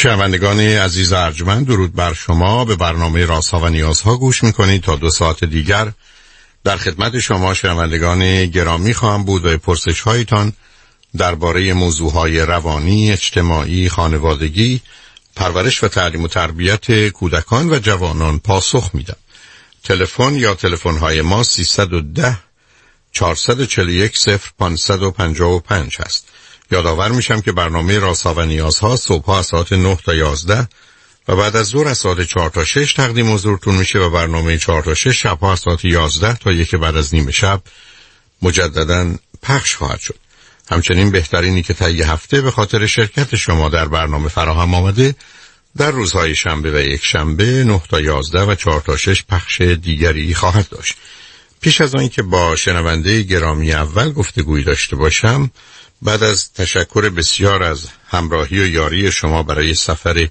شنوندگان عزیز ارجمند، درود بر شما. به برنامه رازها و نیازها گوش میکنید. تا 2 ساعت دیگر در خدمت شما شنوندگان گرامی خواهم بود و پرسش هایتان درباره موضوعهای روانی، اجتماعی، خانوادگی، پرورش و تعلیم و تربیت کودکان و جوانان پاسخ میدم. تلفن یا تلفن های ما 310 441 0555 هست. یادآور میشم که برنامه رازها و نیازها صبح‌ها از ساعت 9 تا 11 و بعد از ظهر از ساعت 4 تا 6 تقدیم حضورتون میشه و برنامه 4 تا 6 شب‌ها از ساعت 11 تا 1 بعد از نیم شب مجدداً پخش خواهد شد. همچنین بهترینی که طی هفته به خاطر شرکت شما در برنامه فراهم آمده در روزهای شنبه و یک شنبه 9 تا 11 و 4 تا 6 پخش دیگری خواهد داشت. پیش از آن که با شنونده گرامی اول گفتگویی داشته باشم، بعد از تشکر بسیار از همراهی و یاری شما برای سفر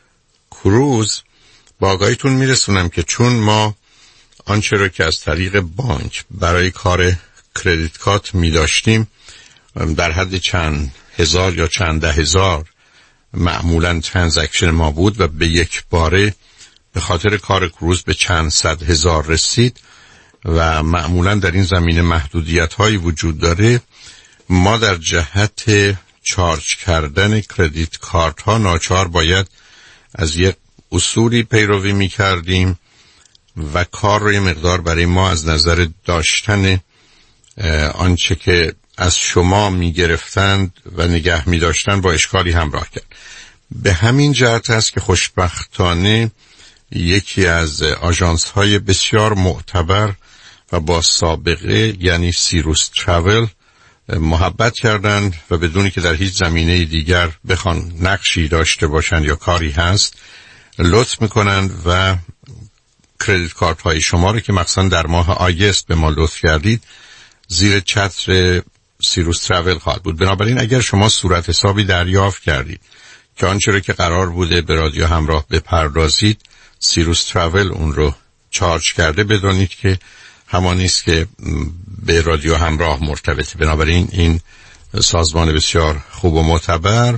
کروز، با آگاهیتون میرسونم که چون ما آنچه را که از طریق بانک برای کار کردیت کارت می‌داشتیم در حد چند هزار یا چند ده هزار معمولاً ترانزکشن ما بود و به یک باره به خاطر کار کروز به چند صد هزار رسید و معمولاً در این زمینه محدودیت‌هایی وجود داره، ما در جهت چارج کردن کردیت کارت ها ناچار باید از یک اصولی پیروی می کردیم و کار رو یه مقدار برای ما از نظر داشتن آنچه که از شما می گرفتند و نگه می داشتن با اشکالی همراه کرد. به همین جهت است که خوشبختانه یکی از آژانس های بسیار معتبر و با سابقه یعنی سیروس تراول محبت کردند و بدونی که در هیچ زمینه دیگر بخوان نقشی داشته باشند یا کاری هست لطف میکنند و کردیت کارت های شما رو که مخصوصا در ماه آگست به ما لطف کردید زیر چتر سیروس تراول خواهد بود. بنابراین اگر شما صورت حسابی دریافت کردید که آنچه رو که قرار بوده به رادیو همراه بپردازید سیروس تراول اون رو چارج کرده، بدونید که همانی است که به رادیو همراه مرتبطه. بنابراین این سازمان بسیار خوب و معتبر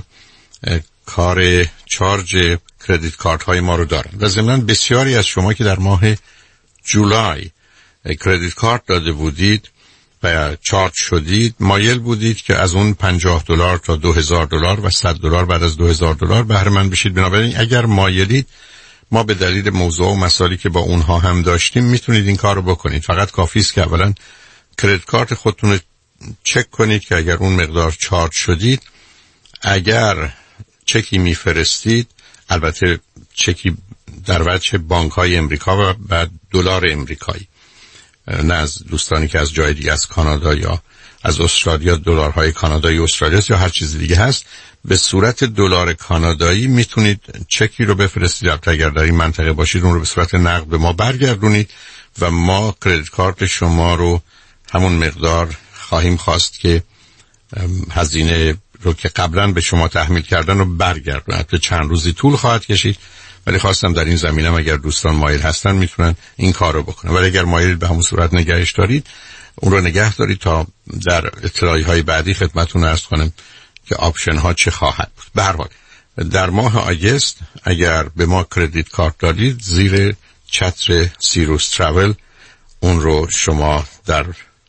کار چارج کردیت کارت های ما رو دارن و ضمناً بسیاری از شما که در ماه جولای کردیت کارت داده بودید و چارج شدید مایل بودید که از اون $50 تا $2,000 و $100 بعد از $2,000 بهره مند بشید. بنابراین اگر مایلید ما به دلیل موضوع و مسائلی که با اونها هم داشتیم میتونید این کار رو بکنید. فقط کافی است که اولا کردیت کارت خودتون رو چک کنید که اگر اون مقدار چارج شدید، اگر چکی میفرستید، البته چکی در وجه بانک های امریکا و بعد دلار امریکایی، نه از دوستانی که از جای دیگه از کانادا یا از استرالیا، دلارهای کانادایی استرالیا یا هر چیز دیگه هست، به صورت دلار کانادایی میتونید چکی رو بفرستید. اگر در این منطقه باشید اون رو به صورت نقد به ما برگردونید و ما کردیت کارت شما رو همون مقدار خواهیم خواست که هزینه رو که قبلا به شما تحمیل کردن رو برگردونید. حتی چند روزی طول خواهد کشید، ولی خواستم در این زمینه اگر دوستان مایل هستن میتونن این کار رو بکنن. ولی اگر مایل به همون صورت نگهش دارید اون رو نگه دارید تا در اطلاعی های بعدی خدمتتون عرض کنم که آپشن ها چه خواهد بود. به هر حال در ماه آگست اگر به ما کردیت کارت دادید زیر چتر سیروس تراول اون رو شما در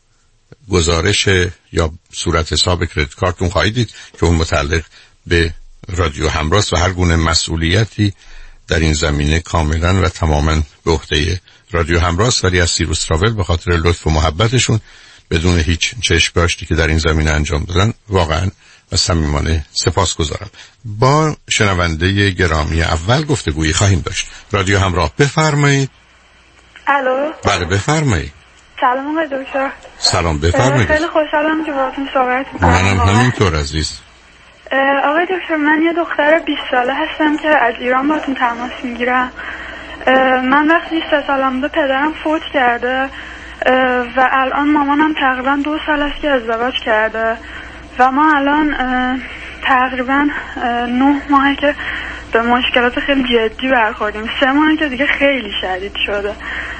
گزارش یا صورت حساب کردیت کارتون خواهید دید که اون متعلق به رادیو همراه و هر گونه مسئولیتی در این زمینه کاملا و تماما به عهده رادیو همراه، ولی از سیروس تراول به خاطر لطف و محبتشون بدون هیچ چشم‌داشتی که در این زمینه انجام دادن واقعا و صمیمانه سپاسگزارم. با شنونده گرامی اول گفتگویی خواهیم داشت. رادیو همراه، بفرمایید. الو. بله بفرمایید. سلام آقای دکتر. سلام بفرمایید. خیلی خوشحالم که باهاتون صحبت می‌کنم. منم همینطور عزیز. آقای دکتر من یه دختر 20 ساله هستم که از ایران باهاتون تماس میگیرم. من وقتی 3 سالم بوده پدرم فوت کرده و الان مامانم تقریبا 2 سال است که ازدواج کرده و ما الان تقریبا 9 ماهه که به مشکلات خیلی جدی برخوردیم. 3 ماهه که دیگه خیلی شدید شده.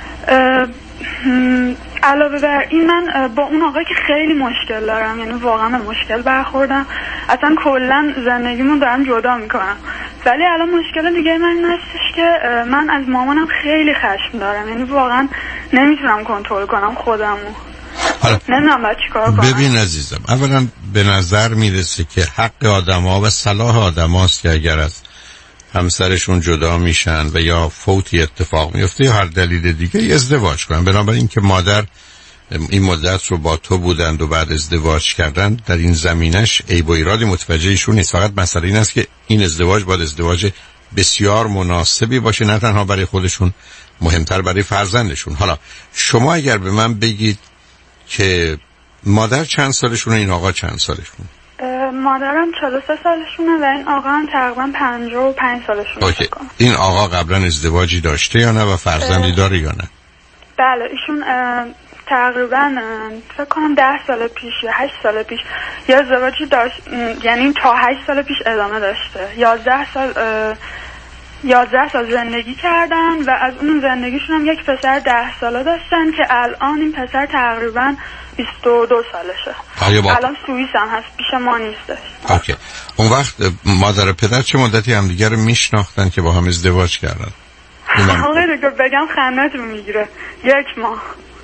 علاوه بر این من با اون آقا که خیلی مشکل دارم، یعنی واقعا به مشکل برخوردم، اصلا کلا زندگیمو دارم جدا میکنم ولی الان مشکل دیگه من این هستش که من از مامانم خیلی خشم دارم، یعنی واقعا نمیتونم کنترل کنم خودمو. حالا نمیدونم باید چیکار کنم. ببین عزیزم، اولا به نظر میرسه که حق آدم‌ها و صلاح آدم‌هاست که اگر از همسرشون جدا میشن و یا فوتی اتفاق میفته یا هر دلیل دیگه ازدواج کنن. بنابراین که مادر این مدت رو با تو بودند و بعد ازدواج کردن، در این زمینش عیب و ایرادی متوجه ایشون نیست. فقط مسئله این است که این ازدواج باید ازدواج بسیار مناسبی باشه، نه تنها برای خودشون، مهمتر برای فرزندشون. حالا شما اگر به من بگید که مادر چند سالشونه، این آقا چند سالشونه؟ مادرم 43 سالشونه و این آقا هم تقریبا 55 سالشونه. اوکی. این آقا قبلا ازدواجی داشته یا نه و فرزندی داره یا نه؟ بله، ایشون تقریبا فکر کنم 10 سال پیش یا 8 سال پیش یا ازدواجی داشت، یعنی تا 8 سال پیش ادامه داشته. 11 سال زندگی کردن و از اون زندگیشون هم یک پسر 10 ساله داشتن که الان این پسر تقریبا 22 سالشه. الان سوئیس هم هست، پیش ما نیستش. اوکی. اون وقت مادر و پدر چه مدتی همدیگر رو میشناختن که با هم ازدواج کردن؟ آقای دکتر بگم خنده‌تون میگیره. 1 ماه.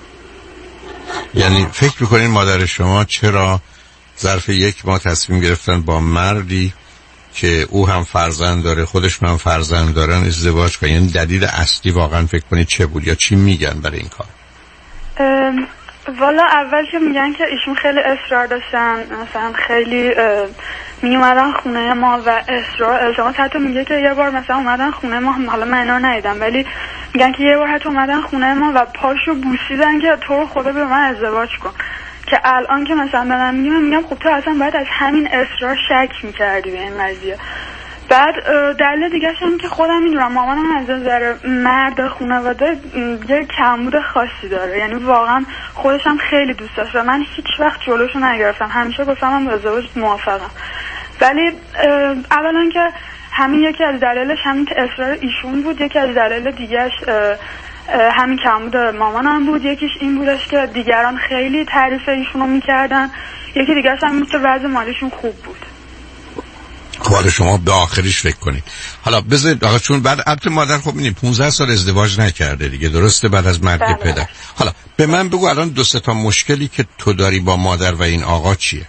یعنی فکر میکنین مادر شما چرا ظرف 1 ماه تصمیم گرفتن با مردی که او هم فرزند داره، خودشون هم فرزند دارن، ازدواج کنن؟ یعنی دلیل اصلی واقعا فکر کنید چه بود یا چی میگن برای این کار؟ والا اول که میگن که ایشون خیلی اصرار داشتن، مثلا خیلی میومدن خونه ما و اصرار التماس، حتی میگه که یه بار مثلا اومدن خونه ما، حالا من اینا ندیدم ولی میگن که یه بار حتی اومدن خونه ما و پاشو بوسیدن که تو رو خدا به من ازدواج کن. که الان که مثلا به من میگم خب تو اصلا باید از همین اصرار شک میکردی به این قضیه. بعد دلیل دیگه هم که خودم میدونم مامانم از نظر مرد خانواده یه کمبود خاصی داره، یعنی واقعا خودش هم خیلی دوست داشت و من هیچ وقت جلوشو نگرفتم، همیشه گفتم من به ازدواج موافقم. ولی اولا که همین یکی از دلایلش همین اصرار ایشون بود، یکی از دلایل دیگهش همین کمبود مامانم بود، یکیش این بودش که دیگران خیلی تعریف ایشونو میکردن، یکی دیگهش هم این که وضع مالیشون خوب بود. حالا شما به آخریش فکر کنید. حالا بذارید آقا، چون بعد البته مادر خب می‌بینید 15 سال ازدواج نکرده دیگه، درسته؟ بعد از مرگ پدر. حالا به من بگو الان 2 تا مشکلی که تو داری با مادر و این آقا چیه؟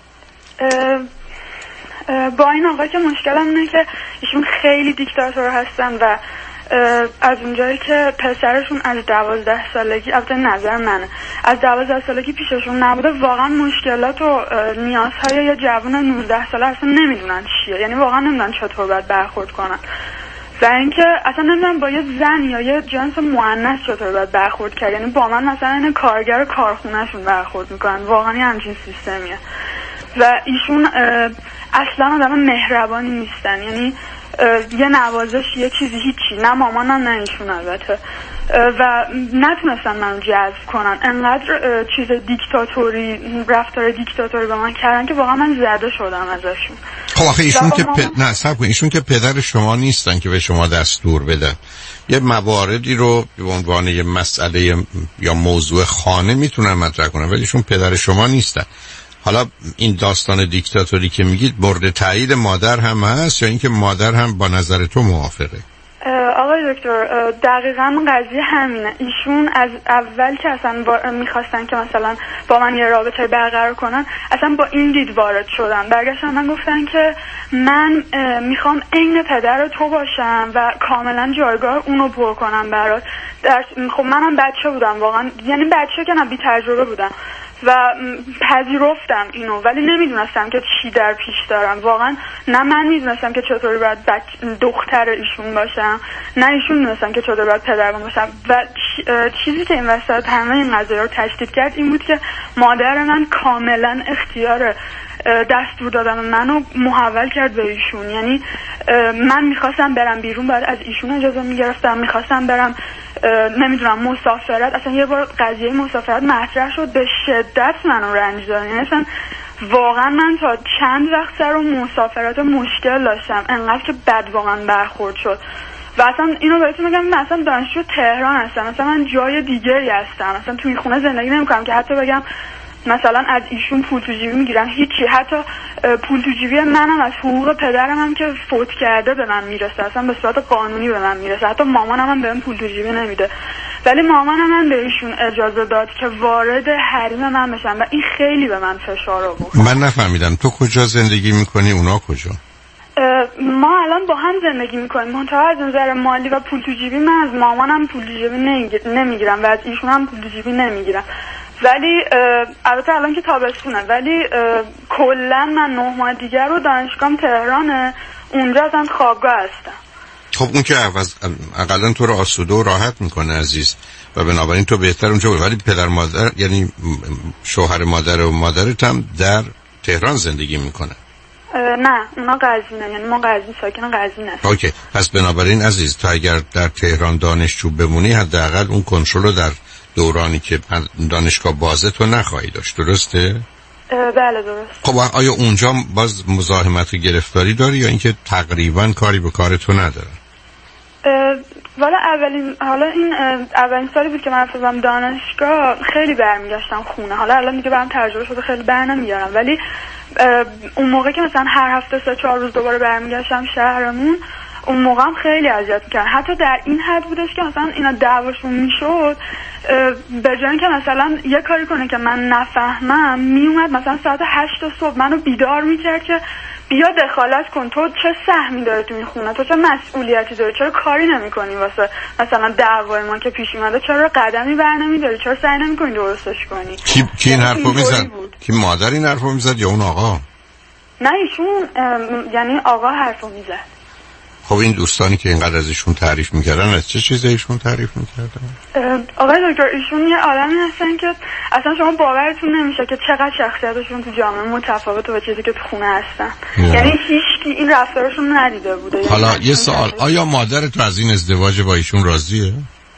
با این آقا که مشکلم اینه که ایشون خیلی دیکتاتور هستن و از اونجایی که پسرشون از 12 سالگی، البته نظر منه، از 12 سالگی پیششون نبوده، واقعا مشکلات و نیازهای یه جوان 19 ساله اصلا نمیدونن چیه، یعنی واقعا نمیدونن چطور باید برخورد کنن و اینکه اصلا نمیدونن با یه زن یا یه جنس مؤنث چطور باید برخورد کرد. یعنی با من مثلا این کارگر کارخونهشون برخورد میکنن، واقعا همچین سیستمیه و ایشون اصلا آدم مهربانی نیستن، یعنی یه نوازش یه چیزی هیچی، نه مامانم نه ایشون البته، و نتونستن منو جذب کنن، انقدر چیز دیکتاتوری، رفتار دیکتاتوری با من کردن که واقعا من زده شدم ازشون. خب آخه ایشون که نه صبر کن، ایشون که پدر شما نیستن که به شما دستور بدن. یه مواردی رو به عنوان یه مسئله یا موضوع خانه میتونن مطرح کنن ولی ایشون پدر شما نیستن. حالا این داستان دیکتاتوری که میگید مورد تایید مادر هم هست یا اینکه مادر هم با نظر تو موافقه؟ آقای دکتر دقیقاً قضیه همینه. ایشون از اول که اصلا میخواستن که مثلا با من یه رابطه برقرار کنن، اصلا با این دید وارد شدن، برگشتن من گفتن که من میخوام عین پدر تو باشم و کاملا جایگاه اونو پر کنم برات. خب منم بچه بودم واقعا، یعنی بچه که نه، بی تجربه بودم و پذیرفتم اینو، ولی نمیدونستم که چی در پیش دارم واقعا. نه من میدونستم که چطوری باید دختر ایشون باشم، نه ایشون میدونستم که چطوری باید پدر باشم و چیزی که این وسط همه این قضایا رو تشدید کرد این بود که مادر من کاملا اختیار دستور دادن منو محول کرد به ایشون. یعنی من میخواستم برم بیرون باید از ایشون اجازه میگرفتم، میخواستم برم نمیدونم مسافرت، اصلا یه بار قضیه مسافرت مطرح شد، به شدت منو رنج داد. یعنی اصلا واقعا من تا چند وقت سر و مسافرت مشکل داشتم، انقدر که بد واقعا برخورد شد و اصلا اینو بهتون میگم من اصلا دانشجو تهران هستم، اصلا من جای دیگری هستم، اصلا تو این خونه زندگی نمیکنم که حتی بگم مثلا از ایشون پول تو جیبی میگیرم، هیچی. حتی پول تو جیبی منم از حقوق پدرم هم که فوت کرده به من میرسه، اصلا به صورت قانونی به من میرسه. حتی مامانم هم بهم پول تو جیبی نمیده، ولی مامانم من بهشون اجازه داد که وارد حریم من بشن و این خیلی به من فشار آورد. من نفهمیدم تو کجا زندگی میکنی، اونا کجا؟ ما الان با هم زندگی میکنیم، منتها از نظر مالی و پول تو جیبی من از مامانم پول تو جیبی نمیگیرم و از ایشون هم پول تو جیبی نمیگیرم. ولی البته الان که تابستونه، ولی کلا من 9 ماه دیگر رو دانشگاهم تهرانه، اونجا اصلا خوابگاه هستم. خب اون که اقلا تو رو آسوده و راحت میکنه عزیز و بنابراین تو بهتر اونجا بود. ولی پدر مادر یعنی شوهر مادر و مادرت هم در تهران زندگی میکنه؟ نه اونا قزوینه، یعنی ما قزوین ساکن قزوینه. اوکی، پس بنابراین عزیز تو اگر در تهران دانشجو بمونی حداقل اون کنترل رو در دورانی که دانشگاه بازه تو نخواهی داشت، درسته؟ بله درست. خب آیا اونجا باز مزاحمت و گرفتاری داری یا اینکه تقریبا کاری به کار تو نداره؟ والا اولین سالی بود که من رفتم دانشگاه خیلی برمیگشتم خونه. حالا الان دیگه برام تجربه شده خیلی برنمیگردم، ولی اون موقع که مثلا هر هفته 3-4 روز دوباره برمیگشتم شهرمون، اون موقع هم خیلی اذیت می‌کرد. حتی در این حد بودش که مثلا اینا دعواشون میشد، به جای اینکه مثلا یه کاری کنه که من نفهمم، میومد مثلا ساعت 8 صبح منو بیدار میکرد که بیا دخالت کن، تو چه سهمی داری تو این خونه، تو چه مسئولیتی داری، چرا کاری نمی‌کنی واسه مثلا دعوای ما که پیش اومده، چرا قدمی برنمی‌داری، چرا سعی نمی‌کنی درستش کنی. کی این حرفو میزد؟ کی مادر این حرفو میزد یا اون آقا؟ نه ایشون، یعنی آقا حرفو میزد. خب این دوستانی که اینقدر ازشون تعریف میکردن از چه چیزی ایشون تعریف میکردن؟ آقای دکتر ایشون یه آدمی هستن که اصلا شما باورتون نمیشه که چقدر شخصیتشون تو جامعه متفاوته با چیزی که تو خونه هستن. یعنی هیچکی این رفتارشون ندیده بوده. حالا یه سوال، آیا مادر تو از این ازدواج با ایشون راضیه؟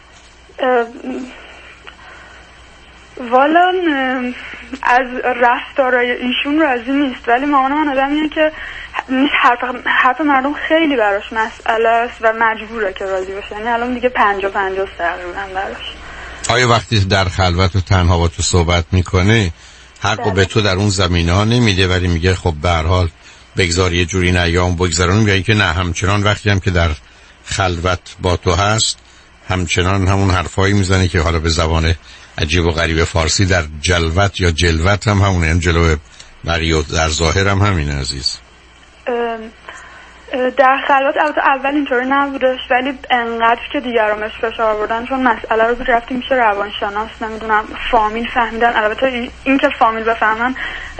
والا از رفتارای ایشون راضی نیست، ولی مامان من آدمیه که حرف مردم خیلی براش مسئله است و مجبوره که راضی باشه. یعنی الان دیگه 50-50 تقریبا براش. آیا وقتی در خلوت و تنها با تو صحبت میکنه حقو به تو در اون زمینه‌ها نمیده، ولی میگه خب به هر حال بگذار یه جوری نیام بگذارونم، یا اینکه نه همچنان وقتی هم که در خلوت با تو هست همچنان همون حرفایی میزنه که حالا به زبان عجیب و غریب فارسی در جلوت یا جلوت هم همونه، این جلوه بقیه در ظاهر هم همینه عزیز؟ در خلوت البته اول اینطوری نبودش، ولی انقدر که دیگرانش فشار آوردن، چون مسئله رو رفتیم میشه روانشناس، نمیدونم فامیل فهمیدن. البته این که فامیل بفهمن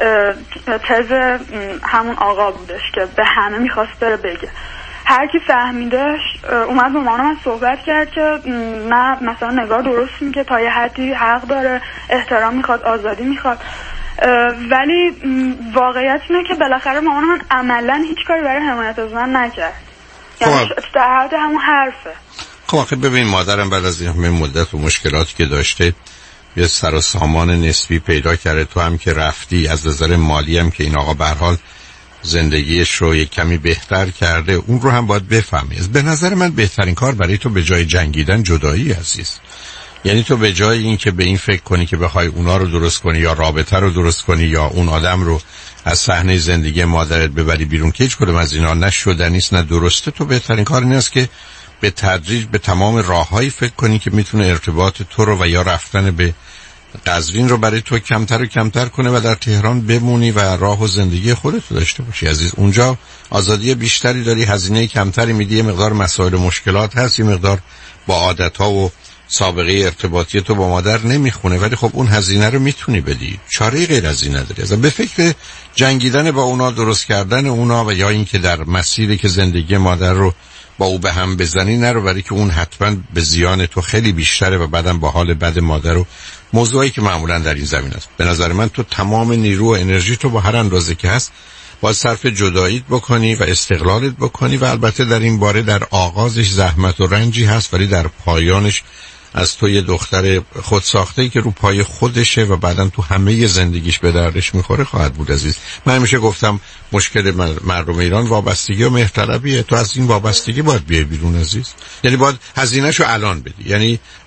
تز همون آقا بودش که به همه میخواست بره بگه. هر کی فهمیدش اومد با مامانم صحبت کرد که نه مثلا نگاه درست میگه، تا یه حدی حق داره، احترام میخواد، آزادی میخواد. ولی واقعیت اینه که بالاخره مامانم من عملا هیچ کاری برای حمایت از من نکرد. یعنی در حد همون حرفه. خب آخه ببین مادرم بعد از این مدت و مشکلاتی که داشته یه سر و سامان نسبی پیدا کرده، تو هم که رفتی از نظر مالی هم که این آقا به هر حال زندگیش رو یک کمی بهتر کرده، اون رو هم باید بفهمی. به نظر من بهترین کار برای تو به جای جنگیدن جدایی عزیز. یعنی تو به جای این که به این فکر کنی که بخوای اونا رو درست کنی یا رابطه رو درست کنی یا اون آدم رو از صحنه زندگی مادرت ببری بیرون که هیچ کدوم از اینا نه شدنی است نه درسته، تو بهترین کار این است که به تدریج به تمام راههایی فکر کنی که میتونه ارتباط تو رو و یا رفتن به قزوین رو برای تو کمتر و کمتر کنه و در تهران بمونی و راه و زندگی خودت رو داشته باشی عزیز. اونجا آزادی بیشتری داری، هزینه کمتری میدی، یه مقدار مسائل و مشکلات هست، یه مقدار با عادت‌ها و سابقه ارتباطی تو با مادر نمیخونه، ولی خب اون هزینه رو میتونی بدی، چاره غیر از این نداری. از به فکر جنگیدن با اونا، درست کردن اونا و یا اینکه در مسیری که زندگی مادر رو با او به هم بزنی نرو، برای که اون حتما به زیان تو خیلی بیشتره و بعدم با حال بد مادر و موضوعی که معمولا در این زمین است. به نظر من تو تمام نیرو و انرژی تو با هر اندازه که هست باید صرف جداییت بکنی و استقلالت بکنی و البته در این باره در آغازش زحمت و رنجی هست، ولی در پایانش از تو یه دختر خودساخته‌ای که رو پای خودشه و بعداً تو همه زندگیش به دردش میخوره خواهد بود عزیز. من همیشه گفتم مشکل مردم ایران وابستگی و مهرطلبیه. تو از این وابستگی باید بیای بیرون عزیز. یعنی باید هزینه‌شو الان بدی. یعنی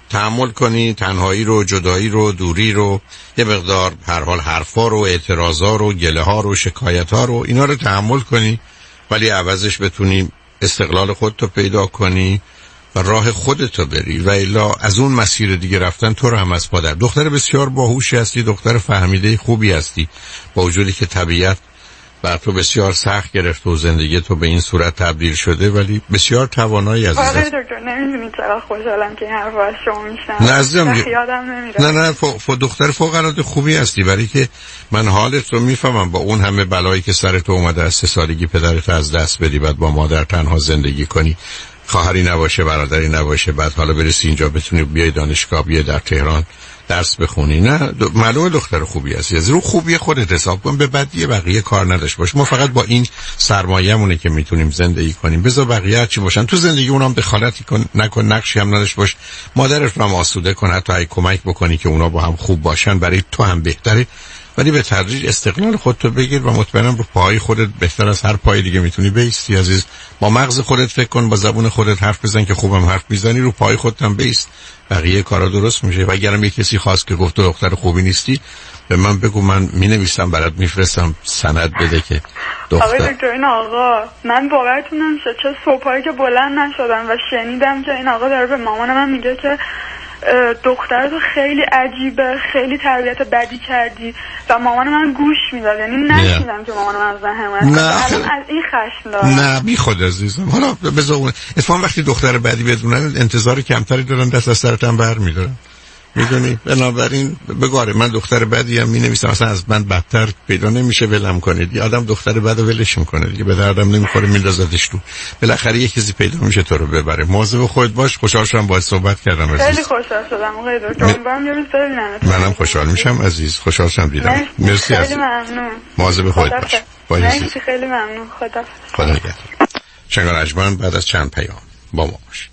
تحمل کنی تنهایی رو، جدایی رو، دوری رو، یه مقدار هر حال حرفا رو، اعتراضا رو، گله ها رو، شکایت ها رو، اینا رو تحمل کنی، ولی عوضش بتونی استقلال خودتو پیدا کنی و راه خودتو بری و الا از اون مسیر دیگه رفتن تو رو هم از پادر. دختر بسیار باهوشی هستی، دختر فهمیده خوبی هستی، با وجودی که طبیعت بر تو بسیار سخت گرفت و زندگی تو به این صورت تبدیل شده، ولی بسیار توانایی عزیز است. دکتر نمیدونی چقدر خوشحالم که این حرف از شما میشنم. نه عزیزم، یادم نمیره. نه دختر فوق العاده خوبی هستی، برای که من حالت رو میفهمم. با اون همه بلایی که سر تو اومده، از 3 سالگی پدرت از دست بدی، بعد با مادر تنها زندگی کنی، خواهری نباشه، برادری نباشه، بعد حالا برسی اینجا بتونی بیای دانشگاه، بیای در تهران درس بخونی. نه معلومه دختر خوبی هستی، از رو خوبی خودت حساب کن، به بدی بقیه کار نداشت باش. ما فقط با این سرمایه‌مونه که میتونیم زندگی کنیم. بذار بقیه هرچی باشن تو زندگی اونام دخالتی نکن، نقشی هم نداشت باش. مادرت رو هم آسوده کن، حتی اگه کمک بکنی که اونا با هم خوب باشن، برای تو هم بهتره. ولی به تدریج استقلال خودتو بگیر و مطمئنم رو پای خودت بهتر از هر پای دیگه میتونی بایستی عزیز. با مغز خودت فکر کن، با زبون خودت حرف بزن که خوبم حرف میزنی، رو پای خودت هم بایست، بقیه کارا درست میشه. و اگرم یه کسی خواست که گفت تو دختر خوبی نیستی، به من بگو، من مینویسم برات میفرستم، سند بده که دختر. آقای دکتر، این آقا من باورتون نمیشه چه صبحایی که بلند نشدم و شنیدم که این آقا داره به مامان من میگه که دختر تو خیلی عجیبه، خیلی تربیت بدی کردی و مامان من گوش میداد. یعنی نشیدم که مامان من از من حمایت کنه. از این خشم دارم. نه بی خود عزیزم، حالا بذار اتفاقا وقتی دختر بدی بدونن انتظار کمتری دارن، دست از سرتون برمی‌دارن، میدونی. بنابراین بگاره من دختر بدی ام، مینویسم اصلا از من بدتر پیدا نمیشه، ولم کنید. آدم دختر بدو ولش میکنه دیگه، به دردم نمیخوره، میندازتش تو. بالاخره یه کسی پیدا میشه تو رو ببره. مواظب خودت باش. خوشحال شدم باهات صحبت کردم عزیز. خیلی خوشحال شدم آقای دکتر. امیدوارم یه روز ببینمتون. منم خوشحال میشم عزیز، خوشحال شدم دیدم. مرسی عزیز. خیلی ممنون. مواظب خودت باش. مرسی، خیلی ممنون. خدا نگهدار. شنگان اجمن بعد از چند پیام با ما باش.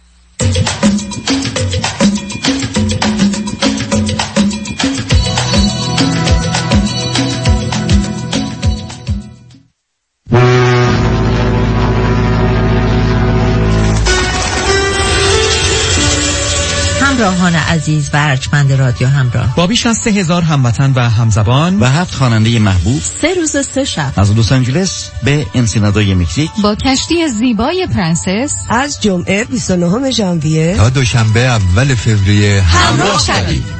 همراهان عزیز و ارجمند رادیو همراه، با بیش از 3000 هموطن و همزبان و 7 خواننده محبوب، 3 روز و 3 شب از لس آنجلس به انسینادوی مکزیک، با کشتی زیبای پرنسس از جمعه 29 ژانویه تا دوشنبه اول فوریه همراه شوید.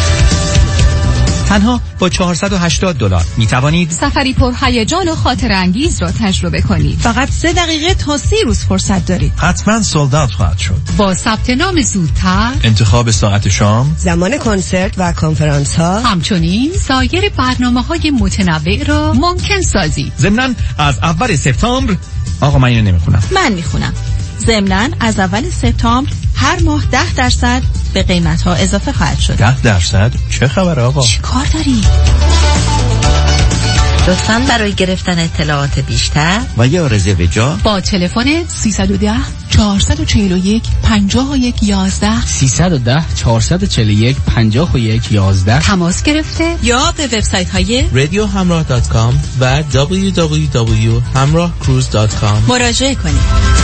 تنها با $480 می توانید سفری پر هیجان و خاطر انگیز را تجربه کنید. فقط 3 دقیقه تا 30 روز فرصت دارید. حتما سولد اوت خواهد شد. با ثبت نام زودتر، انتخاب ساعت شام، زمان کنسرت و کنفرانس ها، همچنین سایر برنامه‌های متنوع را ممکن سازید. ضمناً از اول سپتامبر، آقا من اینو نمیخونم، من میخونم. ضمناً از اول سپتامبر هر ماه 10% به قیمت‌ها اضافه خواهد شد. 10%؟ چه خبره آقا؟ چی کار داری؟ لطفاً برای گرفتن اطلاعات بیشتر و یا رزرو جا با تلفن 310 441 51 11 310 441 51 11 تماس گرفته یا به وبسایت‌های radiohamrah.com و www.hamrahcruise.com مراجعه کنید.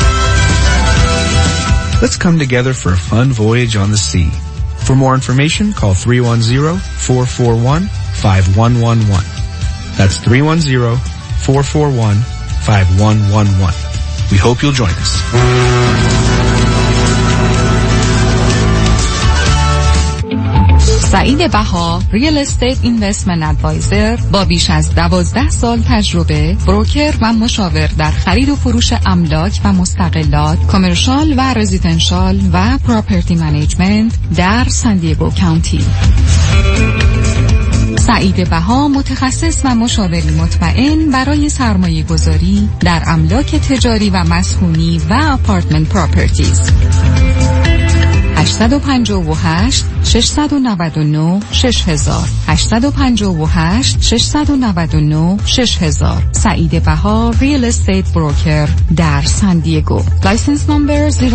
Let's come together for a fun voyage on the sea. For more information, call 310-441-5111. That's 310-441-5111. We hope you'll join us. سعید بها ریل استیت اینوستمنت ادوایزر با بیش از 12 سال تجربه، بروکر و مشاور در خرید و فروش املاک و مستقلات، کامرشال و رزیدنشال و پراپرتی منیجمنت در سان دیگو کانتی. سعید بها متخصص و مشاوری مطمئن برای سرمایه گذاری در املاک تجاری و مسکونی و آپارتمنت پراپرتیز. 858 699 6000 858 699 6000 سعید بها ریل استیت بروکر در سان دیگو. لایسنس نمبر 01860395.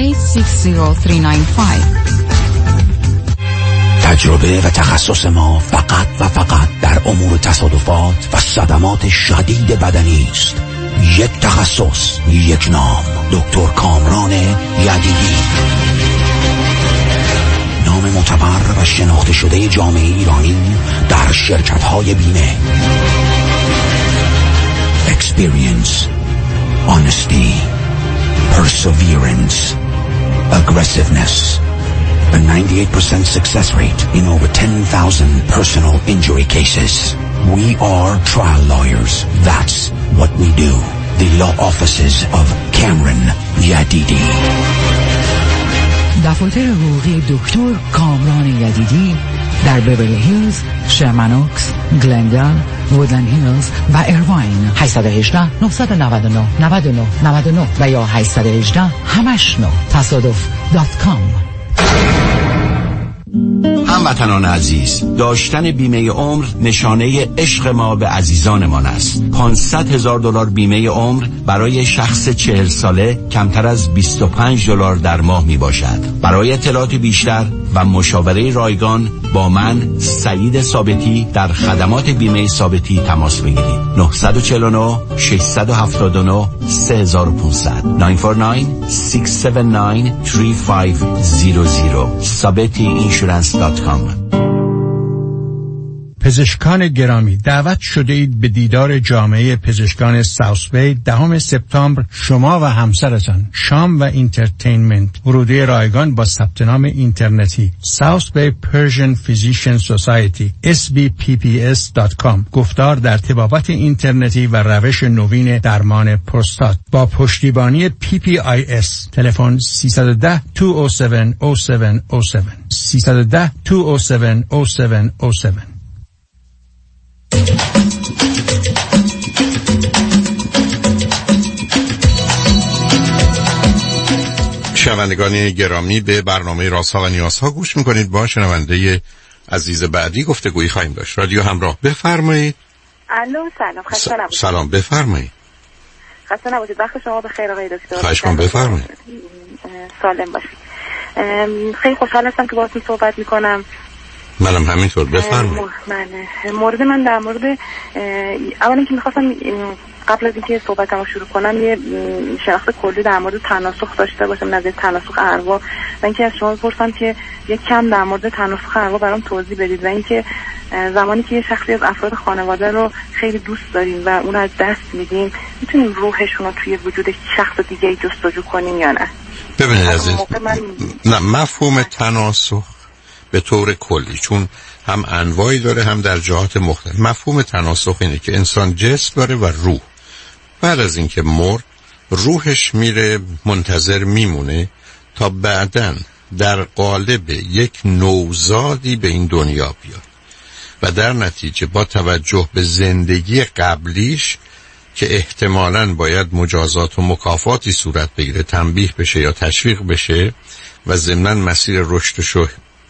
تجربه و تخصص ما فقط و فقط در امور تصادفات و صدمات شدید بدنی است. یک تخصص، یک نام، دکتر کامران یدیدی. نام معتبر و شناخته شده جامعه ایرانی در شرکت‌های بیمه. Experience, honesty, perseverance, aggressiveness. A 98% success rate in over 10,000 personal injury cases. We are trial lawyers. That's what we do. The law offices of Cameron Yadidi. دفاتر حقوقی دکتر کامران یدیدی در بیورلی هیلز، شرمنوکس، گلندال، وودلند هیلز و ایرواین. 818 999 99 99 و یا 818 همشنو تصادف.com. هموطنان عزیز، داشتن بیمه عمر نشانه عشق ما به عزیزانمان است. $500,000 بیمه عمر برای شخص 40 ساله کمتر از $25 در ماه می باشد. برای اطلاعات بیشتر و مشاوره رایگان با من سعید ثابتی در خدمات بیمه ثابتی تماس بگیرید. 949 679 3500 949-679-3500 sabetiinsurance.com. پزشکان گرامی، دعوت شده اید به دیدار جامعه پزشکان ساوث بی 10 سپتامبر. شما و همسرتان شام و اینترتینمنت، ورودی رایگان با ثبت نام اینترنتی South Bay Persian Physician Society sbpps.com. گفتار در طبابت اینترنتی و روش نوین درمان پروستات با پشتیبانی PPIS. تلفن 310 207 0707 310 207 0707. شنوندگان گرامی، به برنامه رازها و نیازها گوش میکنید. با شنونده عزیز بعدی گفتگویی خواهیم داشت. رادیو همراه، بفرمایید. الو، سلام. خسته نباشید. سلام، بفرمایید. خسته نباشید. وقت شما بخیر آقای دکتر. خواهش می‌کنم، بفرمایید. سالم باشید. خیلی خوشحال هستم که باهاتون صحبت میکنم. منم همینطور، بفرمایید. مورد من در مورد اولا که میخواستم قبل از اینکه صحبتمو شروع کنم یه شناخت کلی در مورد تناسخ داشته باشم، نظر تناسخ ارواح، و اینکه از شما بپرسم که یک کم در مورد تناسخ ارواح برام توضیح بدید، و اینکه زمانی که یه شخصی از افراد خانواده رو خیلی دوست داریم و اون رو از دست میدیم، میتونیم روحشون رو توی وجود شخص دیگه جستجو کنیم یا نه؟ ببینید عزیز، نه، مفهوم تناسخ به طور کلی چون هم انواعی داره هم در جهات مختلف. مفهوم تناسخ اینه که انسان جسم داره و روح. بعد از اینکه مرد، روحش میره منتظر میمونه تا بعداً در قالب یک نوزادی به این دنیا بیاد و در نتیجه با توجه به زندگی قبلیش که احتمالاً باید مجازات و مکافاتی صورت بگیره، تنبیه بشه یا تشویق بشه و ضمناً مسیر رشدش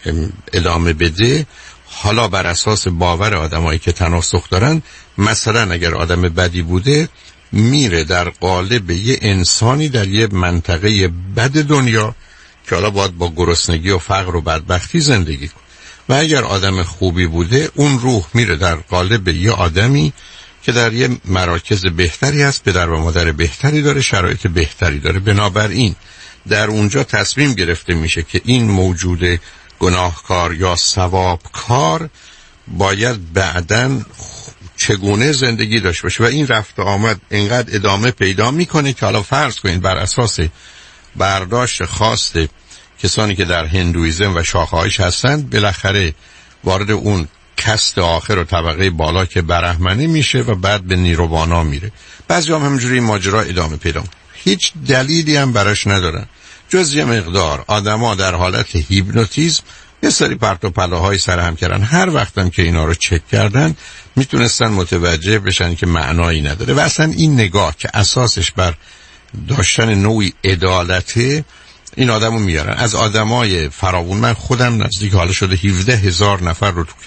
ادامه بده، حالا بر اساس باور آدمایی که تناسخ دارن، مثلا اگر آدم بدی بوده میره در قالب یه انسانی در یه منطقه بد دنیا که حالا باید با گرسنگی و فقر و بدبختی زندگی کنه، و اگر آدم خوبی بوده اون روح میره در قالب یه آدمی که در یه مراکز بهتری هست، پدر و مادر بهتری داره، شرایط بهتری داره. بنابراین در اونجا تصمیم گرفته میشه که این موجود گناهکار یا ثوابکار باید بعداً چگونه زندگی داشته باشه، و این رفت و آمد اینقدر ادامه پیدا میکنه که حالا فرض کنید بر اساس برداشت خاص کسانی که در هندویزم و شاخه‌هایش هستند، بالاخره وارد اون کست آخر و طبقه بالا که برهمنی میشه و بعد به نیرووانا میره. بعضی هم همینجوری ماجرا ادامه پیدا میکنه، هیچ دلیلی هم براش ندارن جز یه مقدار آدما در حالت هیپنوتیزم یه سری پرت و پلاهای سرهم کردن. هر وقتم که اینا رو چک کردن میتونستن متوجه بشن که معنایی نداره، و اصلا این نگاه که اساسش بر داشتن نوعی عدالته، این آدمو میارن. از آدمای فراوون، من خودم نزدیک حالا شده 17,000 نفر رو تو که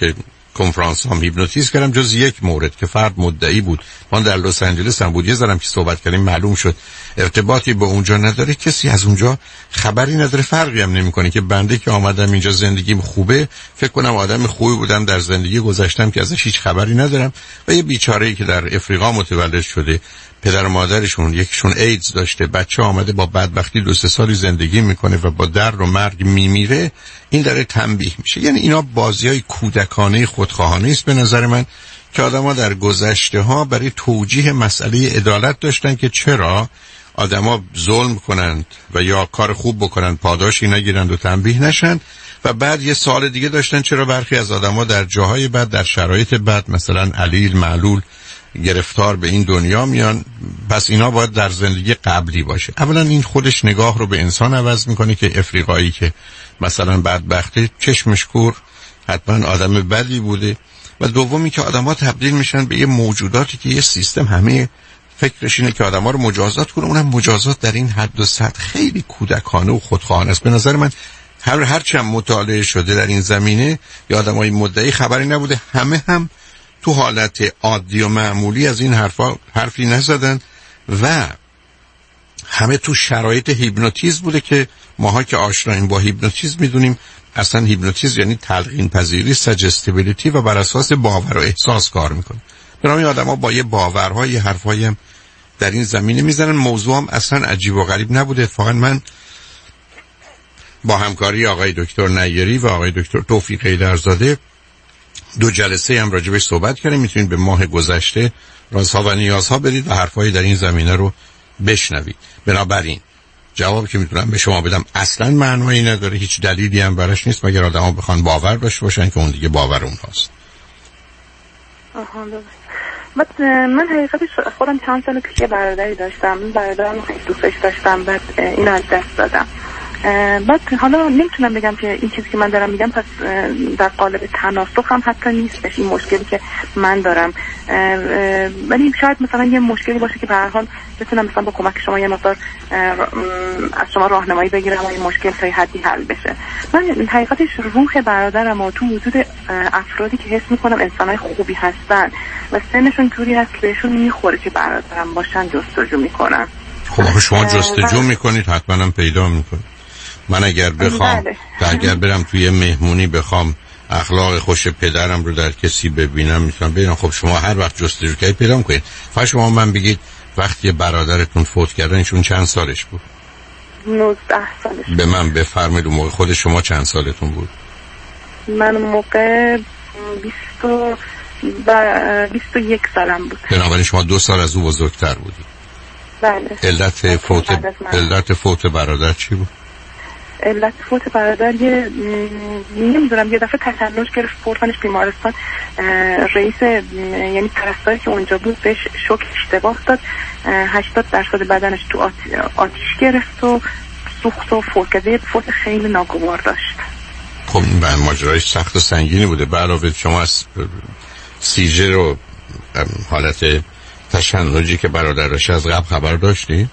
کنفرانس هم هیپنوتیزم کردم، جز یک مورد که فرد مدعی بود. من در لس آنجلس هم بود، یه ذره که صحبت کردیم معلوم شد ارتباطی به اونجا نداره، کسی از اونجا خبری نداره، فرقی هم نمیکنه که بنده که آمدم اینجا زندگیم خوبه، فکر کنم آدم خوبی بودم در زندگی گذشتم که ازش هیچ خبری ندارم، و یه بیچاره‌ای که در افریقا متولد شده، پدر و مادرشون یکیشون ایدز داشته، بچه آمده با بدبختی 2-3 سالی زندگی میکنه و با درد و مرگ میمیره، این داره تنبیه میشه. یعنی اینا بازیای کودکانه خودخواهانه است به نظر من که آدما در گذشته ها برای توجیه مسئله عدالت داشتن که چرا آدما ظلم کنند و یا کار خوب بکنند پاداشی نگیرند و تنبیه نشند، و بعد یه سوال دیگه داشتن چرا برخی از آدما در جاهای بد، در شرایط بد، مثلا علیل، معلول، گرفتار به این دنیا میان، پس اینا باید در زندگی قبلی باشه. اولا این خودش نگاه رو به انسان عوض میکنه که افریقایی که مثلا بدبخته چشمش کور حتما آدم بدی بوده، و دومی که آدما تبدیل میشن به یه موجوداتی که یه سیستم همه فکرش اینه که آدما رو مجازات کنه، اونم مجازات در این حد و سطح خیلی کودکانه و خودخواهانه است. به نظر من هر چند مطالعه شده در این زمینه یا آدمای مدعی خبری نبوده، همه هم تو حالت عادی و معمولی از این حرفی نزدن و همه تو شرایط هیپنوتیزم بوده که ماها که آشناییم با هیپنوتیزم میدونیم اصلا هیپنوتیزم یعنی تلقین پذیری، سجستیبیلیتی، و بر اساس باور و احساس کار میکنه. برای آدم‌ها با یه باورها یه حرفایی هم در این زمینه میزنن. موضوع هم اصلا عجیب و غریب نبوده. اتفاقا من با همکاری آقای دکتر نیری و آقای دکتر توفیق ایدرزاده 2 جلسه هم راجبش صحبت کردیم. میتونید به ماه گذشته رازها و نیازها برید و حرفایی در این زمینه رو بشنوید. بنابراین جوابی که میتونم به شما بدم اصلا معنایی نداره، هیچ دلیلی هم براش نیست مگر آدم‌ها بخوان باور داشته باشن که اون دیگه باور اونهاست. من حقیقتش خودم چند سال پیش برادری داشتم، برادرم خیلی دوستش داشتم، بعد اینو از دست دادم. بعد حالا نمیتونم بگم که این چیزی که من دارم میگم پس در قالب تناسخ هم حتی نیستش این مشکلی که من دارم، ولی شاید مثلا یه مشکلی باشه که به هر حال بتونم مثلا با کمک شما یه مقدار از شما راهنمایی بگیرم و این مشکل تا حدی حل بشه. من حقیقتش روح برادرم و تو وجود افرادی که حس میکنم انسانای خوبی هستن و سنشون طوری هست که بهشون میخوره که برادرم باشن جستجو میکنم. خب شما جستجو میکنید حتما هم پیدا میکنید. من اگر بخوام اگر برم توی مهمونی بخوام اخلاق خوش پدرم رو در کسی ببینم میتونم ببینم. خب شما هر وقت جستجو کردید پیدا میکنید. فقط شما من بگید وقتی برادرتون فوت کردن ایشون چند سالش بود؟ 19 سالش. به من بفرمایید اون موقع خود شما چند سالتون بود؟ من اون موقع 21 سالم بود. بنابراین شما 2 سال از او بزرگتر بودید. بله. علت فوت برادر چی بود؟ علت فوت برادر نمیدونم یه دفعه تشنج گرفت، بردنش بیمارستان. رئیس یعنی پرستاری که اونجا بود بهش شوک اشتباه داد، 80% بدنش تو آتیش گرفت و سوخت و فوت کرد. فوت خیلی ناگوار داشت. خب این ماجرای سخت و سنگینی بوده. به علاوه شما از سیجر و حالت تشنجی که برادر داشت از قبل خبر داشتی؟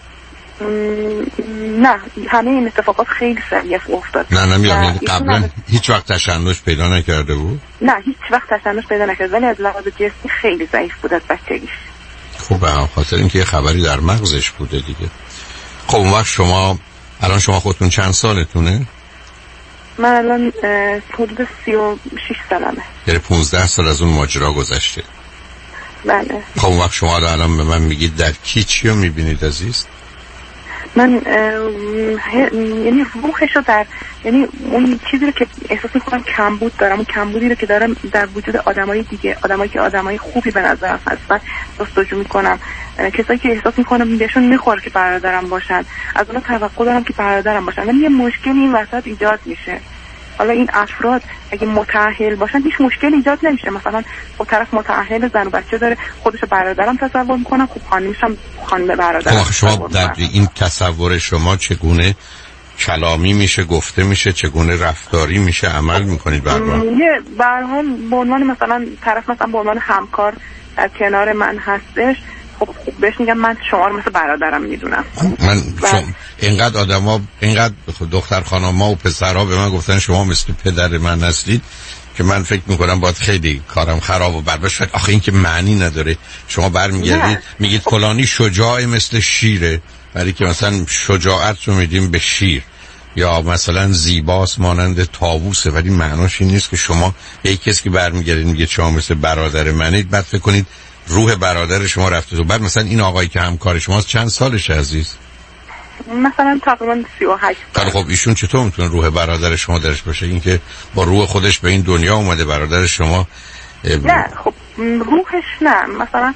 نه، همه این اتفاقات خیلی سریع افتاد. نه میگم قبلا هیچ وقت تشنج پیدا نکرده بود؟ نه هیچ وقت تشنج پیدا نکرد، ولی از لحاظ جسمی خیلی ضعیف بود از بچگیش. خب به خاطر اینکه یه خبری در مغزش بوده دیگه. خب اون وقت الان شما خودتون چند سالتونه؟ من الان حدود 36 سالمه. یعنی 15 سال از اون ماجرا گذشته. بله. خب اون وقت شما الان به من میگید در کی چی رو میبینید عزیز؟ من یعنی روحش رو یعنی اون چیزی رو که احساس میکنم کمبود دارم، اون کمبودی رو که دارم در وجود آدمای دیگه، آدمایی که آدمای خوبی به نظر هستن جستجو میکنم، کسایی که احساس میکنم بهشون میخوره که برادرم باشن، از اونها توقع دارم که برادرم باشن، ولی یه مشکلی این وسط ایجاد میشه. حالا این افراد اگه متأهل باشن هیچ مشکلی ایجاد نمیشه. مثلا اون طرف متأهل زن و بچه داره، خودشو برادرم تصور میکنم، خب خانمش هم خانم برادرم. خب شما در این تصور شما چگونه کلامی میشه، گفته میشه، چگونه رفتاری میشه عمل میکنید برام؟ یه به هر حال به عنوان مثلا طرف مثلا به عنوان همکار در کنار من هستش، خب بهش میگم من شما رو مثل برادرم میدونم. من اینقدر آدما، اینقدر دختر خانم‌ها و پسرها به من گفتن شما مثل پدر من هستید که من فکر میکنم باید خیلی کارم خراب و بد باشه. آخه این که معنی نداره شما برمیگردید میگید فلانی شجاع مثل شیره، برای که مثلا شجاعت رو میدیم به شیر، یا مثلا زیباست مانند طاووسه، ولی معناش این نیست که شما یک کسی که برمیگردید میگه شما مثل برادر منید، بعد فکر کنید روح برادر شما رفته تو. بعد مثلا این آقایی که همکار شماست چند سالشه عزیز؟ مثلا تقریبا 38 سال. خب ایشون چطور میتونه روح برادر شما درش باشه؟ این که با روح خودش به این دنیا اومده، برادر شما نه خب روحش نه، مثلا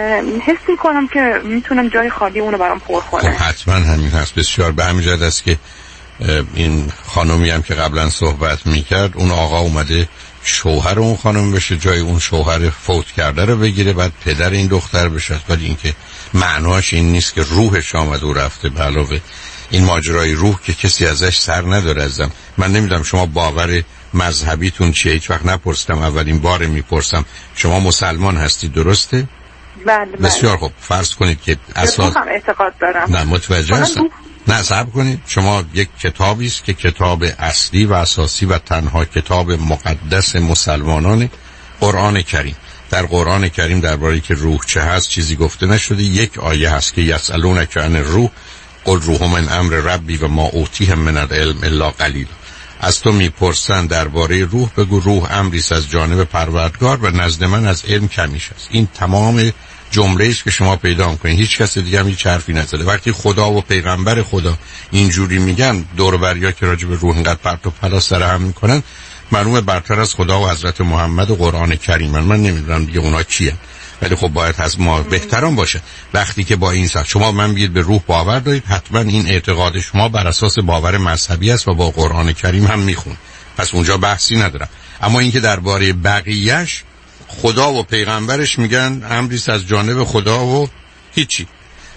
حس میکنم که میتونم جای خالی اونو برام پر کنه. خب حتما همین هست. بسیار به همین جهت است که این خانومی هم که قبلا صحبت میکرد، اون آقا اومده شوهر اون خانم بشه، جای اون شوهر فوت کرده رو بگیره، بعد پدر این دختر بشه. ولی این که معناش این نیست که روحش آمد و رفته. به علاوه این ماجرای روح که کسی ازش سر نداره. ازم من نمیدونم شما باور مذهبیتون چیه، هیچ وقت نپرسیدم، اولین بار میپرسم. شما مسلمان هستی درسته؟ بله. بسیار خوب. فرض کنید که اساس هم اعتقاد دارم. نه متوجه هستم. نه صبر کنید. شما یک کتابی است که کتاب اصلی و اساسی و تنها کتاب مقدس مسلمانان، قرآن کریم. در قرآن کریم درباره که روح چه هست چیزی گفته نشده. یک آیه هست که یسألونک عن الروح قل روح من امر ربی و ما اوتیهم من العلم الا قلیل. از تو میپرسن درباره روح، بگو روح امری است از جانب پروردگار و نزد من از علم کمیش است. این تمام جمله است که شما پیدا می‌کنید. هیچ کس دیگه هم هیچ حرفی نزده. وقتی خدا و پیغمبر خدا اینجوری میگن، دور و بریا که راجع به روح انقدر پرت و پلا سر هم میکنن، معلومه برتر از خدا و حضرت محمد و قرآن کریم. من نمیدونم دیگه اونا کیه، ولی خب باید از ما بهتران باشه. وقتی که با این شما من میگید به روح باور دارید، حتما این اعتقاد شما بر اساس باور مذهبی است و با قرآن کریم هم میخون، پس اونجا بحثی ندارم. اما اینکه درباره بقیه‌اش خدا و پیغمبرش میگن امری از جانب خدا و هیچی،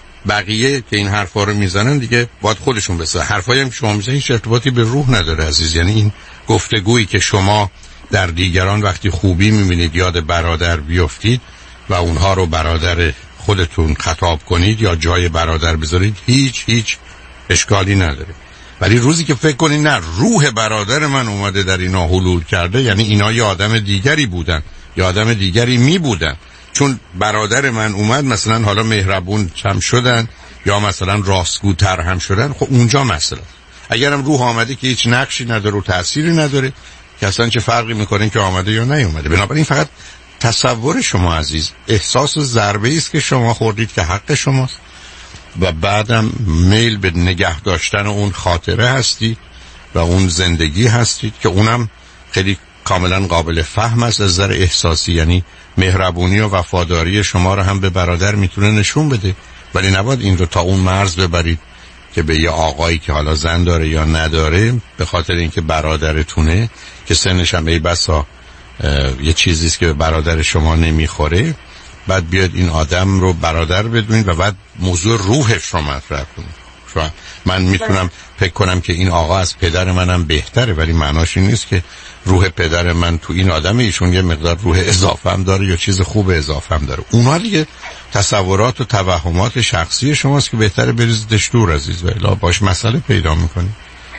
بقیه که این حرفا رو میزنن دیگه باید خودشون بسازن. حرفایی هم که شما میزنید هیچ ارتباطی به روح نداره عزیز. یعنی این گفتگویی که شما در دیگران وقتی خوبی میبینید یاد برادر بیافتید و اونها رو برادر خودتون خطاب کنید یا جای برادر بذارید، هیچ اشکالی نداره. ولی روزی که فکر کنید نه روح برادر من اومده در اینا حلول کرده، یعنی اینا یه آدم دیگری بودن یا آدم دیگری می بودن، چون برادر من اومد مثلا حالا مهربون هم شدن یا مثلا راستگوتر هم شدن، خب اونجا مثلا اگرم روح آمده که هیچ نقشی نداره و تأثیری نداره که اصلا چه فرقی میکنه که آمده یا نیومده. بنابراین فقط تصور شما عزیز احساس ضربه است که شما خوردید که حق شماست و بعدم میل به نگه داشتن اون خاطره هستید و اون زندگی هستید که اونم خیلی کاملا قابل فهم است از نظر احساسی. یعنی مهربونی و وفاداری شما رو هم به برادر میتونه نشون بده، ولی نباید این رو تا اون مرز ببرید که به یه آقایی که حالا زن داره یا نداره به خاطر اینکه برادرتونه که سنش هم ای بسا یه چیزیست که به برادر شما نمیخوره، بعد بیاد این آدم رو برادر بدونید و بعد موضوع روحش رو مطرح کنید. من میتونم فکر کنم که این آقا از پدر منم بهتره، ولی معناش این نیست که روح پدر من تو این آدم ایشون یه مقدار روح اضافه هم داره یا چیز خوب اضافه هم داره. اونا دیگه تصورات و توهمات شخصی شماست که بهتره بریزیدش دور عزیز، و الا باش مسئله پیدا میکنید.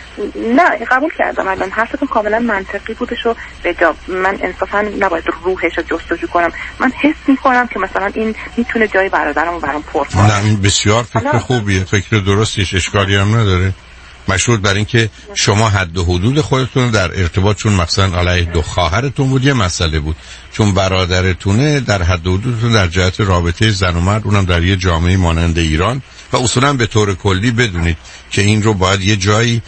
نه قبول کردم، الان حرفتون کاملا منطقی بودش و به جا من انصافا نباید روحش رو جستجو کنم. من حس میکنم که مثلا این میتونه جای برادرمو برام پر کنه. نه این بسیار فکر خوبیه، فکر درستیش، اشکالی هم نداره. مشروط بر این که شما حد و حدود خودتون در ارتباط، چون مثلا علیه دو خواهرتون بود یه مسئله بود، چون برادرتونه در حد و حدودتون در جهت رابطه زن و مرد، اونم در یه جامعه مانند ایران و اصولا به طور کلی بدونید که این رو باید یه جایی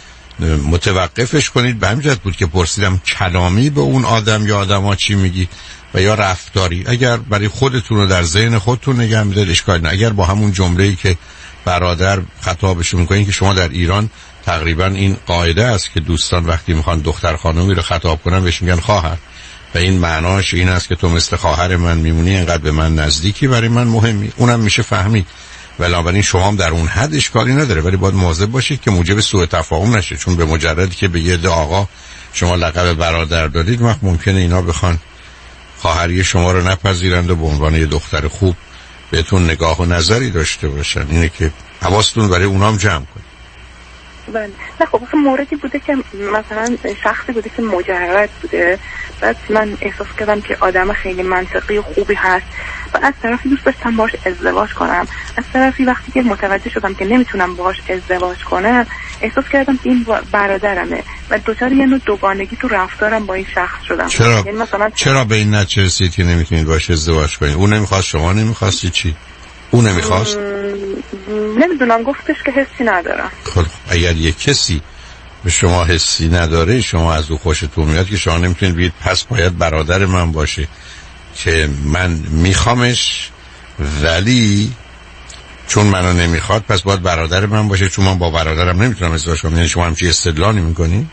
متوقفش کنید. به همین جهت بود که پرسیدم کلامی به اون آدم یا آدما چی میگی و یا رفتاری. اگر برای خودتون رو در ذهن خودتون نگه می‌دارید اشکالی نه. اگر با همون جمله‌ای که برادر خطابش می‌کنید، که شما در ایران تقریبا این قاعده است که دوستان وقتی میخوان دختر خانمی رو خطاب کنن بهش میگن خواهر، و این معناش این است که تو مثل خواهر من میمونی، انقدر به من نزدیکی، برای من مهمی. اونم میشه فهمید. بنابراین شما هم در اون حد اشکالی نداره، ولی باید مواظب باشید که موجب سوء تفاهم نشه، چون به مجردی که به یه عده آقا شما لقب برادر دادید، وقت ممکنه اینا بخوان خواهری شما رو نپذیرند و به عنوان یه دختر خوب بهتون نگاه و نظری داشته باشن. اینه که حواستون برای اونام جمع کنید. بله. نه خب موردی بوده که مثلا شخصی بوده که مجرد بوده، بعد من احساس کردم که آدم خیلی منطقی و خوبی هست و از طرفی دوست داشتم باهاش ازدواج کنم، از طرفی وقتی که متوجه شدم که نمیتونم باهاش ازدواج کنم احساس کردم که این برادرمه و دوچار یه نوع دوگانگی تو رفتارم با این شخص شدم. یعنی مثلا چرا به این نتیجه رسیدید که نمیتونید باهاش ازدواج کنید؟ اون نمیخواست، شما نمیخواستی، چی؟ اون نمیخواست؟ نمیدونم، گفتش که حسی ندارم. خب اگر یک کسی به شما حسی نداره، شما از او خوشتون میاد که شما نمیتونید بگید پس باید برادر من باشه که من میخوامش ولی چون منو نمیخواد پس باید برادر من باشه چون من با برادرم نمیتونم ازدواج کنم. یعنی شما همچین استدلالی میکنی؟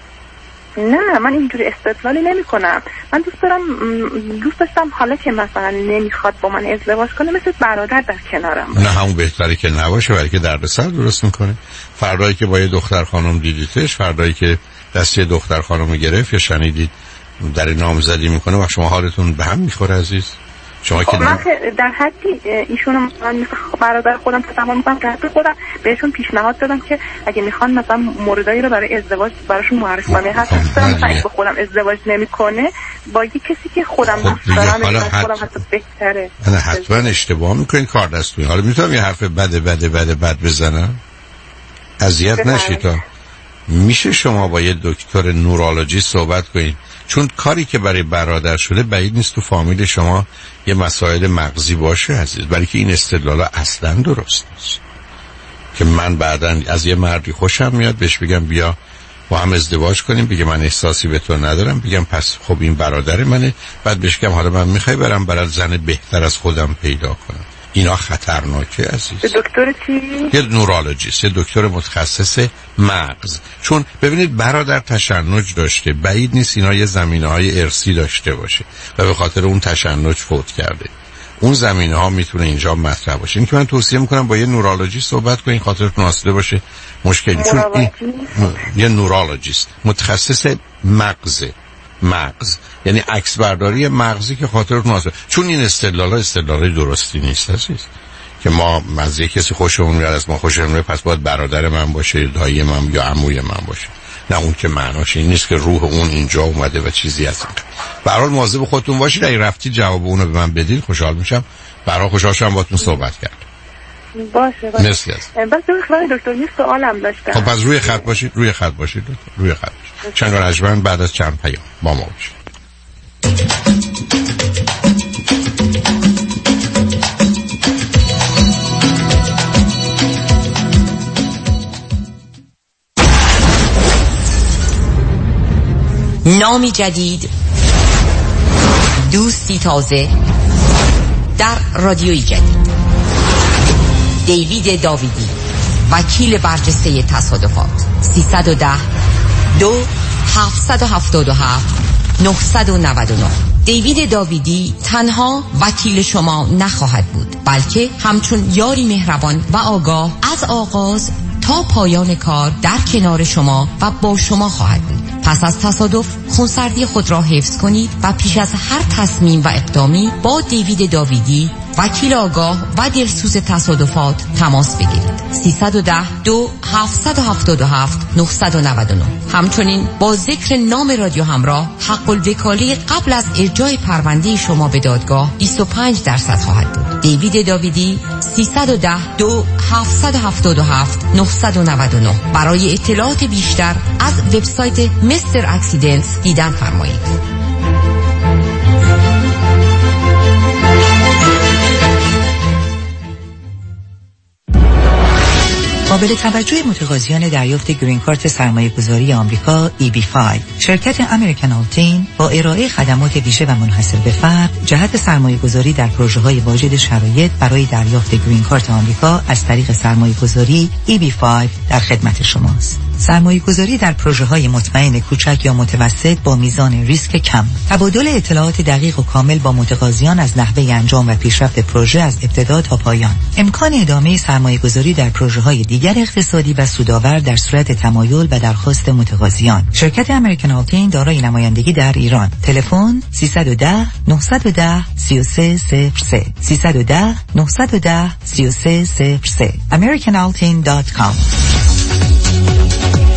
نه من اینجوری استدلالی نمی کنم. من دوست داشتم حالا که مثلا نمیخواد با من ازدواج کنه مثل برادر در کنارم باشه. نه همون بهتره که نباشه، ولی که دردسر درست میکنه. فردایی که با یه دختر خانم دیدیدش، فردایی که دستی دختر خانم گرفت یا شنیدید در نامزدی میکنه و شما حالتون به هم میخوره عزیز. شما که من در حدی ایشونو من برادر خودم تمام میکنم که حتی خودم بهشون پیشنهاد دادم که اگه میخوان مثلا موردایی رو برای ازدواج براشون معرفی کنم. حتی اگه با خودم ازدواج نمیکنه با یه کسی که خودم دوست دارم خودم حتی بهتره. نه حتما اشتباه میکنین، کار دستوری. حالا میتونم یه حرف بد بزنم؟ اذیت نشید. میشه شما با یه دکتر نورولوژی صحبت کنید؟ چون کاری که برای برادر شده بعید نیست تو فامیل شما یه مسائل مغزی باشه عزیز، برای که این استدلالا اصلا درست نیست که من بعداً از یه مردی خوشم میاد بهش بگم بیا با هم ازدواج کنیم، بگه من احساسی به تو ندارم، بگم پس خب این برادر منه، بعد بهش بگم حالا من میخوای برم برات زن بهتر از خودم پیدا کنم. اینا خطرناکه عزیز. دکتر چی؟ یه نورولوژیست، یه دکتر متخصص مغز. چون ببینید برادر تشنج داشته، بعید نیست اینا یه زمینه‌های ارثی داشته باشه و به خاطر اون تشنج فوت کرده. اون زمینه‌ها میتونه اینجا مطرح باشه. این که من توصیه میکنم با یه نورولوژیست صحبت کنین، خاطرتون آسوده باشه مشکلی. چون یه نورولوژیست متخصص مغز یعنی عکس برداری مغزی که خاطرتون آسوده. چون این استدلال درستی نیست عزیز که ما از کسی خوشمون میاد از ما خوشمون میاد پس باید برادر من باشه، دایی من یا عموی من باشه. نه اون که معناش این نیست که روح اون اینجا اومده و چیزی از این. به هر حال مواظب خودتون باشید. اگه رفتید جواب اونو به من بدید خوشحال میشم. برای خوشحال شدم باهاتون صحبت کردم. باشه. مثل بس دکتر یه سوالم داشتم. خب پس روی خط باشید دکتر. چند رجمن بعد از چند پیام با ما باشید. نامی جدید، دوستی تازه در رادیوی جدید. دیوید داویدی، وکیل برجسته تصادفات. 310-2777-999. دیوید داویدی تنها وکیل شما نخواهد بود، بلکه همچون یاری مهربان و آگاه از آغاز تا پایان کار در کنار شما و با شما خواهد بود. پس از تصادف خونسردی خود را حفظ کنید و پیش از هر تصمیم و اقدامی با دیوید داویدی، وکیل آگاه و دلسوز تصادفات تماس بگیرید. 310-2777-999. همچنین با ذکر نام رادیو همراه حق الوکاله قبل از ارجاع پرونده شما به دادگاه 25% خواهد بود. دیوید داویدی 310-2777-999. برای اطلاعات بیشتر از وبسایت مستر اکسیدنتس دیدن فرمایید. قابل توجه متقاضیان دریافت گرین کارت سرمایه‌گذاری آمریکا EB-5 شرکت امریکن آلتین با ارائه خدمات ویژه و منحصر به فرد جهت سرمایه‌گذاری در پروژه‌های واجد شرایط برای دریافت گرین کارت آمریکا از طریق سرمایه‌گذاری EB-5 در خدمت شماست. سرمایه‌گذاری در پروژه‌های مطمئن کوچک یا متوسط با میزان ریسک کم. تبادل اطلاعات دقیق و کامل با متقاضیان از نحوه انجام و پیشرفت پروژه از ابتدا تا پایان. امکان ادامه سرمایه‌گذاری در پروژه‌های دیگر اقتصادی و سودآور در صورت تمایل و درخواست متقاضیان. شرکت امریکن آلتین دارای نمایندگی در ایران. تلفن 310-910-3303 310-910-3303 americanaltin.com.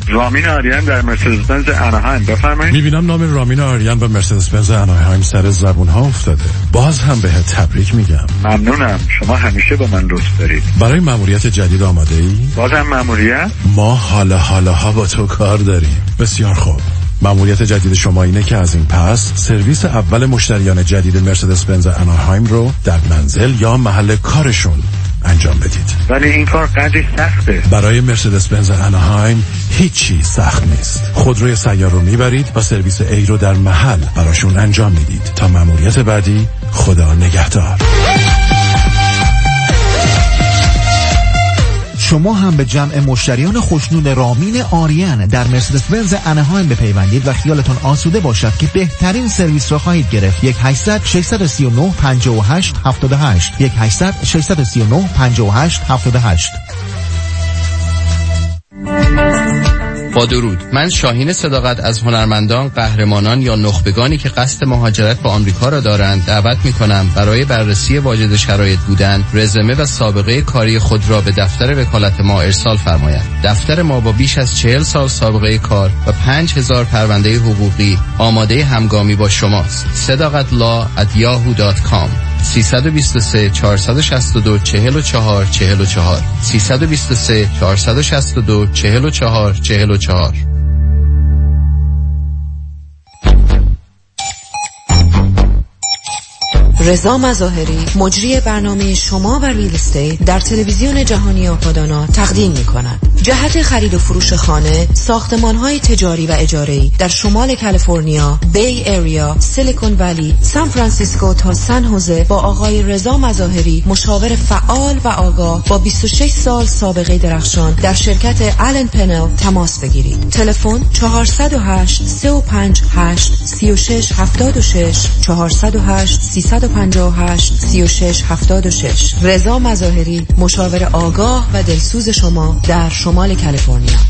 رامین آریان در مرسدس بنز اناهایم. بفرمایید. میبینم نام رامین آریان و مرسدس بنز اناهایم سر زبون ها افتاده. باز هم بهت تبریک میگم. ممنونم، شما همیشه با من لطف دارید. برای مأموریت جدید آماده ای؟ بازم مأموریت؟ ما حالا با تو کار داریم. بسیار خوب. مأموریت جدید شما اینه که از این پس سرویس اول مشتریان جدید مرسدس بنز اناهایم رو در منزل یا محل کارشون انجام بدید. ولی این کار قدری سخته. برای مرسدس بنز اناهایم هیچی سخت نیست. خودروی سیار رو میبرید و سرویس A رو در محل براشون انجام میدید. تا مأموریت بعدی، خدا نگهدار. شما هم به جمع مشتریان خوشنود رامین آریان در مرسدس بنز اناهایم بپیوندید و خیالتون آسوده باشد که بهترین سرویس را خواهید گرفت. 1-800-639-58-78 1-800-639-58-78. با درود، من شاهین صداقت از هنرمندان، قهرمانان یا نخبگانی که قصد مهاجرت به آمریکا را دارند دعوت می‌کنم برای بررسی واجد شرایط بودن، رزومه و سابقه کاری خود را به دفتر وکالت ما ارسال فرمایند. دفتر ما با بیش از 40 سال سابقه کار و 5000 پرونده حقوقی آماده همگامی با شماست. sadaqatlaw@yahoo.com 323 462 44 44 323 462 44 44. رضا مظاهری، مجری برنامه شما و ریل استیت در تلویزیون جهانی آپادانا تقدیم می‌کند. جهت خرید و فروش خانه، ساختمان‌های تجاری و اجاره‌ای در شمال کالیفرنیا، بی ایریا، سیلیکون ولی، سان فرانسیسکو تا سن هوزه با آقای رضا مظاهری، مشاور فعال و آگاه با 26 سال سابقه درخشان در شرکت آلن پنل تماس بگیرید. تلفن 408 358 3676 408 358 3676. رضا مظاهری، مشاور آگاه و دلسوز شما در شمال کالیفرنیا.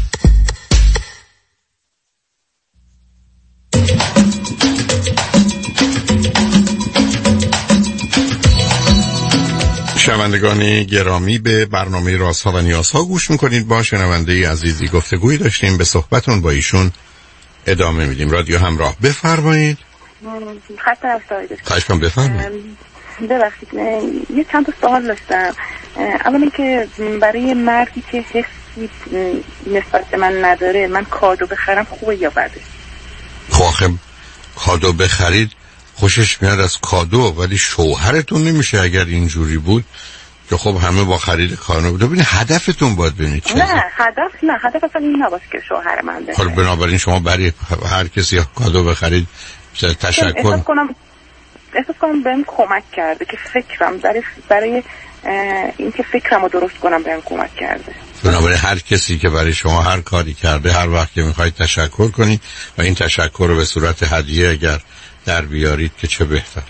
شنوندگان گرامی، به برنامه رازها و نیازها گوش میکنید. با شنونده عزیزی گفتگویی داشتیم، به صحبتون با ایشون ادامه میدیم. رادیو همراه، بفرمایید. خط افزایی خواهش کنم بفرمایید. ببخشید، یه چند تا سوال داشتم. اولا اینکه برای مردی که حسی نسبت به من نداره، من کادو بخرم خوبه یا بده؟ خب کادو بخرید خوشش میاد از کادو، ولی شوهرتون نمیشه اگر اینجوری بود که خب همه با خرید کادو بود. ببینید هدفتون باید ببینید چیه. نه هدف اصلا این نباشه که شوهر من بده. خب بنابراین شما برای هر کسی کادو بخرید تشکر احساس کنم بهم کمک کرده که فکرم برای اینکه فکرمو درست کنم بهم کمک کرده. بنابراین هر کسی که برای شما هر کاری کرده، هر وقت که میخواید تشکر کنید و این تشکر رو به صورت هدیه اگر در بیارید که چه بهتر.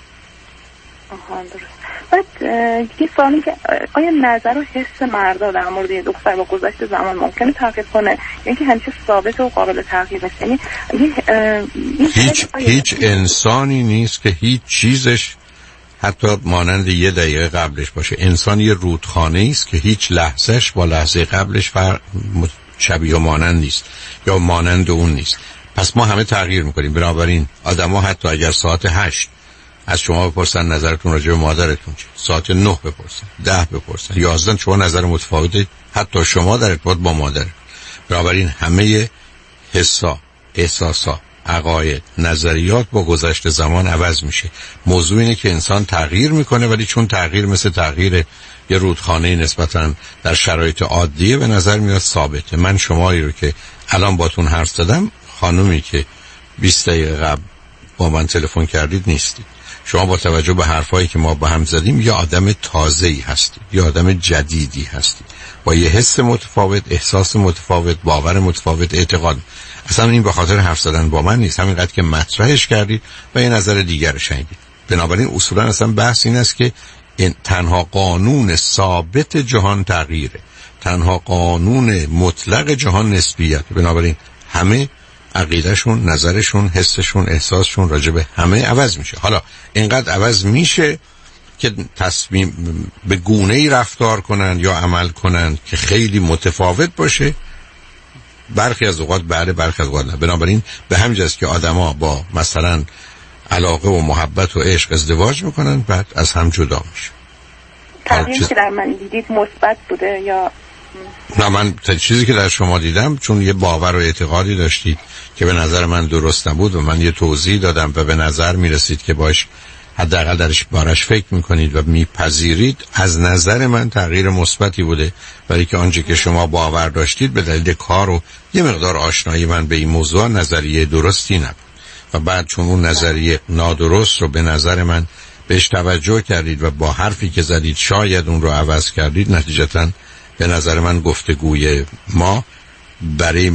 آها درست. بعد یه سوالی که آیا نظر و حس مردا در مورد یه دختر با گذشت زمان ممکنه تغییر کنه، یعنی که همیشه ثابت و قابل تغییر نیست؟ یعنی هیچ انسانی نیست که هیچ چیزش حتی مانند یه دقیقه قبلش باشه. انسان یه رودخانه است که هیچ لحظهش با لحظه قبلش شبیه و مانند نیست یا مانند اون نیست. پس ما همه تغییر میکنیم. بنابراین آدما حتی اگر ساعت 8 از شما بپرسن نظرتون راجع به مادرتون چیه، ساعت 9 بپرسن، 10 بپرسن، 11 شما نظر متفاوته، حتی شما در ارتباط با مادر. بنابراین همه حسا، احساسا، عقاید، نظریات با گذشت زمان عوض میشه. موضوع اینه که انسان تغییر میکنه، ولی چون تغییر مثل تغییر یه رودخانه نسبتاً در شرایط عادیه به نظر میاد ثابته. من شمایی رو که الان باتون حرف زدم، خانومی که 20 دقیقه قبل با من تلفن کردید نیستید. شما با توجه به حرفایی که ما با هم زدیم یه آدم تازه‌ای هستید، یه آدم جدیدی هستید با یه حس متفاوت، احساس متفاوت، باور متفاوت، اعتقاد. اصلا این به خاطر حرف زدن با من نیست، همینقدر که مطرحش کردید و یه نظر دیگر شنیدید. بنابراین اصولا اصلا بحث این است که تنها قانون ثابت جهان تغییره، تنها قانون مطلق جهان نسبیت. بنابراین همه عقیدهشون، نظرشون، حسشون، احساسشون راجع به همه عوض میشه. حالا اینقدر عوض میشه که تصمیم به گونه‌ای رفتار کنن یا عمل کنن که خیلی متفاوت باشه برخی از اوقات بله، برخی از اوقات نه. بنابراین به همین جاست که آدما با مثلا علاقه و محبت و عشق ازدواج میکنن، بعد از هم جدا میشن. تغییری که در من دیدید مثبت بوده یا نه؟ من چیزی که در شما دیدم، چون یه باور و اعتقادی داشتید که به نظر من درست نبود و من یه توضیح دادم و به نظر میرسید که باش حداقل درش بارش فکر میکنید و میپذیرید، از نظر من تغییر مثبتی بوده، برای که آنچه که شما باور داشتید به دلیل کار و یه مقدار آشنایی من به این موضوع نظریه درستی نبود و بعد چون اون نظریه نادرست رو به نظر من بهش توجه کردید و با حرفی که زدید شاید اون رو عوض کردید، نتیجتاً به نظر من گفتگوی ما برای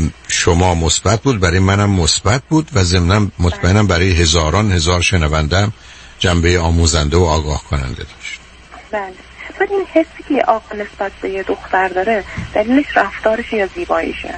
شما مثبت بود، برای منم مثبت بود و ضمناً مطمئنم برای هزاران هزار شنونده‌ام جنبه آموزنده و آگاه کننده داشت. بله. ولی این حسی که آقا نسبت به یه دختر داره دلیلش رفتارش یا زیباییشه؟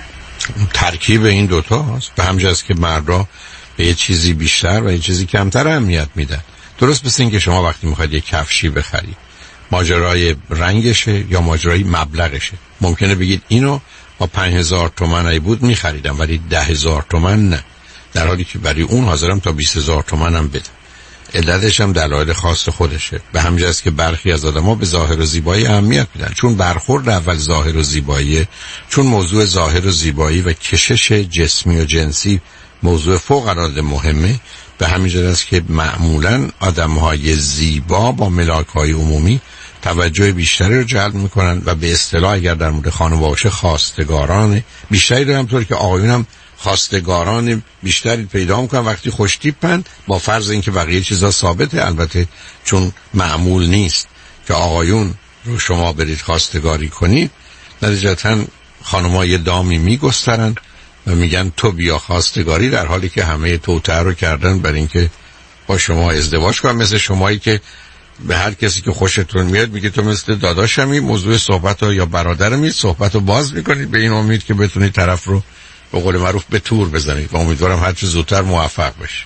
ترکیب این دوتا هست. به همین جاست که مردا به یه چیزی بیشتر و یه چیزی کمتر اهمیت میدن. درست مثل این که شما وقتی میخواید یه کفشی بخرید، ماجرای رنگشه یا ماجرای مبلغشه. ممکنه بگید اینو با 5000 تومان بود میخریدم ولی 10,000 تومان نه، در حالی که برای اون حاضرم تا 20,000 تومان هم بدم. علتش هم دلایل خاص خودشه. به همین جاست که برخی از آدما به ظاهر و زیبایی اهمیت میدن، چون برخورد اول ظاهر و زیبایی، چون موضوع ظاهر و زیبایی و کشش جسمی و جنسی موضوع فوق العاده مهمه. به همین جاست که معمولاً آدم‌های زیبا با ملاک‌های عمومی توجه بیشتری رو جلب میکنن و به اصطلاح اگر در مورد خانم باشه خواستگاران بیشتری رو، همطور که آقایون هم خواستگاران بیشتری پیدا میکنن وقتی خوشتیپن، با فرض اینکه بقیه چیزا ثابته. البته چون معمول نیست که آقایون رو شما برید خواستگاری کنید، نتیجتاً خانم‌ها یه دامی میگسترن و میگن تو بیا خواستگاری، در حالی که همه توطئه رو کردن برای اینکه با شما ازدواج کنن. مثل شمایی که به هر کسی که خوشتون میاد میگه تو مثل داداشمی، موضوع صحبت رو یا برادرمی صحبت رو باز میکنید به این امید که بتونید طرف رو به قول معروف به تور بزنید و امیدوارم هر چه زودتر موفق بشید.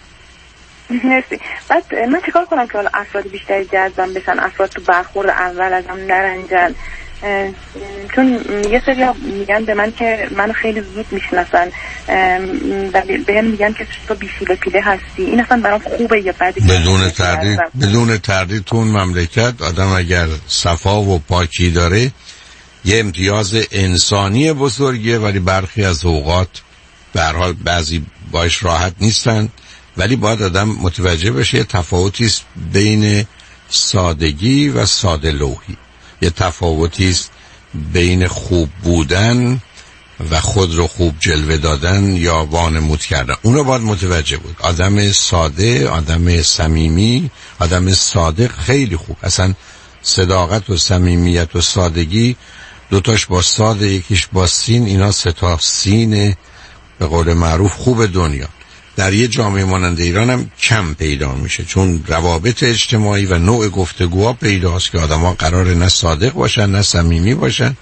مرسی. بعد من چیکار کنم که حالا افراد بیشتری جذبم بشن، افراد تو برخورد اول ازم نرنجن؟ چون یه سری میگن به من که منو خیلی زود میشناسن و به هم میگن که تو بیشیله پیله هستی، این اصلا برام خوبه یا بده؟ بدون تردید تو اون مملکت آدم اگر صفا و پاکی داره یه امتیاز انسانی بزرگیه، ولی برخی از اوقات به هر حال بعضی باش راحت نیستن. ولی باید آدم متوجه بشه تفاوتی است بین سادگی و ساده لوحی، یه تفاوتی است بین خوب بودن و خود رو خوب جلوه دادن یا وانمود کردن. اون رو باید متوجه بود. آدم ساده، آدم صمیمی، آدم صادق خیلی خوب. اصلا صداقت و صمیمیت و سادگی دوتاش با ساده یکیش با سین، اینا سه تا سین به قول معروف خوب دنیا. در یه جامعه مانند ایران هم کم پیدا میشه، چون روابط اجتماعی و نوع گفتگوها پیداست که آدم‌ها قراره نه صادق باشن نه صمیمی باشن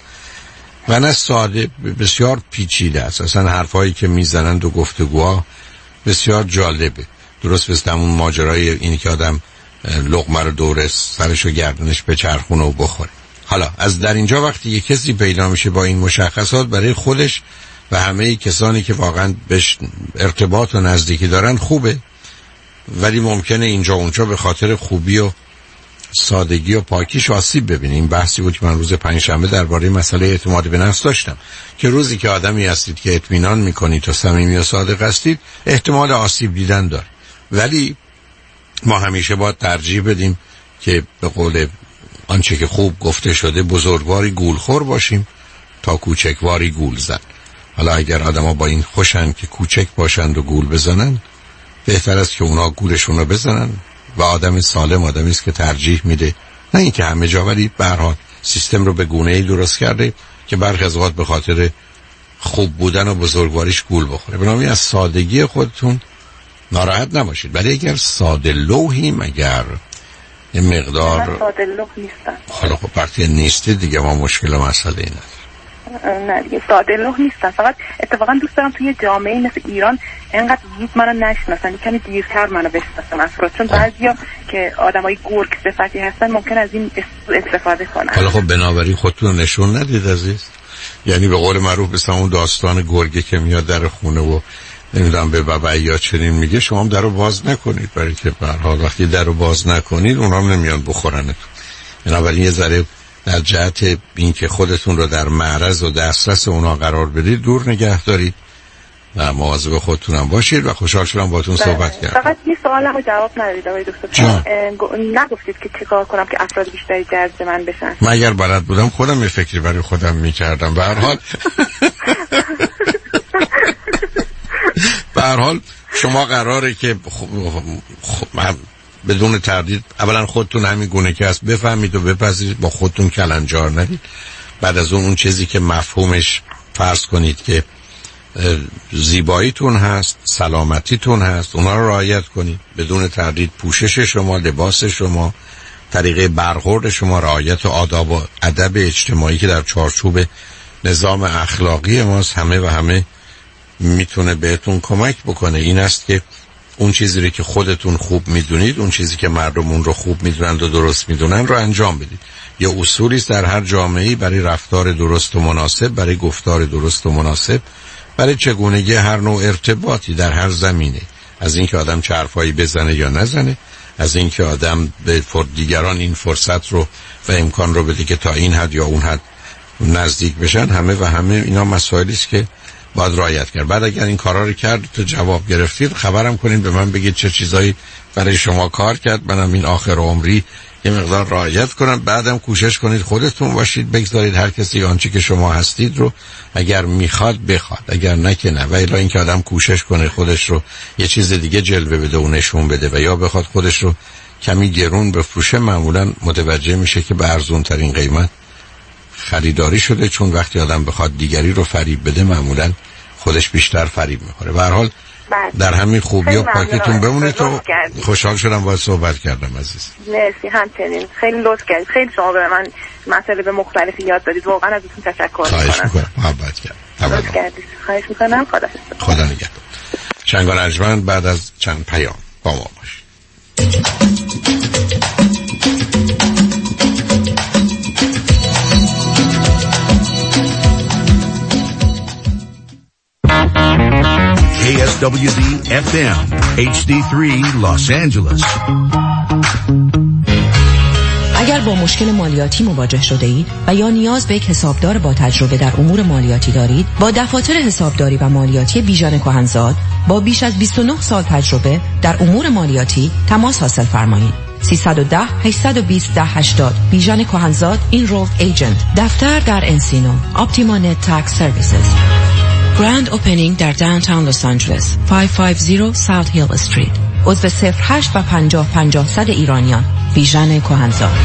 و نه ساده. بسیار پیچیده است. اصلا حرفایی که میزنند و گفتگوها بسیار جالبه. درست مثل اون ماجرای اینی که آدم لقمه رو دور سرش و گردنش به چرخونه و بخوره. حالا از در اینجا وقتی یک کسی پیدا میشه با این مشخصات، برای خودش و همه کسانی که واقعا بهش ارتباط و نزدیکی دارن خوبه، ولی ممکنه اینجا اونجا به خاطر خوبی و سادگی و پاکیش آسیب ببینه. این بحثی بود که من روز پنجشنبه درباره مسئله اعتماد به نفس داشتم که روزی که آدمی هستید که اطمینان میکنید و صمیمی و صادق هستید، احتمال آسیب دیدن داره. ولی ما همیشه باید ترجیح بدیم که به قول آنچه که خوب گفته شده بزرگواری گولخور باشیم تا کوچکواری گول زن. حالا اگر آدما با این خوشن که کوچک باشند و گول بزنن، بهتر است که اونا گولشون رو بزنن و آدم سالم آدمی است که ترجیح میده، نه اینکه همه جا، ولی به هر حال سیستم رو به گونه‌ای درست کرده که برخی از اوقات به خاطر خوب بودن و بزرگواریش گول بخوره. بنابراین از سادگی خودتون ناراحت نباشید. ولی اگر ساده لوحیم، اگر یه مقدار ساده لوح نیستم، حالا خب وقتی نیستی دیگه ما مشکل و مسئله این است. نه دیگه ساده لوح نیستم. فقط اتفاقا دوست دارم توی جامعه مثل ایران اینقدر زود منو نشناسن، کمی دیرتر منو بشناسن افراد، چون بعضیا که آدمای گرگ صفتی هستن ممکن از این استفاده کنن. حالا خب بنابراین خودتون نشون ندید عزیز. یعنی به قول معروف مثل اون داستان گرگه که میاد در خونه و نمیدونم به بابا یا چنین میگه شما هم درو باز نکنید، برای که به هر حال وقتی درو باز نکنید اونها هم نمیان بخورنتون. بنابراین یه ذره در جهت این که خودتون رو در معرض و دسترس اونا قرار بدید دور نگه دارید و مواظب خودتون هم باشید و خوشحال شدم باهاتون صحبت کردم. فقط یه سوالمو جواب ندادید آقای دکتر. نگفتید که چیکار کنم که افراد بیشتری جذب من بشن؟ من اگر بلد بودم خودم یه فکری برای خودم میکردم. به هر حال شما قراره که بدون تردید اولا خودتون همین گونه که هست بفهمید و بپذیرید، با خودتون کلنجار ندید. بعد از اون چیزی که مفهومش فرض کنید که زیباییتون هست، سلامتیتون هست، اونا رو رعایت کنید. بدون تردید پوشش شما، لباس شما، طریقه برخورد شما، رعایت آداب و ادب اجتماعی که در چارچوب نظام اخلاقی ماست، همه میتونه بهتون کمک بکنه. این است که اون چیزی رو که خودتون خوب میدونید، اون چیزی که مردم اون رو خوب میدونند و درست میدونن رو انجام بدید. یه اصولی است در هر جامعه‌ای برای رفتار درست و مناسب، برای گفتار درست و مناسب، برای چگونگی هر نوع ارتباطی در هر زمینه، از اینکه آدم چه حرفایی بزنه یا نزنه، از اینکه آدم به دیگران این فرصت رو و امکان رو بده که تا این حد یا اون حد نزدیک بشن. همه اینا مسائلی است که باید رعایت کرد. بعد اگر این کارا رو کرد تو جواب گرفتید خبرم کنین، به من بگید چه چیزایی برای شما کار کرد، منم این آخر عمری یه مقدار رعایت کنم. بعدم کوشش کنید خودتون باشید، بگذارید هر کسی آنچه که شما هستید رو اگر میخواد بخواد، اگر نه که نه. و الا اینکه آدم کوشش کنه خودش رو یه چیز دیگه جلوه بده و نشون بده و یا بخواد خودش رو کمی گرون بفروشه، معمولا متوجه میشه که به ارزون ترین قیمت خریداری شده، چون وقتی آدم بخواد دیگری رو فریب بده معمولا خودش بیشتر فریب میخوره. به هر حال در همین خوبی و پاکتون بمونه. تو خوشحال شدم باهات صحبت کردم عزیز. مرسی، همچنین. خیلی لطف کردید. خیلی شما به من مسائل مختلفی یاد دادید. واقعا ازتون تشکر میکنم. خواهش میکنم. محبت کردم. لطف کردید. خواهش میکنم. خدا نگهدار. شنگ و رجمند بعد از چند پیام با ما باشید. KSWZ FM HD3 Los Angeles. اگر با مشکل مالیاتی مواجه شده اید و یا نیاز به یک حسابدار با تجربه در امور مالیاتی دارید، با دفاتر حسابداری و مالیاتی بیژن کهنزاد با بیش از 29 سال تجربه در امور مالیاتی تماس حاصل فرمایید. 310 820 1080 بیژن کهنزاد Enrolled Agent. دفتر در انسینو. Optima Net Tax Services. Grand Opening در داونتاون لس آنجلس 550 South Hill Street. عضو 08 و 50 100 ایرانیان. بیژن کهنزاد.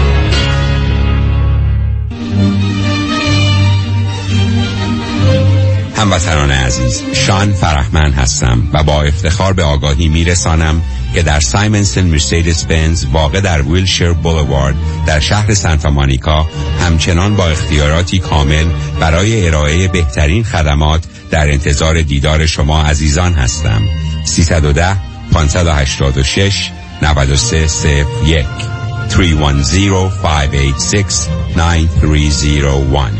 هموطنان عزیز، شان فرحمند هستم و با افتخار به آگاهی میرسانم که در سایمنسن مرسدس بنز واقع در ویلشیر بولوارد در شهر سانتا مونیکا همچنان با اختیاراتی کامل برای ارائه بهترین خدمات در انتظار دیدار شما عزیزان هستم. 310 586 9301 310 586 9301.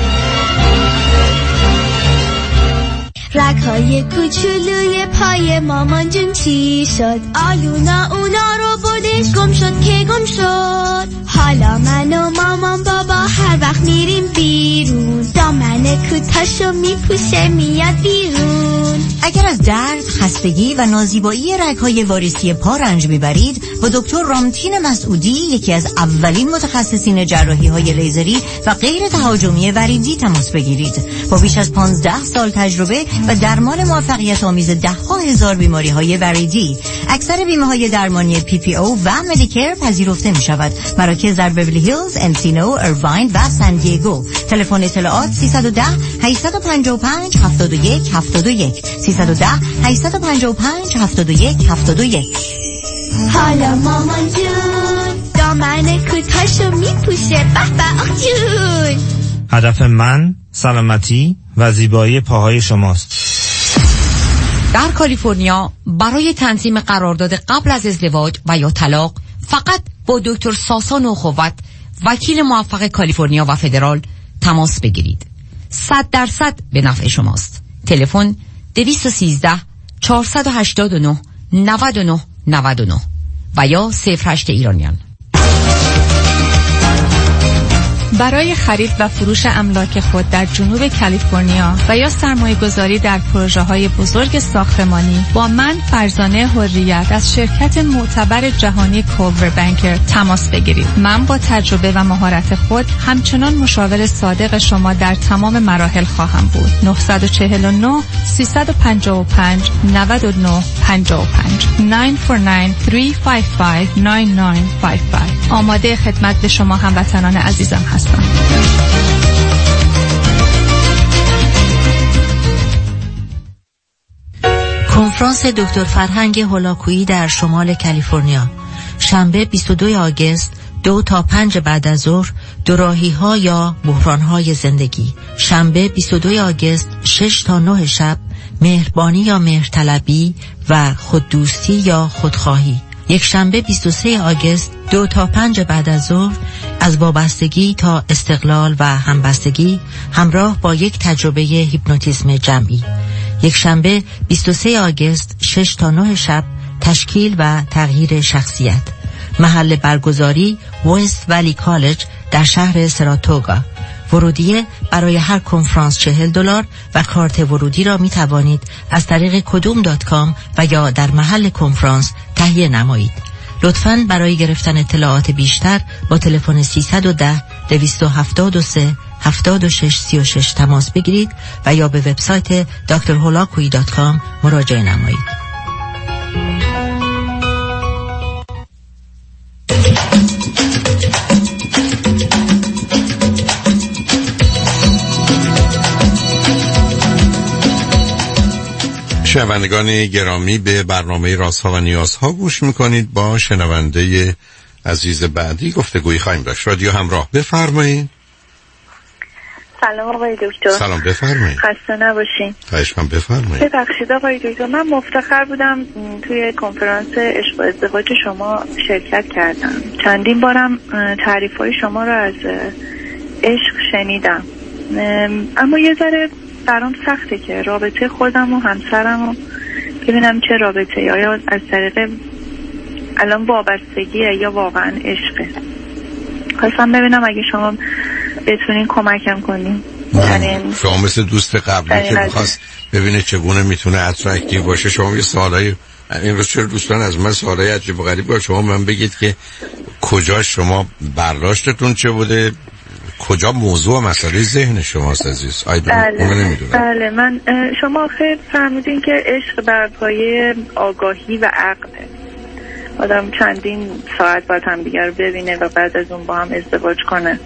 رگ‌های کوچولوی پای مامان جون چی شد؟ آلونا اونا رو بردش، گم شد که گم شد. حالا من و مامان بابا هر وقت میریم بیرون، دامن کوتاشو میپوشه میاد بیرون. اگر از درد، خستگی و نازیبایی رگ‌های واریسی پا رنج میبرید، با دکتر رامتین مسعودی، یکی از اولین متخصصین جراحی‌های لیزری و غیر تهاجمی وریدی تماس بگیرید. با بیش از 15 سال تجربه و درمان موفقیت آمیز 10,000 بیماری‌های وریدی، اکثر بیمه‌های درمانی PPO و مدیکر پذیرفته می‌شود. مراکز در بیولی هیلز، انسینو، ایرواین و سان دیگو. تلفن اطلاعات 310 855 71 71 310 855 71 71. حالا مامان جون دامن کوتاشو میپوشه، به به آخ جون. هدف من سلامتی و زیبایی پاهای شماست. در کالیفرنیا برای تنظیم قرارداد قبل از ازدواج و یا طلاق فقط با دکتر ساسان اخوت، وکیل موفق کالیفرنیا و فدرال تماس بگیرید. 100% به نفع شماست. تلفن 213 489 99 99 و یا 08 ایرانیان. برای خرید و فروش املاک خود در جنوب کالیفرنیا و یا سرمایه گذاری در پروژه های بزرگ ساختمانی با من فرزانه حریت از شرکت معتبر جهانی کولور بانکر تماس بگیرید. من با تجربه و مهارت خود همچنان مشاور صادق شما در تمام مراحل خواهم بود. 949 355 99 55 949 355 9955. آماده خدمت به شما هموطنان عزیزم هستم. کنفرانس دکتر فرهنگ هولاکویی در شمال کالیفرنیا، شنبه 22 آگوست 2 تا 5 بعد از ظهر، دوراهی‌ها یا بحران‌های زندگی. شنبه 22 آگوست 6 تا 9 شب، مهربانی یا مهرطلبی و خوددوستی یا خودخواهی. یک شنبه 23 آگوست 2 تا 5 بعد از ظهر، از وابستگی تا استقلال و همبستگی، همراه با یک تجربه هیپنوتیزم جمعی. یک شنبه 23 آگوست 6 تا 9 شب، تشکیل و تغییر شخصیت. محل برگزاری وست ولی کالج در شهر سراتوگا. ورودیه برای هر کنفرانس $40 و کارت ورودی را می توانید از طریق کدوم.com و یا در محل کنفرانس تهیه نمایید. لطفاً برای گرفتن اطلاعات بیشتر با تلفن 310 273 7636 تماس بگیرید و یا به وبسایت drholakui.com مراجعه نمایید. شنوندگان گرامی، به برنامه رازها و نیازها گوش میکنید. با شنونده عزیز بعدی گفتگویی خواهیم داشت. رادیو همراه، بفرمایید. سلام آقای دکتر. سلام، بفرمایید. خسته نباشین. خواهش من، بفرمایید. ببخشید آقای دکتر، من مفتخر بودم توی کنفرانس عشق و ازدواج شما شرکت کردم. چندین بارم تعریف‌های شما رو از عشق شنیدم، اما یه ذره برام سخته که رابطه خودم و همسرم رو ببینم چه رابطه، آیا از طریق الان وابستگیه یا واقعا عشقه. خواستم ببینم اگه شما بتونین کمکم کنین. شما مثل دوست قبلی که میخواست ببینه چگونه میتونه اترکتیو باشه، شما یه سوالای این روز چرا دوستان از من سوالای عجیب و غریب با شما من بگید که کجا شما برداشتتون چه بوده، کجا موضوع مسئله ذهن شماست عزیز؟ بله من شما خیلی فهمیدین که عشق بر پایه آگاهی و عقله. آدم چندین ساعت باید هم دیگر رو ببینه و بعد از اون با هم ازدواج کنه.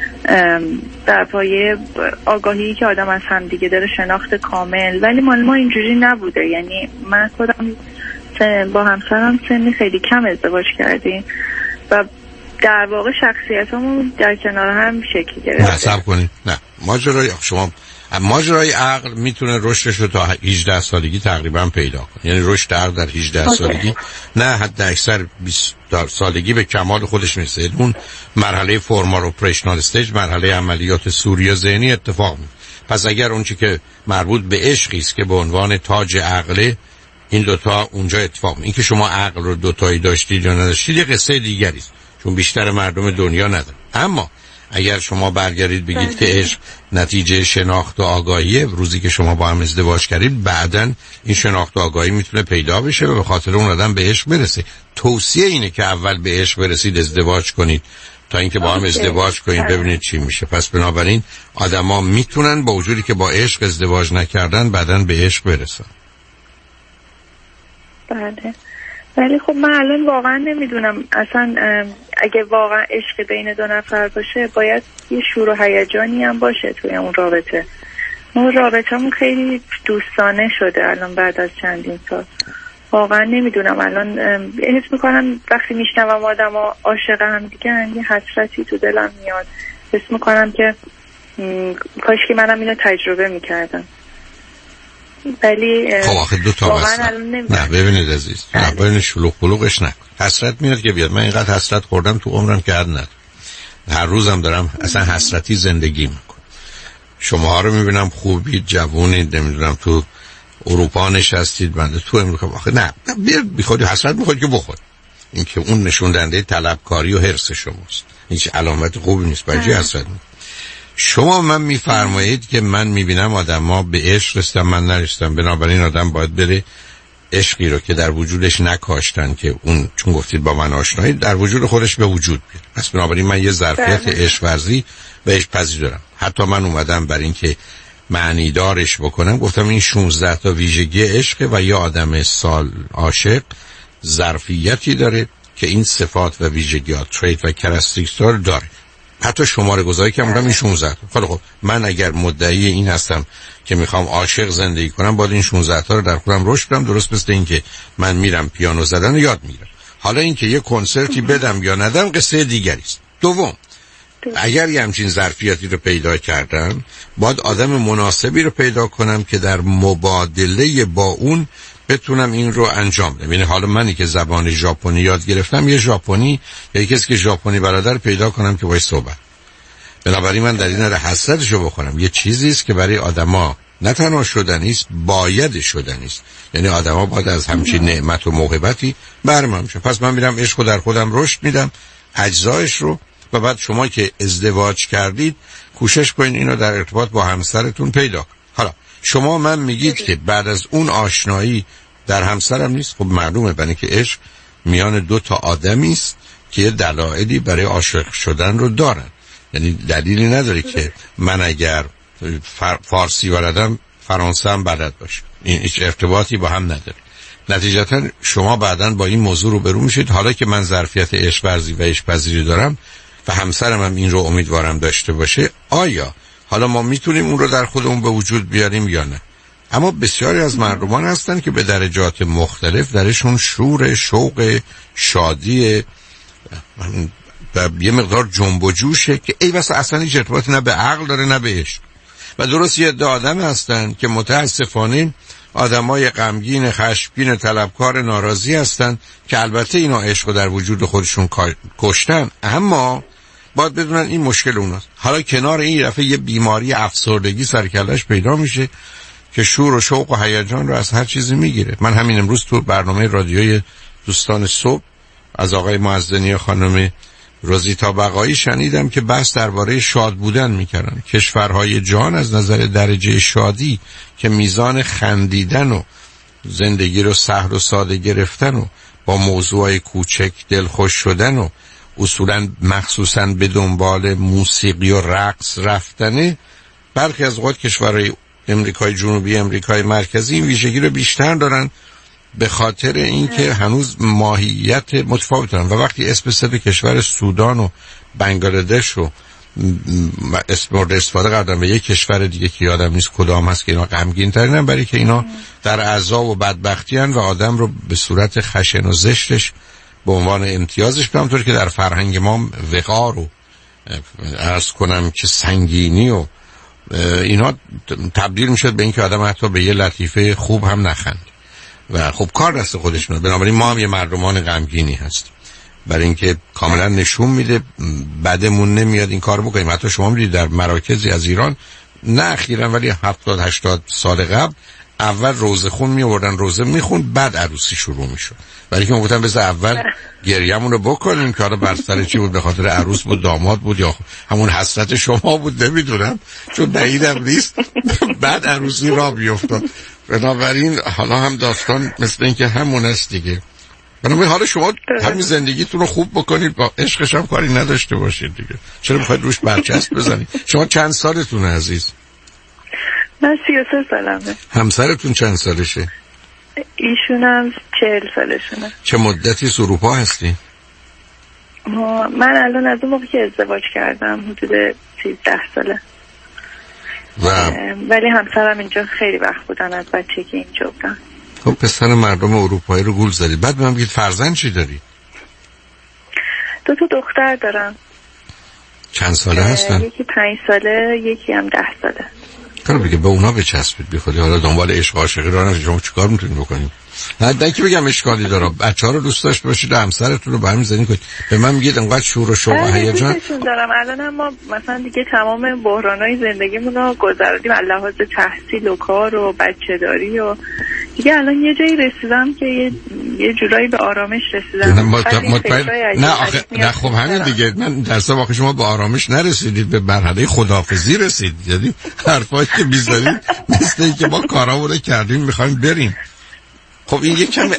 در پایه آگاهی که آدم از هم دیگه داره، شناخت کامل. ولی مال ما اینجوری نبوده. یعنی من خودم با همسرم سنی خیلی کم ازدواج کردیم و در واقع شخصیتمون در کنار هم شکل گرفته. نه صبر کنید، نه ماجرای عقل میتونه رشدش رو تا 18 سالگی تقریبا پیدا کنه. یعنی رشد عقل در 18 سالگی نه حد اکثر 20 سالگی به کمال خودش میرسه. اون مرحله فرمال اپریشنال استیج، مرحله عملیات سوری و ذهنی اتفاق میفته. پس اگر اون چی که مربوط به عشقی است که به عنوان تاج عقله، این دوتا اونجا اتفاق میفته. این که شما عقل رو دوتایی داشتید یا نداشتید یه قصه دیگری است، چون بیشتر مردم دنیا ندارن. اما اگر شما برگردید بگید که عشق نتیجه شناخت و آگاهیه، روزی که شما با هم ازدواج کردید بعدن این شناخت و آگاهی میتونه پیدا بشه و به خاطر اون آدم به عشق برسه. توصیه اینه که اول به عشق برسید، ازدواج کنید تا اینکه با هم ازدواج کنید ببینید چی میشه. پس بنابراین آدما میتونن با وجودی که با عشق ازدواج نکردن بعدن به عشق برسن. بله. ولی خب من الان واقعا نمیدونم اصلا اگه واقعا عشق بین دو نفر باشه باید یه شور و هیجانی هم باشه توی اون رابطه. اون رابطه‌مون خیلی دوستانه شده الان بعد از چندین سال. واقعا نمیدونم الان حس میکنم وقتی میشنوم آدم‌ها عاشق هم دیگه یه حسرتی تو دلم میاد. حس میکنم که کاش که منم اینو تجربه میکردم. ولی خب آخه دو تا نه ببینید عزیز، نه ببینید شلوغ بلوغش نکن. حسرت میاد که بیاد. من اینقدر حسرت خوردم تو عمرم که هر روزم دارم اصلا حسرتی زندگی میکنم. شما رو میبینم خوبید، جوونید، نمیدونم تو اروپا نشستید، بنده تو امریکا. آخه نه بیخودی حسرت میخواد که بخود. این که اون نشون دهنده طلبکاری و حرص شماست، هیچ علامت خوبی نیست. برای حسرت شما من میفرمایید که من میبینم آدما به عشق رسیدن، من نرسیدم، بنابراین آدم باید بره عشقی رو که در وجودش نکاشتن، که اون چون گفتید با من آشنایی، در وجود خودش به وجود بیاد. پس بنابراین من یه ظرفیت عشق ورزی بهش پذیر دارم. حتی من اومدم برای اینکه معنی دارش بکنم گفتم این 16 تا ویژگی عشق و یا آدم سال عاشق ظرفیتی داره که این صفات و ویژگیات، تریت و کاراکتریستیکس داره. حتی شماره گذاری که میگم این 16 تا. خب من اگر مدعی این هستم که میخوام عاشق زندگی کنم، باید این 16 تا رو در خودم رشد بدم. درست مثل این که من میرم پیانو زدن رو یاد میگیرم. حالا این که یه کنسرتی بدم یا ندم قصه دیگری است. دوم، اگر یه همچین ظرفیتی رو پیدا کردم، باید آدم مناسبی رو پیدا کنم که در مبادله با اون بتونم این رو انجام بدم. یعنی حالا منی که زبان ژاپنی یاد گرفتم، یه ژاپنی یا کسی که ژاپنی برادر پیدا کنم که باهاش صحبت. بنابراین من در این حسرتشو بخورم. یه چیزی است که برای آدما نه تنها شدنی است، باید شدنی است. یعنی آدما باید از همچین نعمت و موهبتی برمم شه. پس من میرم عشقو در خودم رشد میدم، اجزایش رو، و بعد شما که ازدواج کردید کوشش کنید اینو در ارتباط با همسرتون پیدا کنید. حالا شما من میگید که بعد از اون آشنایی در همسرم نیست. خب معلومه، برای که عشق میان دو تا آدمی است که دلایلی برای عاشق شدن رو دارن. یعنی دلیلی نداره که من اگر فارسی بلدم فرانسه هم بلد باشم، این هیچ ارتباطی با هم نداره. نتیجتا شما بعداً با این موضوع رو برو میشید. حالا که من ظرفیت عشق ورزی و عشق پذیری دارم و همسرم هم این رو امیدوارم داشته باشه، آیا حالا ما میتونیم اون رو در خودمون به وجود بیاریم یا نه؟ اما بسیاری از مردمان هستن که به درجات مختلف درشون شور، شوق، شادی و یه مقدار جنب و جوشه که ای بس اصلا هیچ ارتباطی نه به عقل داره نه به عشق. و درست یه عده آدم هستن که متاسفانه آدمای غمگین، خشمگین، طلبکار، ناراضی هستن که البته اینا عشق رو در وجود خودشون کشتن، اما باید بدونن این مشکل اوناست. حالا کنار این دفعه یه بیماری افسردگی سرکلش پیدا میشه که شور و شوق و هیجان رو از هر چیزی میگیره. من همین امروز تو برنامه رادیوی دوستان صبح از آقای معزنی خانم روزیتا بقایی شنیدم که بحث درباره شاد بودن میکردن. کشورهای جهان از نظر درجه شادی که میزان خندیدن و زندگی رو سهل و ساده گرفتن و با موضوعای کوچک دلخوش شدن و اصولا مخصوصا به دنبال موسیقی و رقص رفتنه، برخی از اوقات کشورهای امریکای جنوبی، امریکای مرکزی این ویژگی رو بیشتر دارن به خاطر اینکه هنوز ماهیت متفاوت دارن. و وقتی اسم سه کشور سودان و بنگلادش رو مورد استفاده کردن و یک کشور دیگه که یادم نیست کدام هست که اینا غمگین ترینن، برای که اینا در عذاب و بدبختی هن و آدم رو به صورت خشن و زشتش به عنوان امتیازش، به همطور که در فرهنگ ما وقار و عرض کنم که سنگینی و اینا تبدیل میشد به اینکه آدم حتی به یه لطیفه خوب هم نخند. و خب کار دست خودشونه. بنابراین ما هم یه مردمان غمگینی هستیم، برای اینکه کاملا نشون میده بدمون نمیاد این کار بکنیم. حتی شما میدید در مراکزی از ایران، نه اخیراً ولی 70-80 سال قبل، اول روزه خون میوردن، روزه میخون، بعد عروسی شروع میشد. برای که گفتم بذار اول گریه‌مون رو بکنیم که حالا بر سر چی بود، به خاطر عروس بود، داماد بود، یا همون حسرت شما بود، نمیدونم چون دقیقم نیست. بعد عروسی را بیفتاد. بنابراین حالا هم داستان مثل این که همون است دیگه. بنابراین حالا شما همین زندگیتون رو خوب بکنید، با عشقش هم کاری نداشته باشید دیگه. چرا میخواید روش برچسب بزنید؟ شما چند سالتونه عزیز؟ من 33 سالمه. همسرتون چند سالشه؟ ایشون هم 40 سالشونه. چه مدتی اروپا هستی؟ من الان از اون موقع که ازدواج کردم حدود 13 ساله. ولی همسرم اینجا خیلی وقت بودن، از بچگی اینجا بودن. خب پسر مردم اروپایی رو گول زدی. بعد به من بگید فرزند چی داری؟ 2 دختر دارم. چند ساله هستن؟ یکی 5 ساله، یکی هم 10 ساله. کنم بگه به اونا بچسبید بی خودی. حالا دنبال عشق عاشقی رو نشید. شما چیکار میتونید بکنید؟ نه که بگم اشکالی داره، بچه‌ها رو دوست داشت باشید، همسرتون رو با هم می‌زنید کنید. به من میگید انقدر شور و شوق و هیجان دارم. الان ما مثلا دیگه تمام بحرانای زندگیمون رو گذروندیم، لحاظ تحصیل و کار و بچه‌داری و دیگه الان یه جایی رسیدم که یه جورایی به آرامش رسیدم. نه خب همین دیگه. من در واقع شما به آرامش نرسیدید، به مرحله خداحافظی رسیدید. یعنی حرفایی که می‌زنید مثل اینکه ما کارامون رو کردیم می‌خوایم بریم. خب این یک کم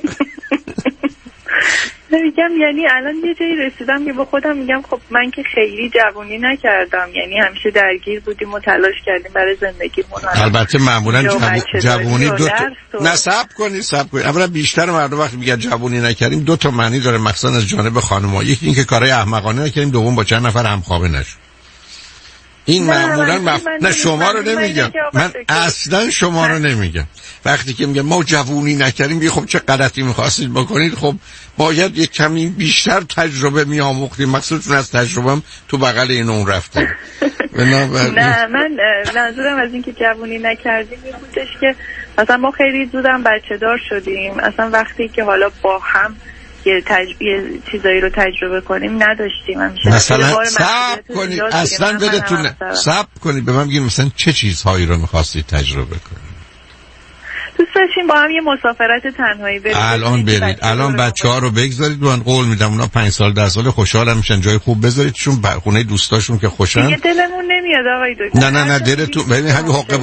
میگم یعنی الان یه جایی رسیدم که با خودم میگم خب من که خیلی جوونی نکردم، یعنی همیشه درگیر بودیم و تلاش کردیم برای زندگیمون. البته معمولا جوونی نه صبر کنید. اولا بیشتر مردم وقتی میگن جوونی نکردیم دو تا معنی داره، مخصوصا از جانب خانم‌ها. یکی اینکه کارهای احمقانه نکردیم، دوم با چند نفر همخوابه نشد. این معمولا نه شما رو نمیگم، من اصلا شما رو نمیگم. وقتی که میگم ما جوونی نکردیم، بگی خب چه غلطی میخواستید بکنید؟ خب باید یک کمی بیشتر تجربه میآموختیم، مخصوصا از تجربه‌ام تو بغل این اون رفتم. نه من منظورم از اینکه جوونی نکردیم این بودش که مثلا ما خیلی زودم بچه دار شدیم، اصلا وقتی که حالا با هم یه چیزایی رو تجربه کنیم نداشتیم. مثلا صبر کنید، اصلا بدتون صبر کنید، به من بگید مثلا چه چیزهایی رو می‌خواستید تجربه کنید؟ دوست داشتیم با هم یه مسافرت تنهایی بریم. الان برید، الان بچه‌ها رو بگذارید، من قول میدم اونا 5 سال 10 سال خوشحال میشن، جای خوب بذاریدشون، خونه دوستاشون که خوشن. دیگه دلمون نمیاد آقای دکتر. نه دلتون، ببینید همین حقه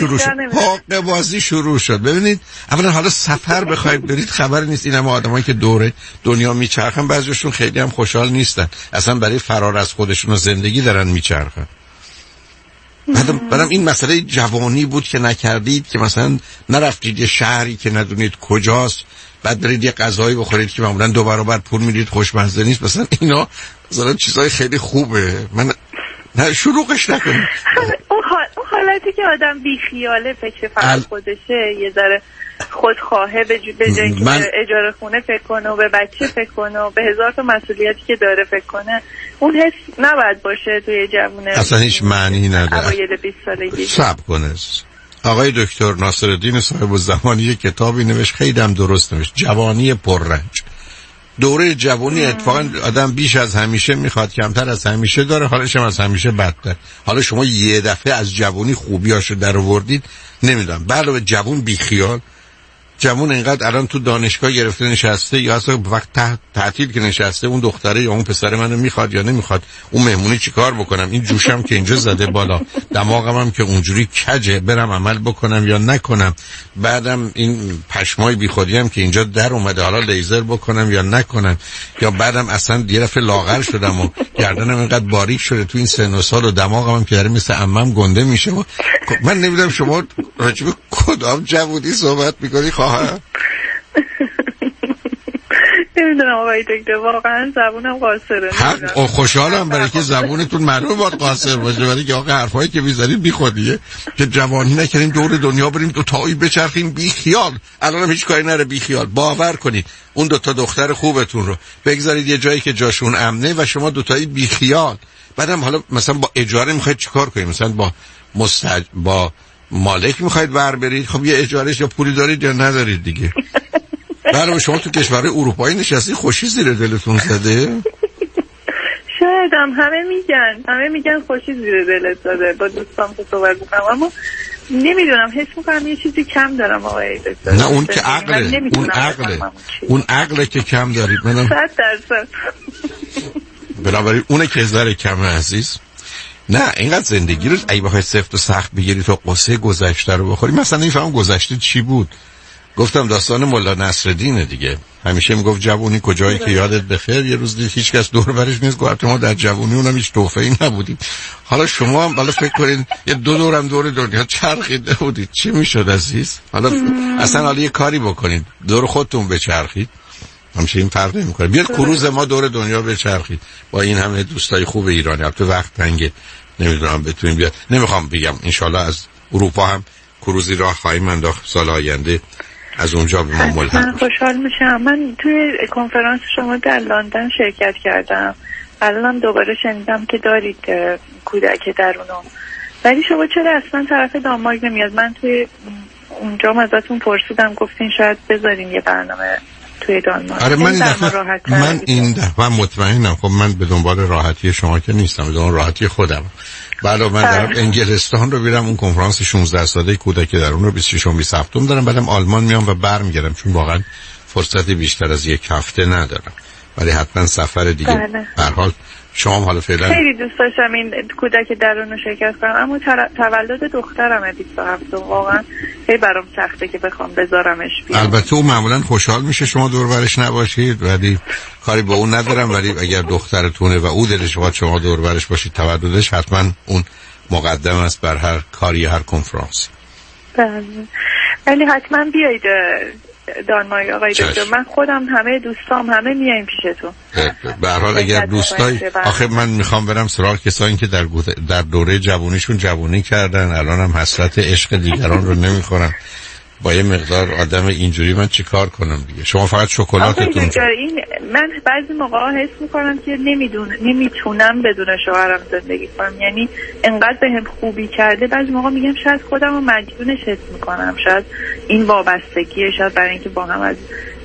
بازی شروع شد. ببینید اولا حالا سفر بخواید برید خبری نیست، این هم آدمایی که دوره دنیا میچرخن بعضیشون خیلی هم خوشحال نیستن، اصلا برای فرار از خودشون و زندگی دارن میچرخن. بعدم این مسئله جوانی بود که نکردید، که مثلا نرفتید یه شهری که ندونید کجاست، بعد برید یه غذایی بخورید که معمولا 2 برابر پول میدید، خوشمزه نیست. مثلا اینا مثلا چیزای خیلی خوبه، من نه شروعش نکنید. اون حالتی که آدم بیخیاله، فکر فقط خودشه، یه ذره خودخواهه، به جای اینکه اجاره خونه فکر کنه و به بچه فکر کنه و به هزار تا مسئولیتی که داره فکر کنه، اون حس نباید باشه توی جوونه. اصلا هیچ معنی نداره. اوایل 20 سالگی. صبر کنه. آقای دکتر ناصرالدین صاحب الزمانی یک کتابی نوشت، خیلی هم درست نوشت، جوانی پررنج. دوره جوانی اتفاقا آدم بیش از همیشه میخواد، کمتر از همیشه داره، حالش هم از همیشه بدتر. حالا شما یه دفعه از جوانی خوبیاشو در آوردید، نمیدونم، علاوه جوون بیخیال، جوون اینقدر الان تو دانشگاه گرفته نشسته، یا اصلا وقت تعطیل که نشسته، اون دختره یا اون پسر منو میخواد یا نمیخواد، اون مهمونی چیکار بکنم، این جوشم که اینجا زده بالا، دماغم هم که اونجوری کجه، برم عمل بکنم یا نکنم، بعدم این پشمای بیخودی هم که اینجا در اومده، حالا لیزر بکنم یا نکنم، یا بعدم اصلا یه دفعه لاغر شدم و گردنم اینقدر باریک شده تو این سن و سال و دماغم هم که داره مثل عمم گنده میشه. و من نمیدونم شما راجع به کدام جوونی صحبت میکنی خواهر؟ نمیدونم آقای دکتر، واقعا زبونم قاصره. خوشحالم برای که زبونتون معلومه باید قاصر باشه، ولی که آقا حرفایی که میزنید بی خودیه، که جوانی نکنیم دور دنیا بریم دو تایی بچرخیم بی خیال. الانم هیچ کاری نره بی خیال. باور کنید اون 2 تا دختر خوبتون رو بگذارید یه جایی که جاشون امنه و شما 2 تایی بی خیال. بعدم حالا مثلا با اجاره میخواید چیکار کنید؟ مثلا با مالک میخواید ور برید، خب یه اجارهش یا پولی دارید یا ندارید دیگه. برای شما تو کشور اروپایی نشستی، خوشی زیر دلتون زده؟ شاید همه میگن خوشی زیر دلت زده. با دوستام که صحبت میکنم، اما نمیدونم، حس میکنم یه چیزی کم دارم آقای دکتر. نه اون که عقله، اون عقله که کم دارید. 100%. بنابراین اونه که ذره کمه عزیز. نه اینقدر زندگی رو اگه بخواید سفت و سخت بگیرید و قصه گذشته رو بخورید، مثلا نمیفهم گذشته چی بود. گفتم داستان ملا نصرالدین دیگه، همیشه میگفت جوونی کجایی که یادت بخیر. یه روز دید هیچ کس دور برش نیست، گفت ما در جوونی اونم هیچ توفیقی نبودیم. حالا شما هم فکر کنین یه 2 دورم دور دنیا چرخیده بودید، چی میشد عزیز؟ حالا اصلا یه کاری بکنید دور خودتون بچرخید، همیشه این فرق نمیکنه. بیاد کروز ما دور دنیا بچرخید با این همه دوستای خوب ایرانی. البته وقت تنگه، نمیدونم بتونیم بیاد. نمیخوام بگم انشالله از اروپا هم کروزی راه خواهیم انداخت سال آینده، از اونجا به ما ملحق. من خوشحال میشم. من توی کنفرانس شما در لندن شرکت کردم، الانم دوباره شنیدم که دارید کودک درونو، ولی شما چرا اصلا طرف دانمارک نمیاد؟ من توی اونجا ازتون پرسیدم گفتین شاید بذارین یه برنامه توی دانمارک. آره من این دفعه مطمئنم. خب من به دنبال راحتی شما که نیستم، به دنبال راحتی خودم. بعد من دارم انگلستان رو میرم، اون کنفرانس 16 ساله کودک در اون رو 26 و 27 دارم، بعدم آلمان میام و برمیگردم چون واقعا فرصت بیشتر از یک هفته ندارم. ولی حتما سفر دیگه به هر حال شما حالا فعلا خیلی دوست داشتم این کودک درون رو شرکت کنم، اما تولد دخترمه 27 واقعا خیلی برام سخته که بخوام بذارمش بیام. البته او معمولا خوشحال میشه شما دور برش نباشید، ولی کاری با اون ندارم، ولی اگر دخترتونه و او دلش بخواد شما دور برش باشید تولدش، حتما اون مقدم است بر هر کاری، هر کنفرانس. بله ولی حتما بیایید دانمارک آقای دکتر. من خودم همه دوستام همه میایم پیشتون. به هر حال اگر دوستای آخه من میخوام برم سراغ کسایی که در دوره جوونیشون جوونی کردن، الان هم حسرت عشق دیگران رو نمیخورن. با یه مقدار آدم اینجوری من چی کار کنم دیگه؟ شما فقط شکلاتتون. من بعضی موقع حس میکنم که نمیتونم بدون شوهرم زندگی کنم، یعنی انقدر بهم خوبی کرده بعضی موقع میگم شاید خودم رو مجبورش حس میکنم، شاید این وابستگیه، شاید برای اینکه با هم از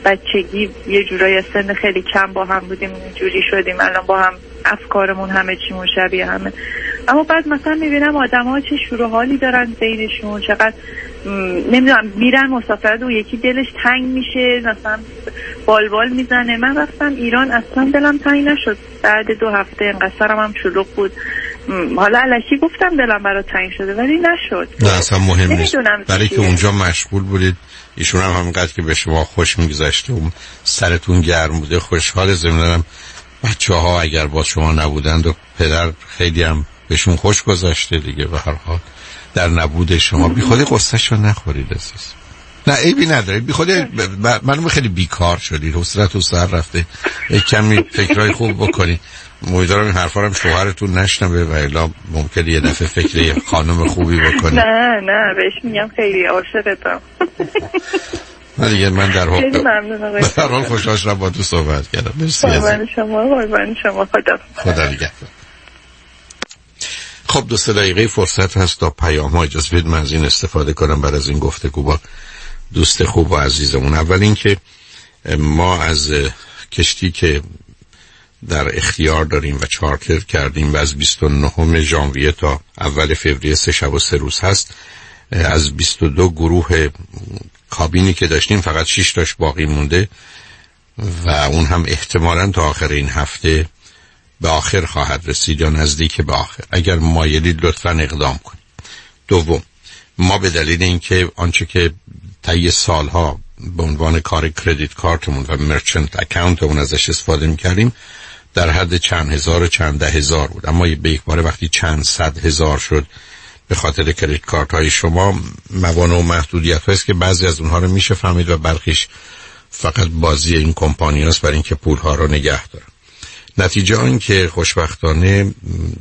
بچگی یه جورایی سن خیلی کم با هم بودیم اینجوری شدیم، الان با هم افکارمون همه چیمون شبیه همه. اما بعد مثلا میبینم آدم‌ها چه شور و حالی دارن بینشون، چقدر نمیدونم میرن مسافرت و یکی دلش تنگ میشه مثلا بالبال میزنه. من رفتم ایران اصلا دلم تنگ نشد، بعد 2 هفته انقدر سرم هم شلوغ بود، حالا الکی گفتم دلم برات تنگ شده ولی نشد. نه اصلا مهم نیست، برای که اونجا مشغول بودید. ایشون هم همینقدر که به شما خوش میگذشته و سرتون گرم بوده خوشحال. ضمناً بچه‌ها اگر با شما نبودند و پدر خیلی هم بهشون خوش گذشته دیگه، به هر حال در نبود شما بی خودی قصه‌شو نخورید عزیز. نه عیبی نداره، بی خودی منو خیلی بیکار شدید، حوصله‌ت تو سر رفته، یک کمی فکرای خوب بکنید. امیدوارم این حرفا رو شوهرتون نشنوه و الا ممکنه یه دفعه فکر خانم خوبی بکنید. نه بهش میگم خیلی عاشقتم. نه دیگه من در حال خیلی ممنون آقای دکتر. در حال خوشحال شدم با تو صحبت کردم. مرسی قربان شما خدا نگهدار. خب 2 دقیقه فرصت هست تا پیام ها. اجازه بدید من از این استفاده کنم بعد از این گفتگو با دوست خوب و عزیزمون. اول اینکه ما از کشتی که در اختیار داریم و چارتر کردیم و از 29 ژانویه تا اول فوریه 3 شب و 3 روز هست، از 22 گروه کابینی که داشتیم فقط 6 تاش باقی مونده و اون هم احتمالاً تا آخر این هفته به آخر خواهد رسید یا نزدیک به آخر. اگر مایلید لطفاً اقدام کنید. دوم، ما به دلیل اینکه آنچه که طی سالها به عنوان کار کردیت کارتمون و مرچنت اکانتمون ازش استفاده می‌کردیم در حد چند هزار و چند ده هزار بود، اما به یک باره وقتی چند صد هزار شد به خاطر کردیت کارت های شما موانع و محدودیت هست که بعضی از اونها رو میشه فهمید و برخیش فقط بازی این کمپانی هست برای اینکه پول ها رو نگه دارن. نتیجه آن که خوشبختانه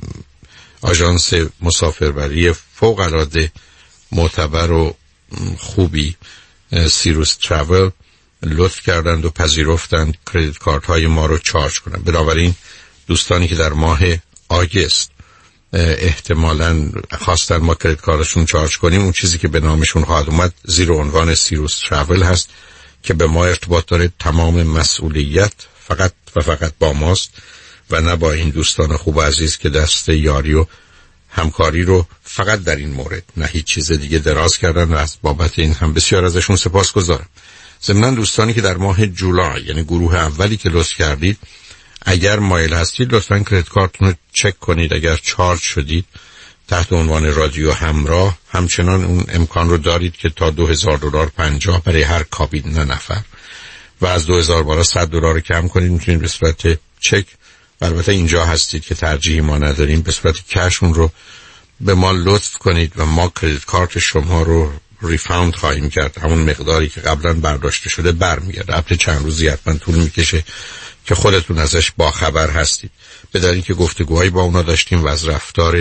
آژانس مسافربری فوق العاده معتبر و خوبی سیروس تراول لطف کردند و پذیرفتند کردیت کارت های ما رو چارج کنند. بنابراین دوستانی که در ماه آگست احتمالاً خواستن ما کردیت کارتشون چارج کنیم، اون چیزی که به نامشون خواهد اومد زیر عنوان سیروس تراول هست که به ما ارتباط داره. تمام مسئولیت فقط و فقط با ماست و نه با این دوستان خوب و عزیز که دست یاری و همکاری رو فقط در این مورد نه هیچ چیز دیگه دراز کردن و از بابت این هم بسیار ازشون سپاسگزارم. ضمناً دوستانی که در ماه جولای یعنی گروه اولی که لطف کردید، اگر مایل هستید لطفاً کردیت کارتون رو چک کنید. اگر چارج شدید تحت عنوان رادیو همراه همچنان اون امکان رو دارید که تا $2,000 50 برای هر کابین نفر و از 2000 بالا $100 کم کنید میتونید به صورت چک. البته اینجا هستید که ترجیحی ما نداریم، به صورت کش اون رو به ما لطف کنید و ما کردیت کارت شما رو ریفاوند خواهیم کرد. همون مقداری که قبلا برداشته شده برمیگرده. البته چند روزی حتما طول میکشه که خودتون ازش با خبر هستید. به دلیلی که گفتگوهایی با اونا داشتیم و از رفتار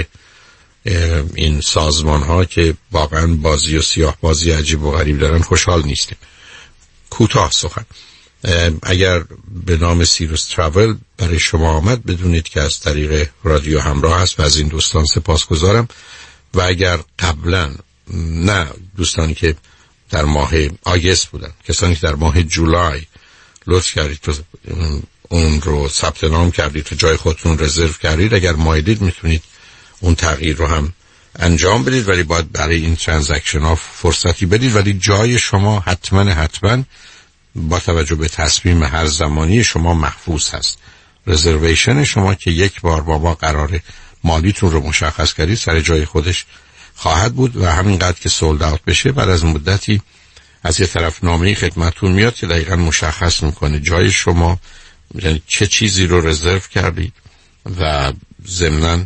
این سازمان ها که واقعا بازی و سیاه بازی عجیب و غریب دارن خوشحال نیستیم. کوتاه سخن، اگر به نام سیروس تراول برای شما آمد بدونید که از طریق رادیو همراه هست و از این دوستان سپاسگزارم. و اگر قبلا نه دوستانی که در ماه آگست بودن، کسانی که در ماه جولای لطف کردید تو اون رو ثبت نام کردید تو جای خودتون رزرو کردید، اگر مایلید میتونید اون تغییر رو هم انجام بدید، ولی باید برای این ترانزکشن ها فرصتی بدید. ولی جای شما حتما با توجه به تصمیم هر زمانی شما محفوظ هست. رزرویشن شما که یک بار با ما قرار مالیتون رو مشخص کردید سر جای خودش خواهد بود و همینقدر که سولد اوت بشه بعد از مدتی از یه طرف نامه‌ای خدمتتون میاد که دقیقاً مشخص میکنه جای شما، یعنی چه چیزی رو رزرو کردید و ضمناً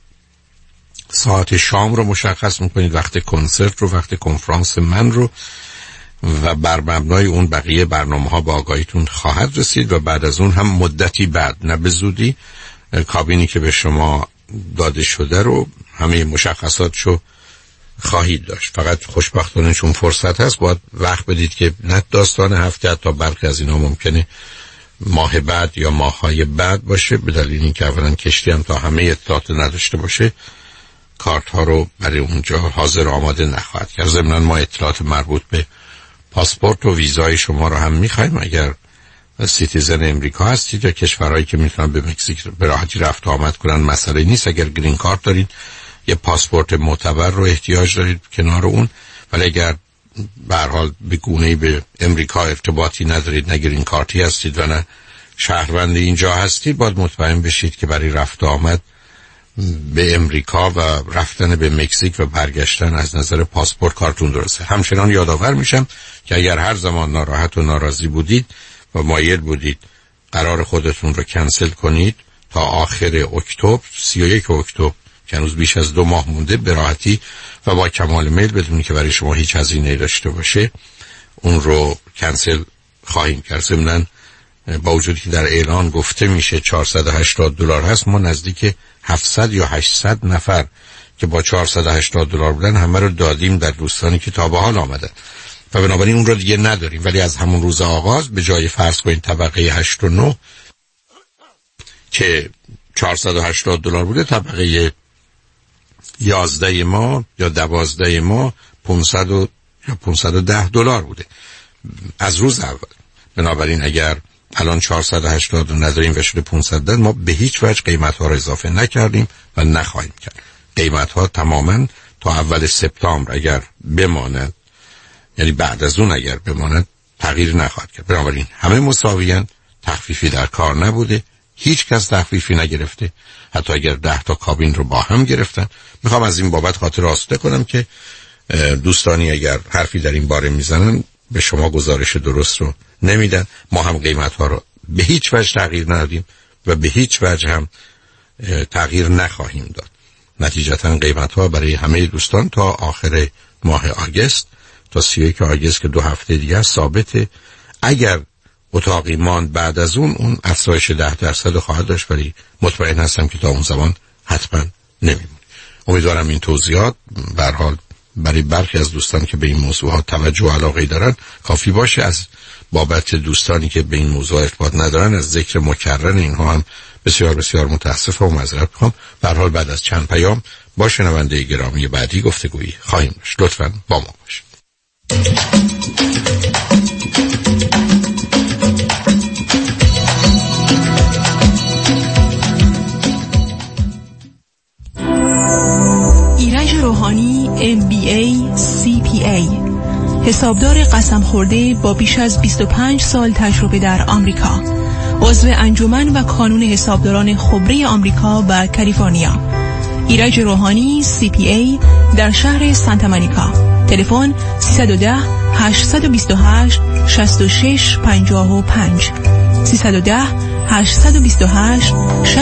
ساعت شام رو مشخص میکنید، وقت کنسرت رو، وقت کنفرانس من رو، و بر مبنای اون بقیه برنامه‌ها با آگاهیتون خواهد رسید و بعد از اون هم مدتی بعد، نه به زودی، کابینی که به شما داده شده رو همه مشخصاتشو خواهید داشت. فقط خوشبختانه چون فرصت هست باید وقت بدید که نه داستان هفته تا برخی از اینا ممکنه ماه بعد یا ماه‌های بعد باشه، به دلیل اینکه اولا کشتی هم تا همه اطلاعات نداشته باشه کارت ها رو برای اونجا حاضر آماده نخواهد کرد. ضمناً ما اطلاعات مربوط به پاسپورت و ویزای شما رو هم میخوایم. اگر سیتیزن امریکا هستید یا کشورهایی که میتونن به مکزیک به راحتی رفت و آمد کنن مسئله نیست. اگر گرین کارت دارید یه پاسپورت معتبر رو احتیاج دارید کنار اون، ولی اگر به هر حال به گونه‌ای به امریکا ارتباطی ندارید، نه گرین کارتی هستید و نه شهروند اینجا هستید، باید مطمئن بشید که برای رفت و آمد به امریکا و رفتن به مکزیک و برگشتن از نظر پاسپورت کارتون درسته. همچنان یادآور میشم که اگر هر زمان ناراحت و ناراضی بودید و مایل بودید قرار خودتون رو کنسل کنید تا آخر اکتبر، 31 اکتبر که هنوز بیش از 2 ماه مونده، به راحتی و با کمال میل بدونید که برای شما هیچ هزینه‌ای داشته باشه اون رو کنسل خواهیم کرد. ضمناً با وجودی که در اعلان گفته میشه $480 هست، ما نزدیک 700 یا 800 نفر که با $480 بودن همه رو دادیم در دوستانی که تا به حال آمدن و بنابراین اون رو دیگه نداریم. ولی از همون روز آغاز به جای فرض کنید طبقه 8 و 9 که $480 بوده، طبقه 11 ما یا 12 ما 500 یا $510 بوده از روز اول. بنابراین اگر الان 480 نداریم و شده 500، ما به هیچ وجه قیمت ها رو اضافه نکردیم و نخواهیم کرد. قیمت ها تماما تا اول سپتامبر اگر بماند، یعنی بعد از اون اگر بماند، تغییر نخواهد کرد. بنابراین همه مساویاً، تخفیفی در کار نبوده، هیچ کس تخفیفی نگرفته، حتی اگر 10 تا کابین رو با هم گرفتن. میخوام از این بابت خاطر آسوده کنم که دوستانی اگر حرفی در این باره میزنن به شما گزارش درست رو نمیدن. ما هم قیمت ها رو به هیچ وجه تغییر ندادیم و به هیچ وجه هم تغییر نخواهیم داد. نتیجتا قیمت ها برای همه دوستان تا آخر ماه آگست، تا 31 آگست که 2 هفته دیگه ثابته. اگر اتاقی ماند بعد از اون افزایش 10% خواهد داشت، ولی مطمئن هستم که تا اون زمان حتما نمیمونه. امیدوارم این توضیحات به هر حال برای برخی از دوستان که به این موضوعات توجه و علاقه دارن کافی باشه. از بابت دوستانی که به این موضوع ارتباط ندارن از ذکر مکرر اینها هم بسیار بسیار متاسفم و معذرت میخوام. به هر حال بعد از چند پیام با شنونده گرامی بعدی گفتگویی خواهیم داشت. لطفاً با ما باشید. ایرج روحانی MBA CPA، حسابدار قسم خورده با بیش از 25 سال تجربه در آمریکا، عضو انجمن و کانون حسابداران خبره آمریکا و کالیفرنیا. ایرج روحانی CPA در شهر سانتا مونیکا. تلفن 310 828 6655 310 828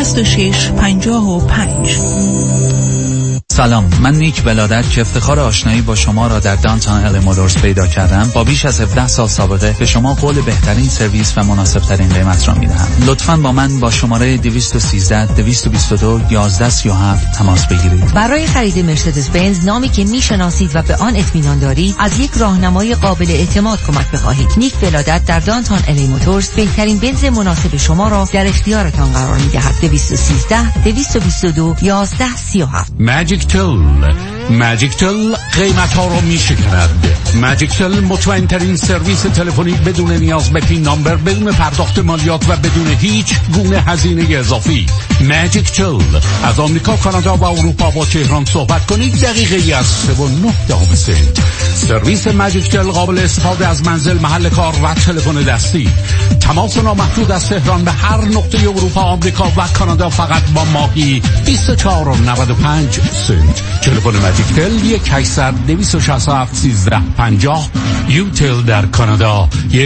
6655. سلام، من نیک ولادت که افتخار آشنایی با شما را در دانتان ال مولورز پیدا کردم، با بیش از 17 سال سابقه به شما قول بهترین سرویس و مناسب ترین قیمت را میدهم. لطفاً با من با شماره 213 222 1137 تماس بگیرید. برای خرید مرسدس بنز، نامی که میشناسید و به آن اطمینان دارید، از یک راهنمای قابل اعتماد کمک بخواهید. نیک ولادت در دانتان ال مولورز بهترین بنز مناسب شما را در اختیارتان قرار میدهد. 213 222 1137. ماجیک تول ماجیک تل قیمت ها رو می شکند. ماجیک تل مطمئن ترین سرویس تلفنی بدون نیاز به پین نامبر، بدون پرداخت مالیات و بدون هیچ گونه هزینه اضافی. ماجیک تل از آمریکا، کانادا و اروپا با تهران صحبت کنید دقیقه از 3.9 سنت. سرویس ماجیک تل قابل استفاده از منزل، محل کار و تلفن دستی. تماس نامحدود از تهران به هر نقطه اروپا، آمریکا و کانادا فقط با ماهی 24.95 سنت. تلفن ماجیک تل 1-800-267-1350. یوتل در کانادا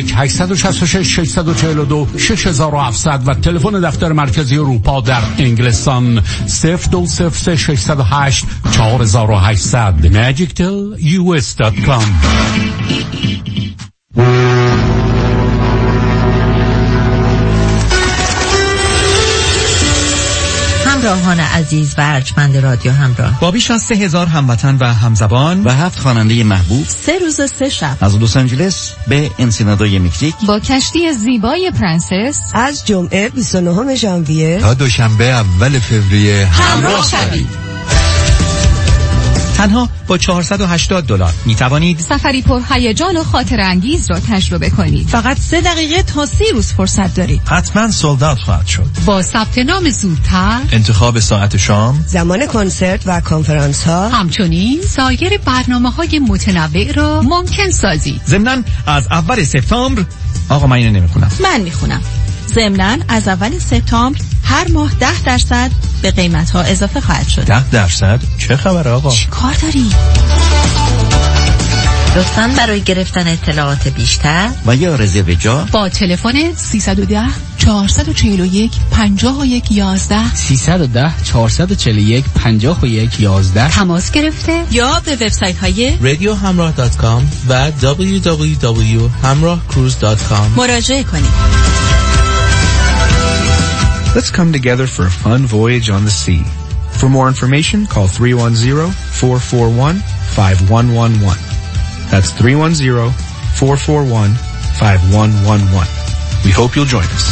1-866-642-6700 و تلفن دفتر مرکزی اروپا در انگلستان 02-608-4800. magictelus.com. همراهان عزیز و ارجمند رادیو همراه، با بیش از 3000 هموطن و همزبان و 7 خواننده محبوب، 3 روز 3 شب از لس آنجلس به انسینادوی مکزیک، با کشتی زیبای پرنسس از جمعه 29 ژانویه تا دوشنبه اول فوریه همراه شوید. تنها با $480 می توانید سفری پر هیجان و خاطر انگیز را تجربه کنید. فقط 3 دقیقه تا 30 روز فرصت دارید. حتما سولد اوت خواهد شد. با ثبت نام زودتر، انتخاب ساعت شام، زمان کنسرت و کنفرانس ها، همچنین سایر برنامه‌های متنوع را ممکن سازید. ضمناً از اول سپتامبر، آقا من اینو نمیخونم، من میخونم. ضمناً از اول سپتامبر هر ماه 10% به قیمت‌ها اضافه خواهد شد. 10%؟ چه خبر آقا؟ چی کار داری؟ لطفاً برای گرفتن اطلاعات بیشتر و یا رزرو جا با تلفن 310-441-5111 310-441-5111 تماس گرفته یا به وبسایت‌های radiohamrah.com و www.hamrahcruise.com مراجعه کنید. Let's come together for a fun voyage on the sea. For more information, call 310-441-5111. That's 310-441-5111. We hope you'll join us.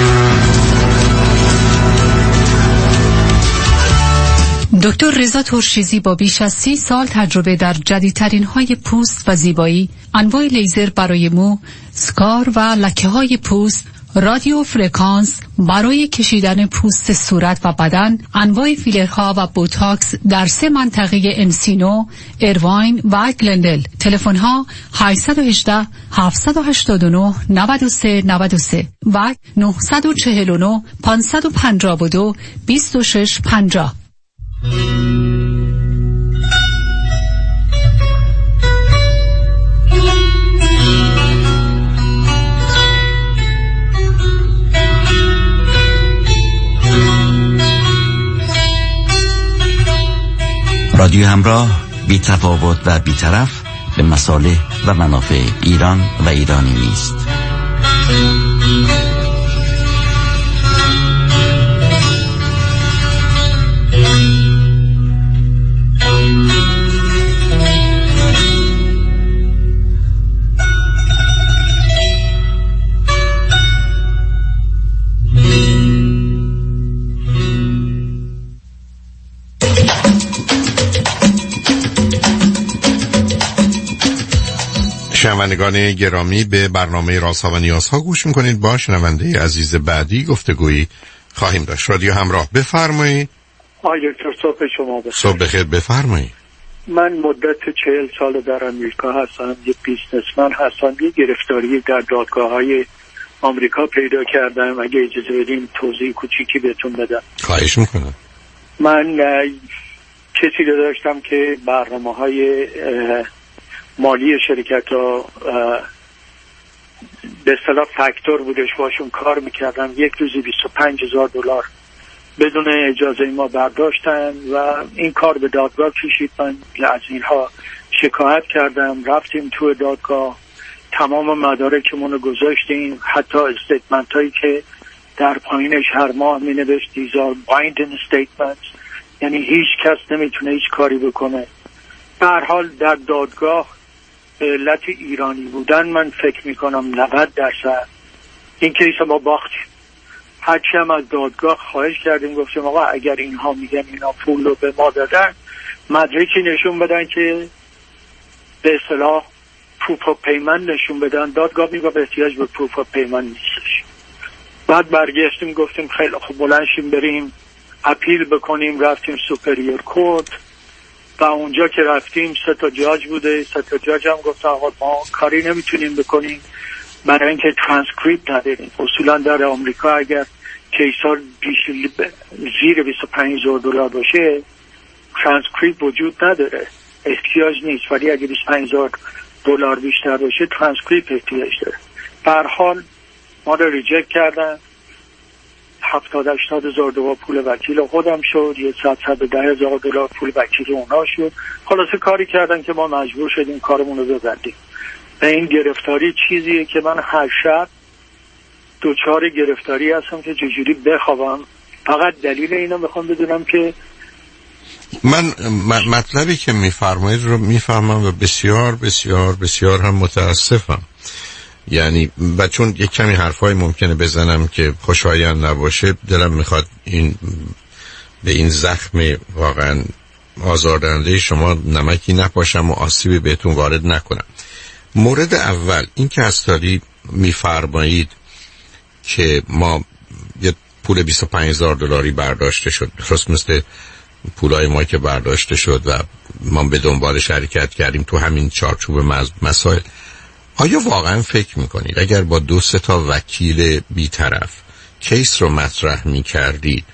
دکتر رضا ترشیزی با بیش از 30 سال تجربه در جدیدترین های پوست و زیبایی، انواع لیزر برای مو، سکار و لکه های پوست، رادیو فرکانس برای کشیدن پوست صورت و بدن، انواع فیلرها و بوتاکس در 3 منطقه انسینو، ایرواین و گلندل. تلفن ها 818 789 93 93 و 949 552 2650. رادیو همراه، بی تفاوت و بی طرف به مصالح و منافع ایران و ایرانی نیست. شنوندگان گرامی، به برنامه رازها و نیازها گوش میکنید. با شنونده عزیز بعدی گفتگویی خواهیم داشت. رادیو همراه، بفرمایید. دکتر صبح شما بخیر. صبح بخیر، بفرمایید. من مدت 40 سال در امریکا هستم، یه بیزنسمن هستم. یه گرفتاری در دادگاه‌های آمریکا پیدا کردم. اگه اجازه بدین توضیح کوچیکی بهتون بدم. خواهش میکنم. من کسی رو داشتم که برنامه‌های مالی شرکت ها به اصطلاح فاکتور بودش، باشون کار میکردم. یک روزی $25,000 بدون اجازه ما برداشتن و این کار به دادگاه کشید. من از اینها شکایت کردم، رفتیم تو دادگاه، تمام مدارکمون رو گذاشتیم، حتی استیتمنت هایی که در پایینش هر ماه می نوشت these are binding statements، یعنی هیچ کس نمیتونه هیچ کاری بکنه. به هر حال در دادگاه به علت ایرانی بودن من فکر میکنم 90% این کیس ما باختیم. هرچی هم از دادگاه خواهش کردیم، گفتیم آقا اگر اینها میگن اینا پول رو به ما دادن، مدرکی نشون بدن که به اصطلاح پروف آف پیمنت نشون بدن. دادگاه میگه احتیاج به پروف آف پیمنت نیستش. بعد برگشتیم گفتیم خیلی خوب بلند شیم بریم اپیل بکنیم. رفتیم سوپریور کورت و اونجا که رفتیم 3 تا جاج بوده. 3 تا جاج هم گفتن آقا ما کاری نمیتونیم بکنیم برای اینکه ترانسکریپت نداریم. اصولا در آمریکا اگر کیسار زیر $25,000 باشه ترانسکریپت وجود نداره، احتیاج نیست. ولی اگه $25,000 بیشتر باشه ترانسکریپت احتیاج داره. به هر حال ما رو ریجکت کردن. $70,000-80,000 پول وکیل خودم شد، $110,000 پول وکیل اونا شد. خلاصه کاری کردن که ما مجبور شدیم کارمون رو ببندیم. و این گرفتاری چیزیه که من هر شب دوچار گرفتاری هستم که چجوری بخوابم. فقط دلیل اینو میخوام بدونم که من مطلبی که میفرمایید رو میفهمم و بسیار بسیار بسیار هم متاسفم. یعنی و چون یک کمی حرفای ممکنه بزنم که خوشایند نباشه، دلم میخواد به این زخم واقعا آزاردهنده شما نمکی نپاشم و آسیبی بهتون وارد نکنم. مورد اول این که استاری میفرمایید که ما یه پول $25,000 برداشته شد، درست مثل پولای ما که برداشته شد و ما به دنبال شرکت کردیم تو همین چارچوب مسائل. آیا واقعا فکر میکنید اگر با 2-3 تا وکیل بیطرف کیس رو مطرح میکردید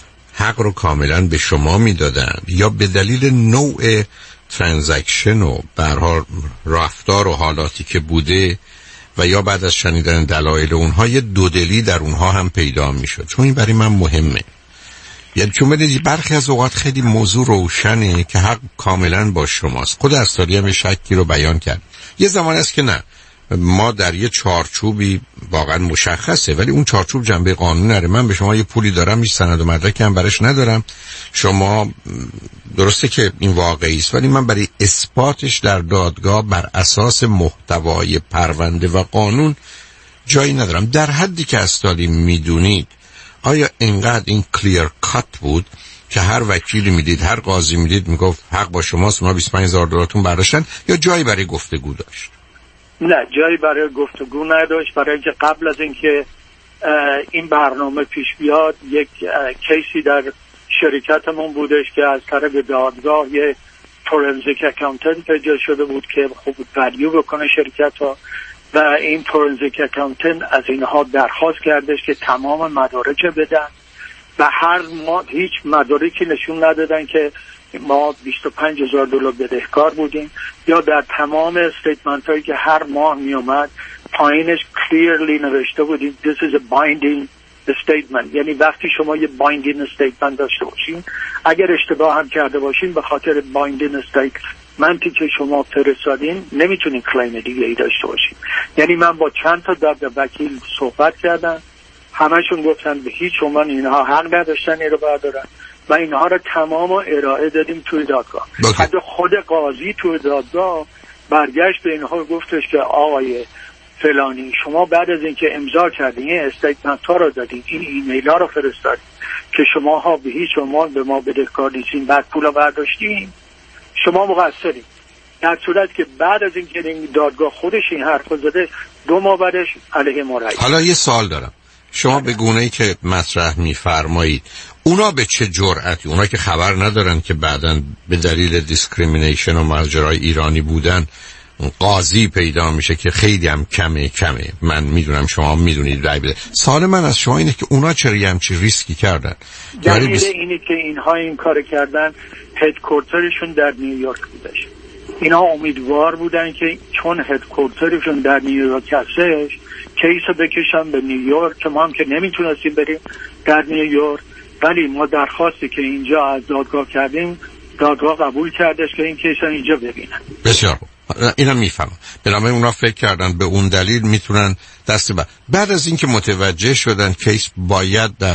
حق رو کاملا به شما میدادن، یا به دلیل نوع ترانزکشن و به هر حال رفتار و حالاتی که بوده و یا بعد از شنیدن دلایل اونها یه دودلی در اونها هم پیدا میشد؟ چون این برای من مهمه. یعنی چون بدید برخی از اوقات خیلی موضوع روشنه که حق کاملا با شماست. خود استاری هم شکی رو بیان کرد. یه زمان است که نه، ما در یه چارچوبی واقعا مشخصه ولی اون چارچوب جنبه قانون نره. من به شما یه پولی دارم، هیچ سند و مدرکی هم برش ندارم. شما درسته که این واقعی است ولی من برای اثباتش در دادگاه بر اساس محتوای پرونده و قانون جایی ندارم. در حدی که استاری میدونید آیا اینقدر این کلیر کات بود که هر وکیلی میدید، هر قاضی میدید میگفت حق با شماست، ما $25,000 برداشتن، یا جایی برای گفتگو داشت؟ نه، جایی برای گفتگو نداشت. برای اینکه قبل از اینکه این برنامه پیش بیاد یک کیسی در شرکتمون بودش که از طرف دادگاه یه فورنزیک اکاونتنت پیدا شده بود که خوب ولیو بکنه شرکت ها و این فورنزیک اکاونتنت از اینها درخواست کردش که تمام مدارک بدن و هر ماه هیچ مدارکی نشون ندادن که ما $25,000 بدهکار بودیم، یا در تمام استیتمنت هایی که هر ماه می اومد پایینش کلیرلی نوشته بودیم this is a binding statement. یعنی وقتی شما یه binding statement داشته باشین، اگر اشتباه هم کرده باشین به خاطر binding statemenتی که شما فرستادین نمیتونین کلیم دیگه ای داشته باشین. یعنی من با چند تا وکیل صحبت کردم، همشون گفتن به هیچ عنوان اینها حق نداشتن این رو بردارن و اینها رو تمام ارائه دادیم توی دادگاه. حتی خود قاضی توی دادگاه برگشت به اینها گفتش که آقای فلانی شما بعد از اینکه امضا کردین این استیتمنت ها رو دادین، این ایمیل ها رو فرستادین که شما ها به هیچ عنوان به ما بدهکار نیستین، بعد پول برداشتین، شما مقصرین. در صورت که بعد از اینکه این دادگاه خودش این حرف زده 2 ماه بعدش علیه ما رأی. حالا یه سوال دارم. شما به گونه‌ای که مطرح می‌فرمایید اونا به چه جرأتی، اونا که خبر ندارن که بعداً به دلیل دیسکریمینیشن و ماجرای ایرانی بودن قاضی پیدا میشه که خیلی هم کمه، من میدونم شما میدونید رای بده. سوال من از شما اینه که اونا چرا همچین ریسکی کردن؟ دلیل اینه که اینها این کار کردن هدکوارترشون در نیویورک بودش. اینا امیدوار بودن که چون هدکوارترشون در نیویورک هستش کیس بکشن به نیویورک، که ما هم که نمیتونستیم بریم در نیویورک، ولی ما درخواستی که اینجا از دادگاه کردیم دادگاه قبول کردش که این کیس اینجا ببینن. بسیار خوب، اینم میفهمم. بنابراین اونا فکر کردن به اون دلیل میتونن دست بعد از اینکه متوجه شدن کیس باید در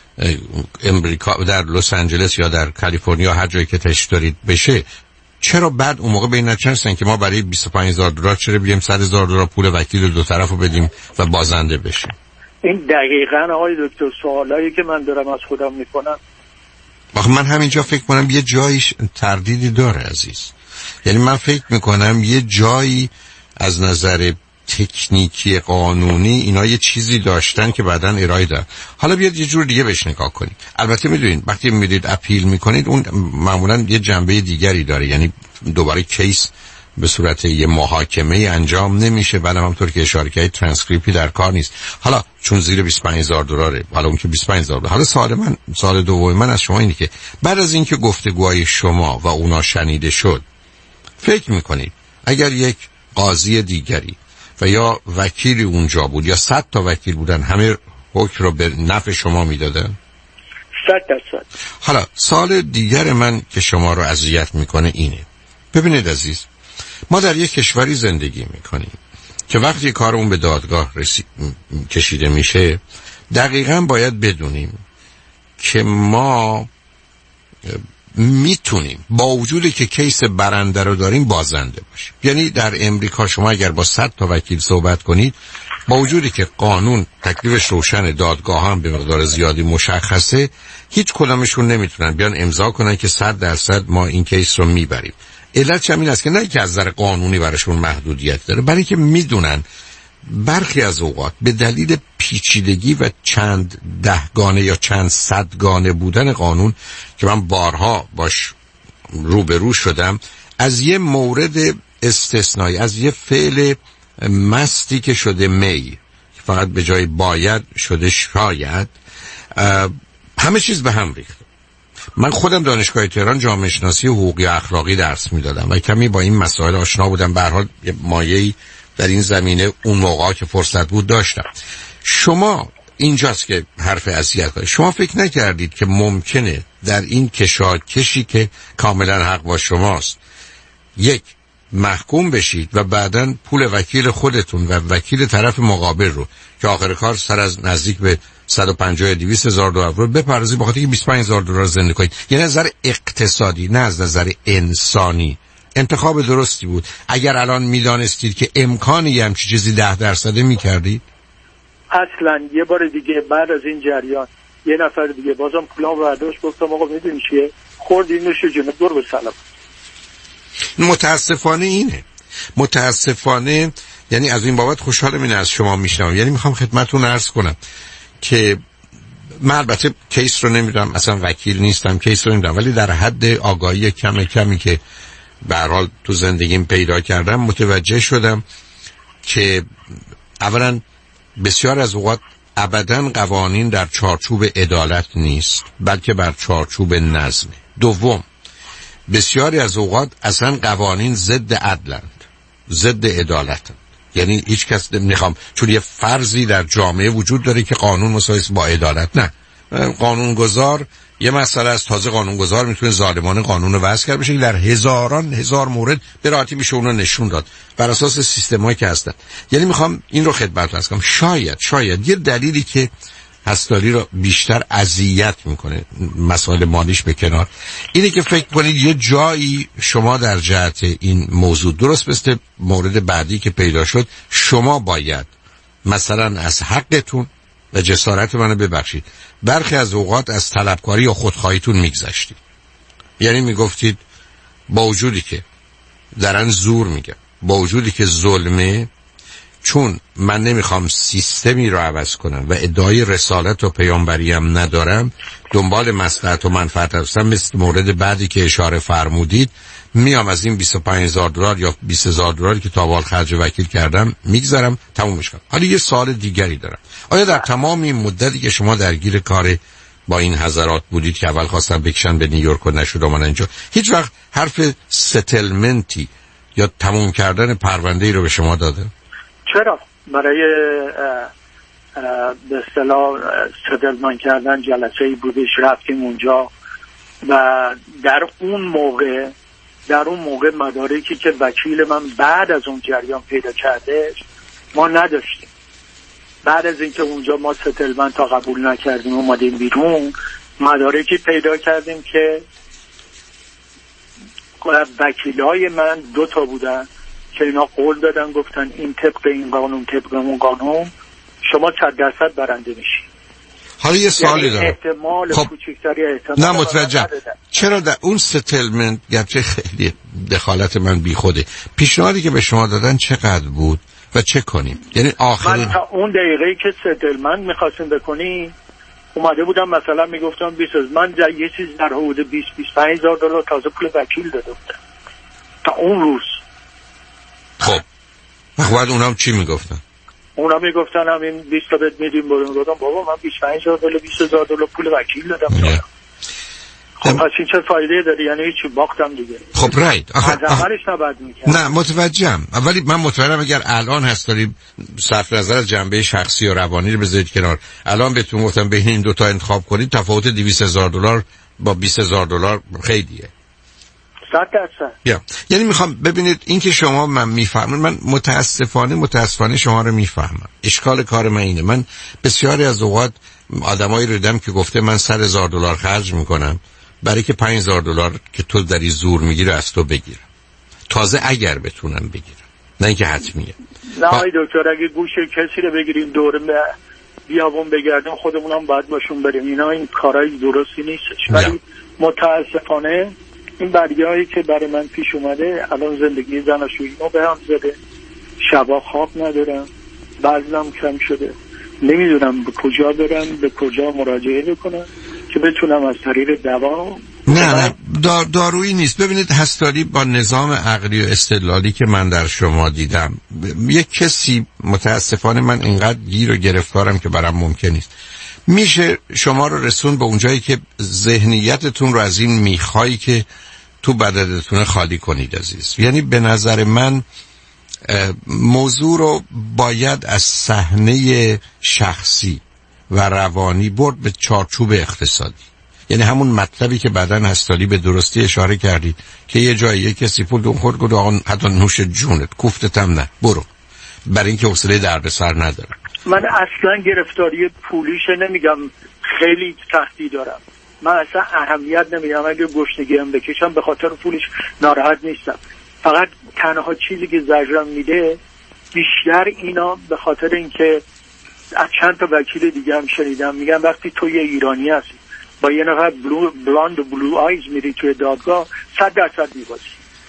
امریکا، در لس آنجلس یا در کالیفرنیا هر جایی که تشریح دارید بشه، چرا بعد اون موقع به این نتیجه که ما برای $25,000 چرا بیایم $100,000 پول وکیل دو طرفو بدیم و بازنده بشیم؟ این دقیقاً آقای دکتر سوالایی که من دارم از خودم میکنم. من همینجا فکر کنم یه جایش تردیدی داره عزیز. یعنی من فکر میکنم یه جایی از نظر تکنیکی قانونی اینا یه چیزی داشتن که بعداً ارائه دادن. حالا بیاد یه جور دیگه بهش نگاه کنید. البته میدونید وقتی میرید اپیل میکنید اون معمولاً یه جنبه دیگری داره، یعنی دوباره کیس به صورت یه محاکمه انجام نمیشه، بعد همونطور که اشاره کردید ترانسکریپتی در کار نیست. حالا چون زیر $25,000 حالا اون که $25,000. حالا سوال دوم من از شما اینه که بعد از اینکه گفتگوهای شما و اونا شنیده شد، فکر میکنید اگر یک قاضی دیگری و یا وکیلی اونجا بود یا 100 تا وکیل بودن همه حکم رو به نفع شما میدادن؟ 100%. حالا سوال دیگر من که شما رو اذیت میکنه اینه، ببینید عزیز، ما در یک کشوری زندگی میکنیم که وقتی کارمون به دادگاه کشیده میشه دقیقاً باید بدونیم که ما میتونیم با وجودی که کیس برنده رو داریم بازنده باشیم. یعنی در امریکا شما اگر با 100 تا وکیل صحبت کنید، با وجودی که قانون تکلیفش روشن، دادگاه هم به مقدار زیادی مشخصه، هیچ کدامشون نمیتونن بیان امضا کنن که 100% ما این کیس رو میبریم. علتش همین است که نه که از نظر قانونی براشون محدودیت داره، برای که میدونن برخی از اوقات به دلیل پیچیدگی و چند دهگانه یا چند صدگانه بودن قانون که من بارها باش روبرو شدم، از یه مورد استثنایی، از یه فعل مستی که شده می، فقط به جای باید شده شاید، همه چیز به هم ریخته. من خودم دانشگاه تهران جامعه شناسی حقوقی و اخلاقی درس میدادم و کمی با این مسائل آشنا بودم. به هر حال مایه‌ای در این زمینه اون موقعا که فرصت بود داشتم. شما اینجاست که حرف اذیت کنید. شما فکر نکردید که ممکنه در این کشاکشی که کاملا حق با شماست، یک، محکوم بشید و بعداً پول وکیل خودتون و وکیل طرف مقابل رو که آخر کار سر از نزدیک به 150,000-200,000 دلار رو بپردازید بخاطر اینکه $25,000 زنده کنید؟ یعنی از نظر اقتصادی نه از نظر انسانی انتخاب درستی بود. اگر الان میدانستید که امکانی همچین چیزی 10% میکردید؟ اصلا یه بار دیگه بعد از این جریان یه نفر دیگه بازم پولام برداشت، گفتم آقا میدونی چیه، خوردی نوش جونه، دور به سلام. متاسفانه اینه، متاسفانه. یعنی از این بابت خوشحالم این از شما میشنم. یعنی میخوام خدمتتون عرض کنم که من البته کیس رو نمیدونم، اصلا وکیل نیستم، کیس رو نمیدونم، ولی در حد آگاهی کمی که به هر حال تو زندگیم پیدا کردم متوجه شدم که اولا بسیار از اوقات ابداً قوانین در چارچوب عدالت نیست بلکه بر چارچوب نظم. دوم، بسیاری از اوقات اصلا قوانین ضد عدلند، ضد عدالتند. یعنی هیچ کس نمیخوام، چون یه فرضی در جامعه وجود داره که قانون مساوی است با عدالت. نه، قانونگذار یه مسئله از تازه قانونگذار میتونه ظالمانه قانون رو وضع کرده بشه، در هزار مورد به راحتی میشه اون رو نشون داد بر اساس سیستمایی که هستن. یعنی میخوام این رو خدمتتون عرض کنم، شاید یه دلیلی که هستاری رو بیشتر اذیت میکنه، مسائل مالیش به کنار، اینه که فکر کنید یه جایی شما در جهت این موضوع، درست مثل مورد بعدی که پیدا شد، شما باید مثلا از حقتون و جسارت منو ببخشید، برخی از اوقات از طلبکاری یا خودخواهیتون میگذشتید. یعنی میگفتید با وجودی که دارن زور میگن، با وجودی که ظلمه، چون من نمیخوام سیستمی رو عوض کنم و ادعای رسالت و پیامبری هم ندارم، دنبال مصلحت و منفعت هستم، مثل مورد بعدی که اشاره فرمودید، میام از این $25,000 یا $20,000 که تا حال خرج وکیل کردم میگذارم، تمومش کنم. حالا یه سوال دیگری دارم، آیا در تمام این مدتی که شما درگیر کار با این حضرات بودید که اول خواستم بکشن به نیویورک و نشد اومدن اینجا، هیچ وقت حرف ستلمنتی یا تموم کردن پرونده ای رو به شما داده؟ چرا؟ برای به اصطلاح ستلمنت کردن جلسه ای بودش، رفتیم اونجا و در اون موقع مدارکی که وکیل من بعد از اون جریان پیدا کرده ما نداشتیم. بعد از اینکه اونجا ما ستلمنت تا قبول نکردیم اومدیم بیرون، مدارکی پیدا کردیم که وکیلای من 2 بودن که اینا قول دادن، گفتن این طبق این قانون طبق اون قانون شما 100% برنده میشید. حالا یه سوالی دارم. احتمال خب کوچکتری احتمال نه متوجهم. چرا در اون ستلمنت گرچه خیلی دخالت من بیخوده، پیشنهادی که به شما دادن چقدر بود و چه کنیم؟ یعنی آخرین من تا اون دقیقه‌ای که ستلمنت می‌خواستیم بکنی اومده بودم مثلا میگفتم 20 من یه چیز در حدود 20-25 هزار دلار تازه پول وکیل داده بودم تا اون روز. خب بعد اونام چی میگفتن؟ اونا میگفتن همین 20 تا بهت میدیم. گفتم بابا من 25 هزار دلار 20 هزار دلار پول وکیل دادم. خب پس این چه فایده داره؟ یعنی هیچ باختم دیگه. خب رایت از اولش نباید میکرد. نه متوجهم، ولی من مطمئنم اگر الان هست داری صرف نظر از جنبه شخصی و روانی رو بذارید کنار، الان بهتون گفتم بین این دوتا انتخاب کنید، تفاوت 200,000 دلار با 20,000 دلار خیلیه. 100%. یعنی میخوام ببینید این که شما من میفهمم، من متاسفانه شما رو میفهمم. اشکال کار من اینه، من بسیاری از اوقات آدمایی رو دیدم که گفته من 100,000 دلار خرج میکنم برای که 5,000 دلار که تو داری زور میگیره از تو بگیرم، تازه اگر بتونم بگیرم، نه اینکه حتمیه. نه آقای دکتر اگه گوش کسی رو بگیریم دور بیابون بگردیم خودمونم باید باشون بریم، اینا این کارهای درستی نیستش. ولی متاسفانه این برگه‌هایی که برای من پیش اومده الان زندگی زناشویی ما به هم زده، شبا خواب ندارم، وزنم کم شده، نمیدونم به کجا برم، به کجا مراجعه بکنم که بتونم از طریق دوا. نه دارویی نیست. ببینید هستاری با نظام عقلی و استدلالی که من در شما دیدم، یک کسی متاسفانه من اینقدر گیر و گرفتارم که برام ممکن نیست، میشه شما رو رسون به اونجایی که ذهنیتتون رو از این میخایی که تو بدنتون خالی کنید عزیز. یعنی به نظر من موضوع رو باید از صحنه شخصی و روانی برد به چارچوب اقتصادی. یعنی همون مطلبی که بعداً هستالی به درستی اشاره کردید که یه جایی یه کسی پول دون خورد گفت آقا حتی نوش جونت کوفتتم نه برو، برای اینکه حوصله دردسر ندارم. من اصلا گرفتاری پولیش نمیگم خیلی سختی دارم، من اصلا اهمیت نمیدم، اگه گشنگی هم بکشم به خاطر پولش ناراحت نیستم. فقط تنها چیزی که زجرم میده بیشتر اینا به خاطر اینکه از چند تا وکیل دیگه هم شنیدم میگن وقتی تو یه ایرانی هستی با یه نفر بلاند و بلو آیز میری توی دادگاه 100% میبازی.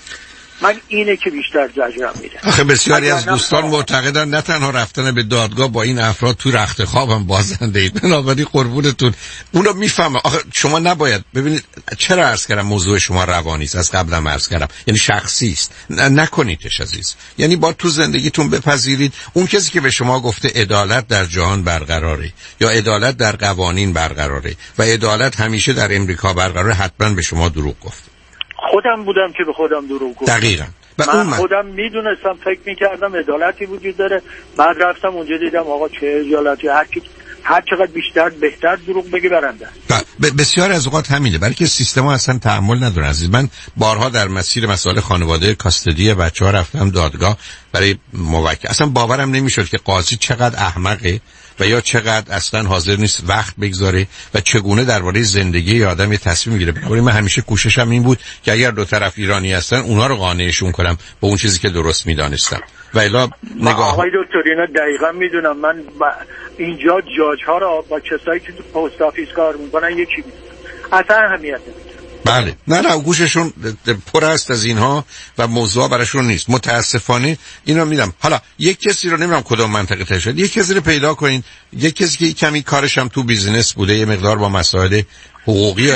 من اینه که بیشتر زجرم میده. آخه بسیاری از دوستان معتقدن نه تنها رفتن به دادگاه با این افراد تو رخت خواب هم بازنده اید. بنابراین قربونتون اونو میفهمم. آخه شما نباید ببینید چرا عرض کردم موضوع شما روانی است، از قبلم عرض کردم، یعنی شخصی است. نکنیدش عزیز. یعنی با تو زندگیتون بپذیرید اون کسی که به شما گفته عدالت در جهان برقراره یا عدالت در قوانین برقراره و عدالت همیشه در امریکا برقراره، حتما به شما دروغ گفته. خودم بودم که به خودم دروغ گفتم. دقیقاً. من خودم میدونستم، فکر میکردم عدالتی وجود داره، بعد رفتم اونجا دیدم آقا چه عدالتی، هر چقدر بیشتر بهتر دروغ بگه برنده. بسیار از اوقات همینه، برای که سیستما اصلا تحمل نداره عزیز. من بارها در مسیر مسائل خانواده کاستدی بچه‌ها رفتم دادگاه برای موکل، اصلا باورم نمیشد که قاضی چقدر احمقه و یا چقدر اصلا حاضر نیست وقت بگذاره و چگونه درباره زندگی آدم یه تصمیم میگیره. بنابراین من همیشه کوششم این بود که اگر دو طرف ایرانی هستن اونها رو قانعشون کنم به اون چیزی که درست میدانستم. و الا نگاه آقای دکتر اینا دقیقاً میدونم. من اینجا جاج ها رو با کسایی که تو پست آفیس کار میکنن یکی میدونم، اصلا اهمیت نمیده. بله نه گوششون پر است از اینها و موضوع براشون نیست. متاسفانه اینا میدم. حالا یک کسی رو نمیدونم کدوم منطقه تشد، یک کسی رو پیدا کنین، یک کسی که کمی کارش هم تو بیزینس بوده، یه مقدار با مسائل حقوقی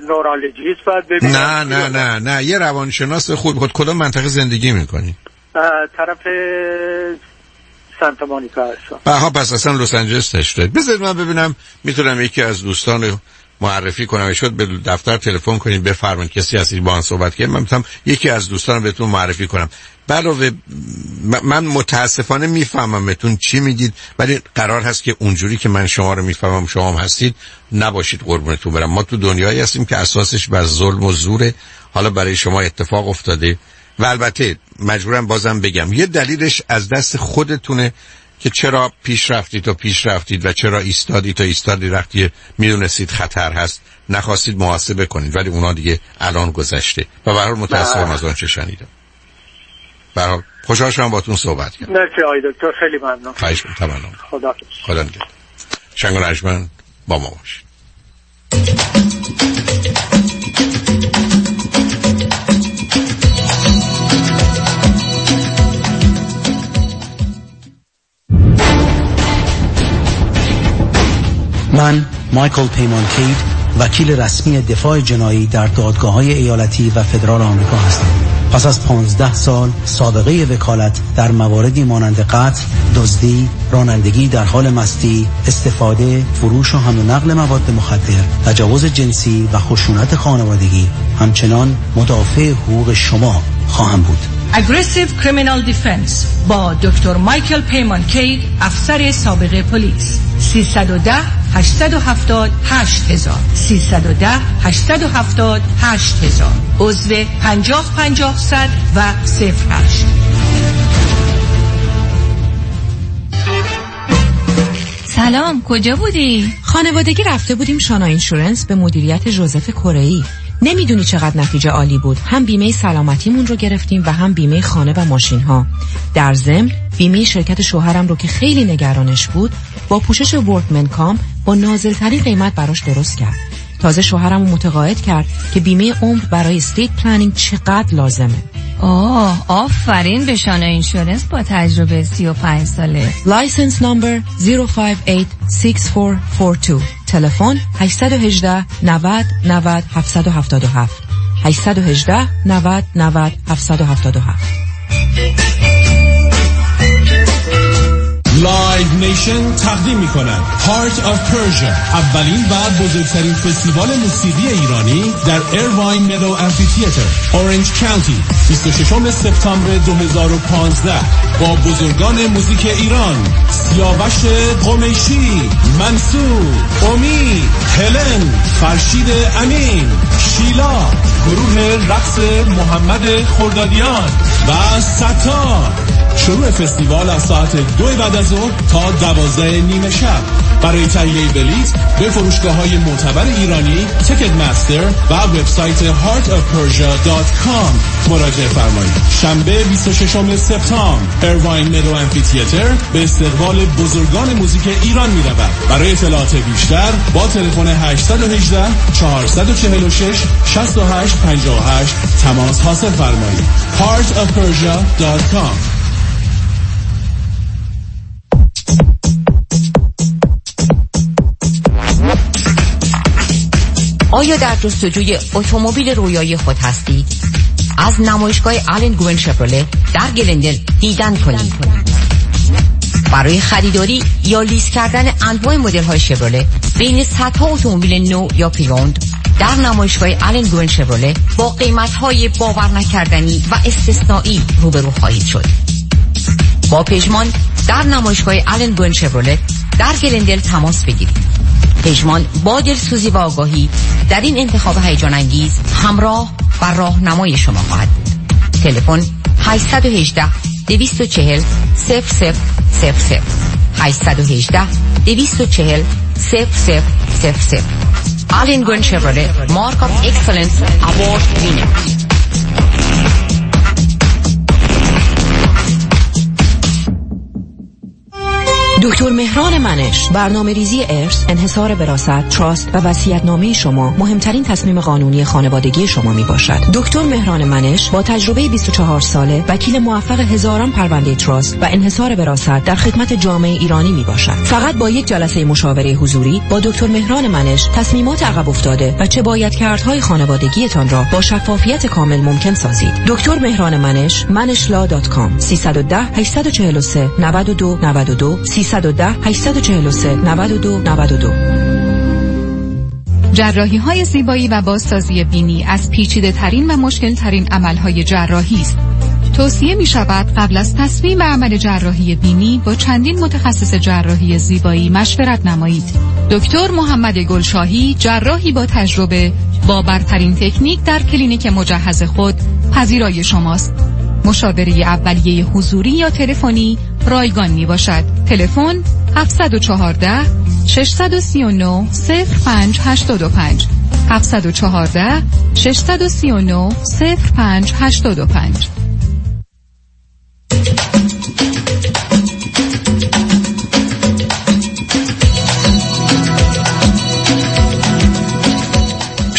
نه یه روانشناس خوب. کدوم منطقه زندگی میکنین؟ طرف سانتا مونیکا هستم. پس اصلا لس آنجلس تشدید. بذارید من ببینم میتونم یکی از دوستان معرفی کنم. شد به دفتر تلفن کنید بفرمایید کسی هستید با هم صحبت کنیم، من میتونم یکی از دوستان بهتون معرفی کنم. علاوه من متاسفانه میفهمم بهتون چی میگید، ولی قرار هست که اونجوری که من شما رو میفهمم شما هم هستید نباشید. قربونتون برم. ما تو دنیایی هستیم که اساسش بر ظلم و زوره. حالا برای شما اتفاق افتاده و البته مجبورم بازم بگم یه دلیلش از دست خودتونه که چرا پیش رفتید و چرا ایستادید وقتی میدونستید خطر هست نخواستید محاسبه کنید، ولی اونا دیگه الان گذشته و به هر حال متاسفم از آن چه شنیدم. به هر حال خوشحال شدم باهاتون صحبت کردم. مرسی آقای دکتر، خیلی ممنون. خواهش می‌کنم. خدا نگهدار. شنگ و نجمن با ما باشید. من مایکل پیمان کید، وکیل رسمی دفاع جنایی در دادگاه‌های ایالتی و فدرال آمریکا هستم. پس از 15 سال سابقه وکالت در مواردی مانند قتل، دزدی، رانندگی در حال مستی، استفاده، فروش و حمل و نقل مواد مخدر، تجاوز جنسی و خشونت خانوادگی، همچنان مدافع حقوق شما خواهم بود. Aggressive Criminal Defense با دکتر مایکل پیمان کید، افسر سابق پلیس. 310 870 8000 310 870 8000 عضو 50 100 و 08. سلام، کجا بودی؟ خانوادگی رفته بودیم شانا اینشورنس به مدیریت ژوزف کره‌ای. نمیدونی چقدر نتیجه عالی بود. هم بیمه سلامتیمون رو گرفتیم و هم بیمه خانه و ماشین ها. در ضمن بیمه شرکت شوهرم رو که خیلی نگرانش بود با پوشش ورکمن کام با نازل‌ترین قیمت براش درست کرد. تازه شوهرم رو متقاعد کرد که بیمه عمر برای استیت پلنینگ چقدر لازمه. آفرین به شانا اینشورنس با تجربه 35 ساله. لایسنس نمبر 0586442. تلفن 818 90 90 777 818 90 90 777. لایو نیشن تقدیم می‌کند Heart of Persia، اولین و بزرگترین فستیوال موسیقی ایرانی در ایرواین مدو امفی‌تئاتر، اورنج کانتی، 26 سپتامبر 2015 با بزرگان موزیک ایران: سیاوش قمیشی، منصور، امید، هلن، فرشید امین، شیلا، گروه رقص محمد خردادیان و ستار. شروع فستیوال از ساعت 2 بعد از ظهر تا 12 نیم شب. برای تهیه بلیط به فروشگاه‌های معتبر ایرانی، تیکت مستر و وبسایت heartofpersia.com مراجعه فرمایید. شنبه 26 سپتامبر ایرواین مدو امفی‌تئاتر به استقبال بزرگان موزیک ایران می‌رود. برای اطلاعات بیشتر با تلفن 818 446 6858 تماس حاصل فرمایید. heartofpersia.com. آیا در جستجوی اتومبیل رویایی خود هستید؟ از نمایشگاه آلن گوین شفرله در گلندل دیدن کنید. برای خریداری یا لیز کردن انواع مدل‌های شفرله بین صدها اتومبیل نو یا پریوند در نمایشگاه آلن گوین شفرله با قیمت‌های باور نکردنی و استثنایی روبرو خواهید شد. با پژمان در نمایشگاه آلن گوین شفرله در گلندل تماس بگیرید. پژمان با دلسوزی و آگاهی در این انتخاب هیجان انگیز همراه و راهنمای شما خواهد بود. تلفن 818 240 0000 818 240 0000. آلن گوین شفرله، مارک آف اکسلنس اوارد وینر. دکتر مهران منش، برنامه ریزی ارث، انحصار وراثت، تراست و وصیت‌نامه شما مهمترین تصمیم قانونی خانوادگی شما می باشد. دکتر مهران منش با تجربه 24 ساله، وکیل موفق هزاران پرونده تراست و انحصار وراثت در خدمت جامعه ایرانی می باشد. فقط با یک جلسه مشاوره حضوری با دکتر مهران منش تصمیمات عقب افتاده و چه باید کردهای خانوادگیتان را با شفافیت کامل ممکن سازید. دکتر مهران منش، manishla.com 310 843 92 92 310 843 92 92. جراحی‌های زیبایی و بازسازی بینی از پیچیده ترین و مشکل ترین عمل‌های جراحی است. توصیه می شود قبل از تصمیم به عمل جراحی بینی با چندین متخصص جراحی زیبایی مشورت نمایید. دکتر محمد گلشاهی، جراحی با تجربه با برترین تکنیک در کلینیک مجهز خود پذیرای شماست. مشاوره اولیه حضوری یا تلفنی رایگان می باشد. تلفن 714 639 0585 714 639 0585.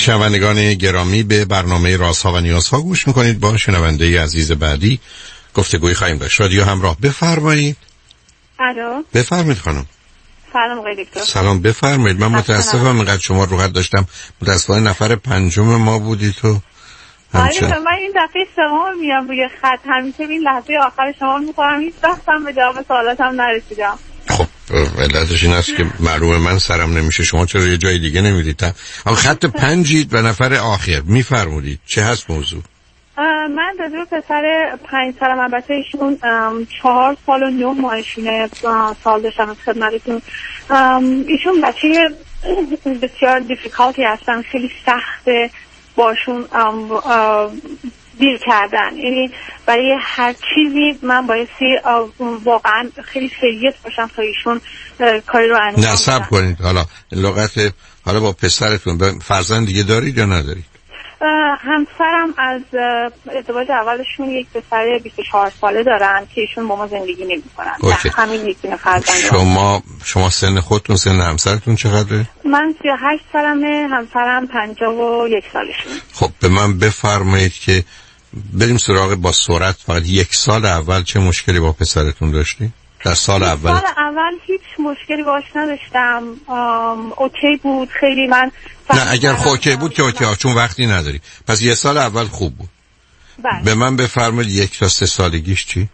شنوندگان گرامی، به برنامه رازها و نیازها گوش میکنید. با شنونده عزیز بعدی گفتگوی خواهیم داشت. رادیو همراه، بفرمایید. الو، بفرمایید خانم. سلام آقای دکتر. سلام، بفرمایید. من متاسفم اینقدر شما رو خط داشتم، متاسفانه نفر پنجم ما بودی تو. آره، من این دفعه شما میام روی خط، همیشه این لحظه آخر شما میخورم، هیچ وقتم به جواب سوالاتم نرسیدم. خب علتش این است که معلومه من سرم نمیشه، شما چرا یه جای دیگه نمیرید؟ خط پنجید و نفر آخر میفرمودید چه هست موضوع؟ من راجع به پسر 5 سالم، البته ایشون 4 سال و 9 ماهشونه، سال داشتم از خدمتتون. ایشون بچه بسیار دیفیکالتی هستن، خیلی سخته باشون دیل کردن. یعنی برای هر چیزی من بایستی واقعا خیلی سریت باشم تا ایشون کاری رو انجام بدن. نه صبر کنید. حالا با پسرتون فرزند دیگه دارید یا ندارید؟ همسرم از ازدواج اولشون یک پسر 24 ساله دارن که ایشون با ما زندگی نمی‌کنن. همین یک دونه فرزند. شما سن خودتون، سن همسرتون چقدره؟ من 38 سالمه، همسرم 51 سالشونه. خب به من بفرمایید که بریم سراغ با سرعت. فقط 1 سال اول چه مشکلی با پسرتون داشتی؟ در سال اول هیچ مشکلی باش نداشتم. اوکی بود خیلی. من نه اگر اوکی بود که اوکی، چون وقتی نداری. پس 1 سال اول خوب بود. بله. به من بفرمایید 1 تا 3 سالگیش چی؟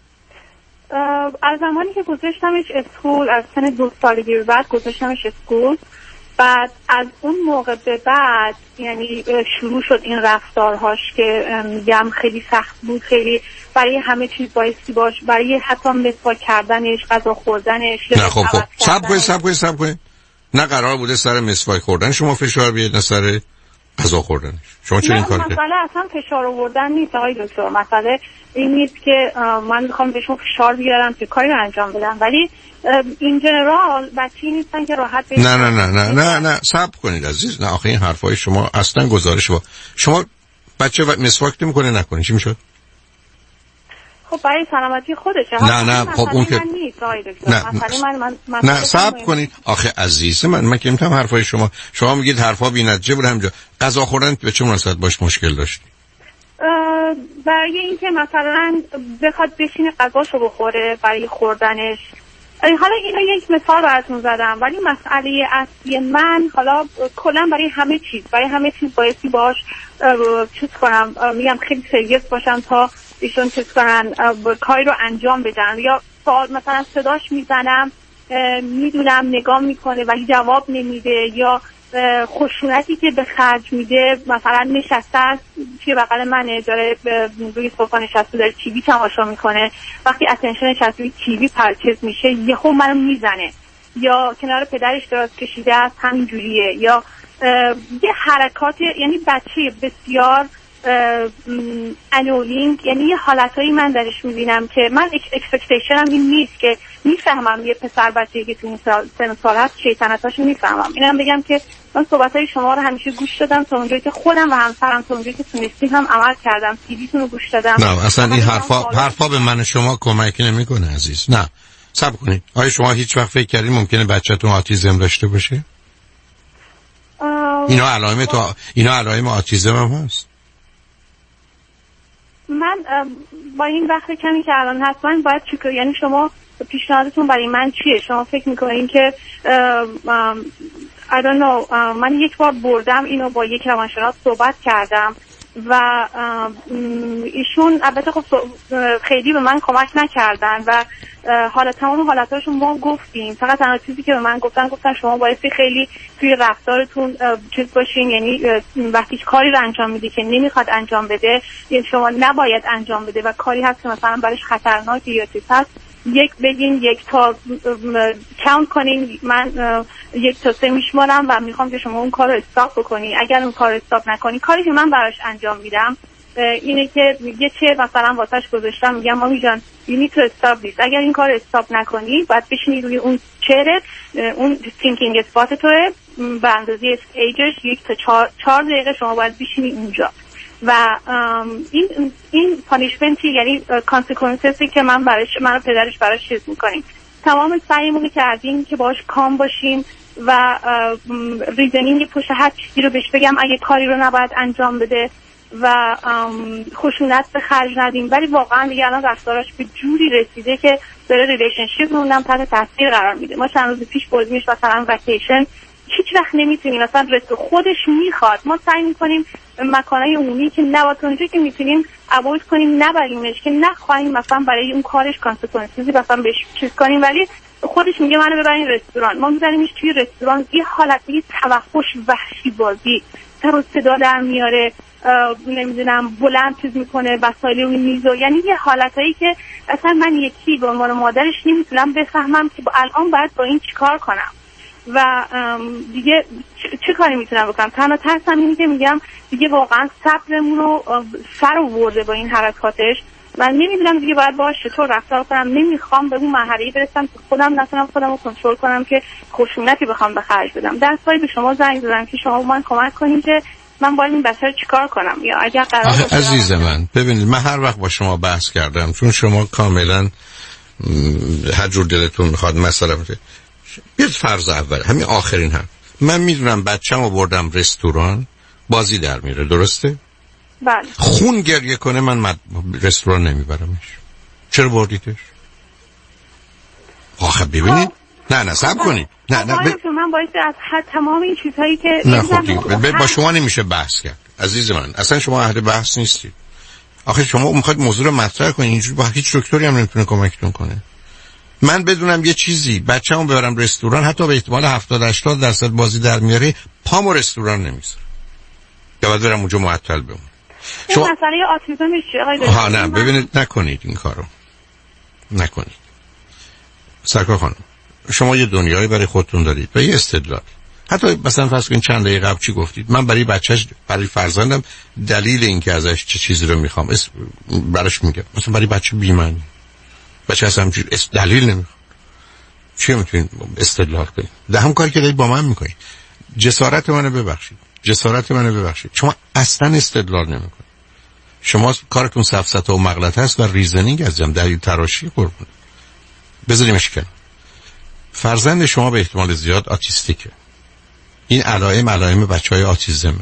از زمانی که گذاشتمش اسکول، از سن 2 سالگی به بعد گذاشتمش اسکول، بعد از اون موقع به بعد یعنی شروع شد این رفتارهاش که میگم خیلی سخت بود. خیلی برای همه چیز بایستی باش، برای حتی مسواک کردنش، غذا خوردنش. نه خب صبر کنید. نه قرار بوده سر مسواک خوردن شما فشار بیاد، نه سر غذا خوردنش. شما چه این کار کردید؟ مسئله اصلا فشار آوردن نیست آقای دکتر. مسئله این نیست که من میخوام بهشون فشار بیارم که کاری رو انجام بدم، ولی این جنرال بچه‌ای نیستن که راحت بشن. نه صبر کنید عزیز. نه آخه این حرفای شما اصلا گزارش با شما بچه مسواک نمی‌کنه نکنه چی میشه؟ خب برای سلامتی خودشه. نه خب اون که نه صبر کنید. آخه عزیز من که میگم حرفای شما میگید حرفا بی‌نتیجه بود. همینجا غذا خوردن به چه مناسبت باش مشکل داشتی؟ برای اینکه مثلا بخواد بشینه غذاشو بخوره برای خوردنش. حالا اینا یک مثال براتون زدم، ولی مسئله اصلی من حالا کلا برای همه چیز بایستی باش چیز کنم، میگم خیلی سریس باشم تا ایشون چیز کنن، کاری رو انجام بدن. یا مثلا صداش میزنم، میدونم نگاه میکنه ولی جواب نمیده، یا خشونتی که به خرج میده، مثلا نشسته است توی بغل منه، داره روی صفحه نشسته، داره تیوی تماشا میکنه، وقتی اتنشنش از روی تیوی پرچز میشه یهو منو میزنه، یا کنار پدرش دراز کشیده است همین جوریه، یا یه حرکات، یعنی بچه بسیار انولینگ. یعنی یه حالتایی من درش میبینم که من اکسپکتیشنم این نیست که میفهمم یه پسر بچه‌ای که تو این سن سال هست شیطنتاشو میفهمم. اینم بگم که من صحبتای شما رو همیشه گوش دادم تا اونجایی که خودم و همسرم تا اونجایی که تونستیم هم عمل کردم. تیویتون رو گوش دادم. نه اصلا این حرفا به من شما کمک نمیکنه عزیز. نه صبر کنید. آیا شما هیچ وقت فکر کردید ممکنه بچه‌تون آتیسم داشته باشه؟ اینا علائم آتیسم هم هست. من با این وقت کمی که الان هست من باید چیکار، یعنی شما پیشنهادتون برای من چیه؟ شما فکر میکنین که I don't know، من یک بار بردم اینو با یک روانشناس صحبت کردم و ایشون البته خب خیلی به من کمک نکردن و حالا تمام حالتاشون ما گفتیم. فقط تنها چیزی که به من گفتن شما بایستی خیلی توی رفتارتون چیز باشین، یعنی وقتی کاری رو انجام میدی که نمیخواد انجام بده، یعنی شما نباید انجام بده و کاری هست که مثلا برایش خطرناکه یا چیز هست، یک بگین، 1 تا کاونت کنین، من 1 تا 3 میشمارم و میخوام که شما اون کار رو استاپ بکنی. اگر اون کار رو استاپ نکنی، کاری که من براش انجام میدم اینه که یه چه مثلا واسش گذاشتم، میگم مامی جان you need to stop this. اگر این کار رو استاپ نکنی باید بشینی روی اون چهرت، اون thinking اسپات توه به اندازه ایجش 1 تا 4 دقیقه شما باید بشینی اونجا و این پانیشمنتی، یعنی کانسیکونسسی که من و پدرش براش چیز میکنیم. تمام سعیمون کردیم که باش کام باشیم، و ریزنینگ پشت هر چیزی رو بهش بگم اگه کاری رو نباید انجام بده و خشونت به خرج ندیم. ولی واقعا دیگه الان رفتاراش به جوری رسیده که داره ریلیشنشیپ رو تحت تاثیر قرار میده. ما چند روز پیش بردیمش مثلا وکیشن، هیچ وقت نمیتونیم مثلا رستو خودش میخواد، ما سعی میکنیم مکانهای عمومی که نباید اونجا که میتونیم ابوید کنیم نبریمش، که نخواهیم مثلا برای اون کارش کانسیکوئنسیزی مثلا بهش چیز کنیم، ولی خودش میگه منو ببرین رستوران، ما میبریمش توی رستوران. یه حالتی توحش وحشی بازی، سر و صدا در میاره، نمیدونم بلند چیز میکنه وسایل رو میزو، یعنی یه حالتایی که اصلا من یکی به عنوان مادرش نمیتونم بفهمم که الان باید با این چیکار کنم و دیگه چه کاری میتونم بکنم. تنها ترسم اینه که میگم دیگه واقعا صبرمون رو سر آورده با این حرکاتش. من نمیدونم دیگه باید باهاش چطور رفتار کنم. نمیخوام به اون مرحله برسم که خودم نتونم خودم رو کنترل کنم که خشونتی بخوام به خرج بدم. در صورتی به شما زنگ زدم که شما من کمک کنید که من باید این بچه رو چیکار کنم. یا اگر قرار باشه عزیز من ببینید، من هر وقت با شما بحث کردم چون شما کاملا هر جور دلتون میخواد مثلا بیاد فرض اول همین آخرین هم من میدونم بچه‌مو بردم رستوران بازی در میره، درسته؟ بله. خون گریه کنه من رستوران نمیبرمش. چرا بردیدش؟ آخه ببینید نه صبر کنید. نه من باید از تمام این چیزهایی که نه خب با شما نمیشه بحث کرد عزیز من. اصلا شما اهل بحث نیستید. آخه شما میخواید موضوع رو مطرح کنید، اینجوری با هیچ دکتری هم نمیتونه کمکتون کنه. من بدونم یه چیزی بچه‌مو ببرم رستوران حتی به احتمال 70-80% بازی در میاره، پامو رستوران نمیذاره یا باید برم اونجا معطل بمونم. شما مسئله آتیزم چیه آقای دکتر؟ نه ببینید نکنید این کارو، نکنید. سرکار خانم شما یه دنیایی برای خودتون دارید و یه استدلال. حتی مثلا فرض کنید چند دقیقه قبل چی گفتید؟ من برای بچه‌ش، برای فرزندم دلیل اینکه ازش چه چیزی رو میخوام براش میگم. مثلا برای بچه بی‌معنی، بچه اصلا دلیل نمیخوام، چی میتونید استدلال کنید؟ ده هم کاری که دارید با من میکنید. جسارت منو ببخشید. شما اصلا استدلال نمیکنید. شما کارتون سفسطه و مغلطه است و ریزنینگ عزیزم، دلیل تراشی قربون. بذاریمش کنار. فرزند شما به احتمال زیاد آتیستیکه. این علائم بچهای آتیزمه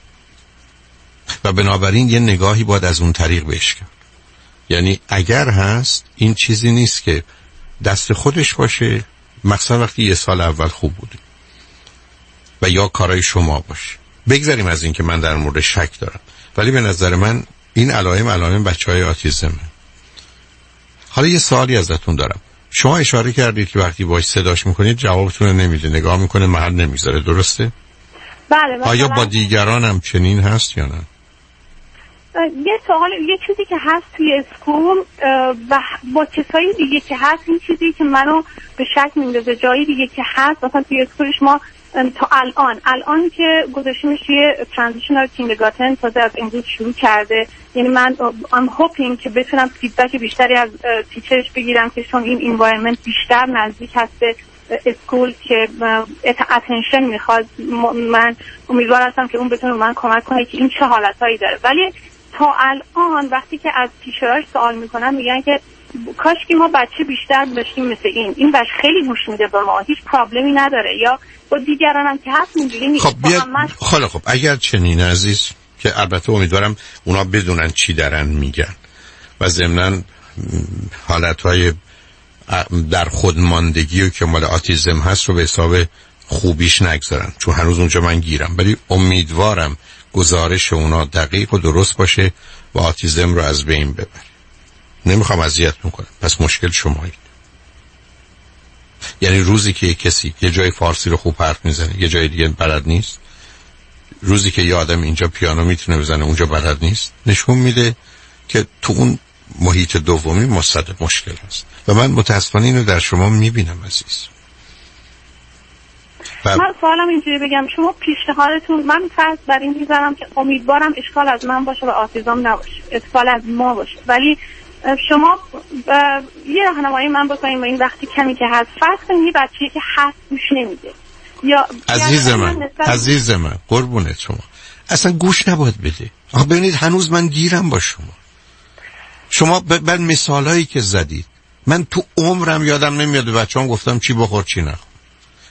و بنابراین یه نگاهی باید از اون طریق بهش کرد. یعنی اگر هست این چیزی نیست که دست خودش باشه، مثلا وقتی یه سال اول خوب بوده و یا کارای شما باشه. بگذاریم از این که من در مورد شک دارم، ولی به نظر من این علائم بچهای آتیزمه. حالا یه سوالی ازتون دارم. شما اشاره کردید که وقتی باش صداش میکنید جوابتون رو نمیده، نگاه میکنه محل نمیذاره، درسته؟ بله. آیا با دیگران هم چنین هست یا نه؟ یه سوال، یه چیزی که هست توی اسکول و با کسایی دیگه که هست، این چیزی که منو به شک میندازه. جایی دیگه که هست مثلا توی اسکولش ما تا الان که گذاشتیمش یه ترانزیشنال کیندرگارتن تازه از امروز شروع کرده. یعنی من I'm hoping که بتونم فیدبک بیشتری از تیچرش بگیرم که چون این انوایرمنت بیشتر نزدیک هست به اسکول که اتنشن میخواد. من امیدوار هستم که اون بتونه من کمک کنه که این چه حالتایی داره. ولی تا الان وقتی که از تیچراش سوال میکنم میگن که کاش که ما بچه بیشتر داشتیم مثل این بچه خیلی گوش میده به ما، هیچ پرابلمی نداره. یا با دیگران هم که هست اینجوری نیست. خب اگر چنین عزیز، که البته امیدوارم اونا بدونن چی دارن میگن و ضمناً حالتهای در خودماندگی و که مال آتیزم هست رو به حساب خوبیش نگذارن، چون هنوز اونجا من گیرم. ولی امیدوارم گزارش اونا دقیق و درست باشه و آتیزم رو از بین ببره. نمیخوام اذیتتون کنم، پس مشکل شمایید. یعنی روزی که کسی یه جای فارسی رو خوب حرف میزنه یه جای دیگه بلد نیست، روزی که یه آدم اینجا پیانو میتونه بزنه اونجا بلد نیست، نشون میده که تو اون محیط دومی مصدق مشکل هست. و من متاسفانه اینو در شما میبینم عزیز. من سوالم اینجوری بگم، شما پیشنهادتون، من فرض بر این میذارم که امیدوارم اشکال از من باشه و آتیزم نباشه، اشکال از ما باشه، ولی شما یه راهنمایی من بکنید. و این وقتی کمی که هست فرض کنید یه بچه‌ای که هست گوش نمیده یا عزیز من قربونت شما اصلا گوش نباید بده. آخه ببینید هنوز من گیرم با شما بعد مثالایی که زدید من تو عمرم یادم نمیاد بچه‌ام گفتم چی بخور چی نخور.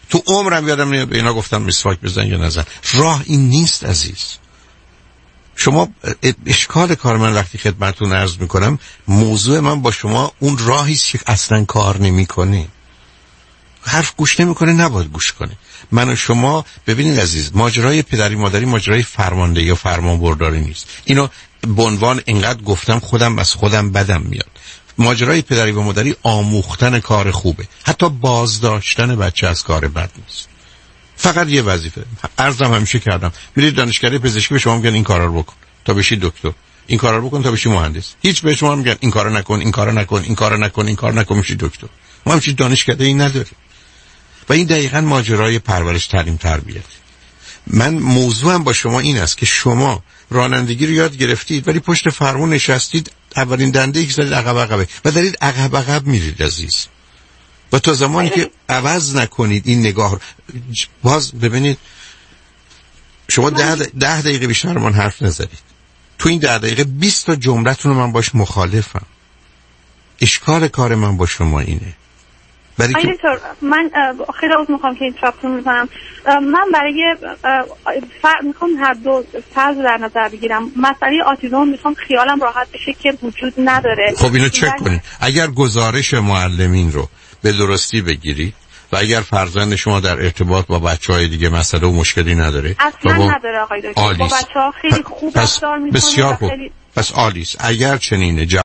تو عمرم یادم نمیاد به اینا گفتم مسواک بزن یا نزن. راه این نیست عزیز. شما اشکال کار من وقتی خدمتتون عرض میکنم، موضوع من با شما اون راهی است که اصلا کار نمیکنه. حرف گوش نمیکنه، نباید گوش کنه. من و شما ببینید عزیز، ماجرای پدری مادری ماجرای فرماندهی یا فرمانبرداری نیست. اینو به عنوان اینقدر گفتم خودم از خودم بدم میاد. ماجرای پدری و مادری آموختن کار خوبه، حتی بازداشتن بچه از کار بد نیست. فقط یه وظیفه عرضم همیشه کردم، میرید دانشکده پزشکی به شما میگن این کارا رو بکن تا بشی دکتر، این کارا رو بکن تا بشی مهندس. هیچ به شما میگن این کارا نکن، این کارا نکن، این کارا نکن، این کارا نکن میشی دکتر. ما هم چیز دانشکده ای نداریم. و این دقیقاً ماجرای پرورش تعلیم تربیت. من موضوعم با شما این است که شما رانندگی رو یاد گرفتید ولی پشت فرمون نشستید، اولین دنده که زدید عقب عقبه و دارید عقب عقب میرید عزیز. و تا زمانی که عوض نکنید این نگاه رو، باز ببینید شما 10 دقیقه بیشتر من حرف نزدید. تو این 10 دقیقه 20 تا جملتون رو من باش مخالفم. اشکال کار من با شما اینه. دکتر من خیلی عذر میخوام که این تراپتون میکنم. من برای میخوام هر دو فرض در نظر بگیرم. مسئله آتیزم میخوام خیالم راحت بشه که وجود نداره. خب اینو چک کنید. اگر گزارش معلمین رو به درستی بگیرید و اگر فرزند شما در ارتباط با بچهای دیگه مسئله و مشکلی نداره، اصلا نداره آقای دکتر، با بچه‌ها خیلی خوب رفتار میکنه. بسیار خوب. پس عالیه. اگر چنینه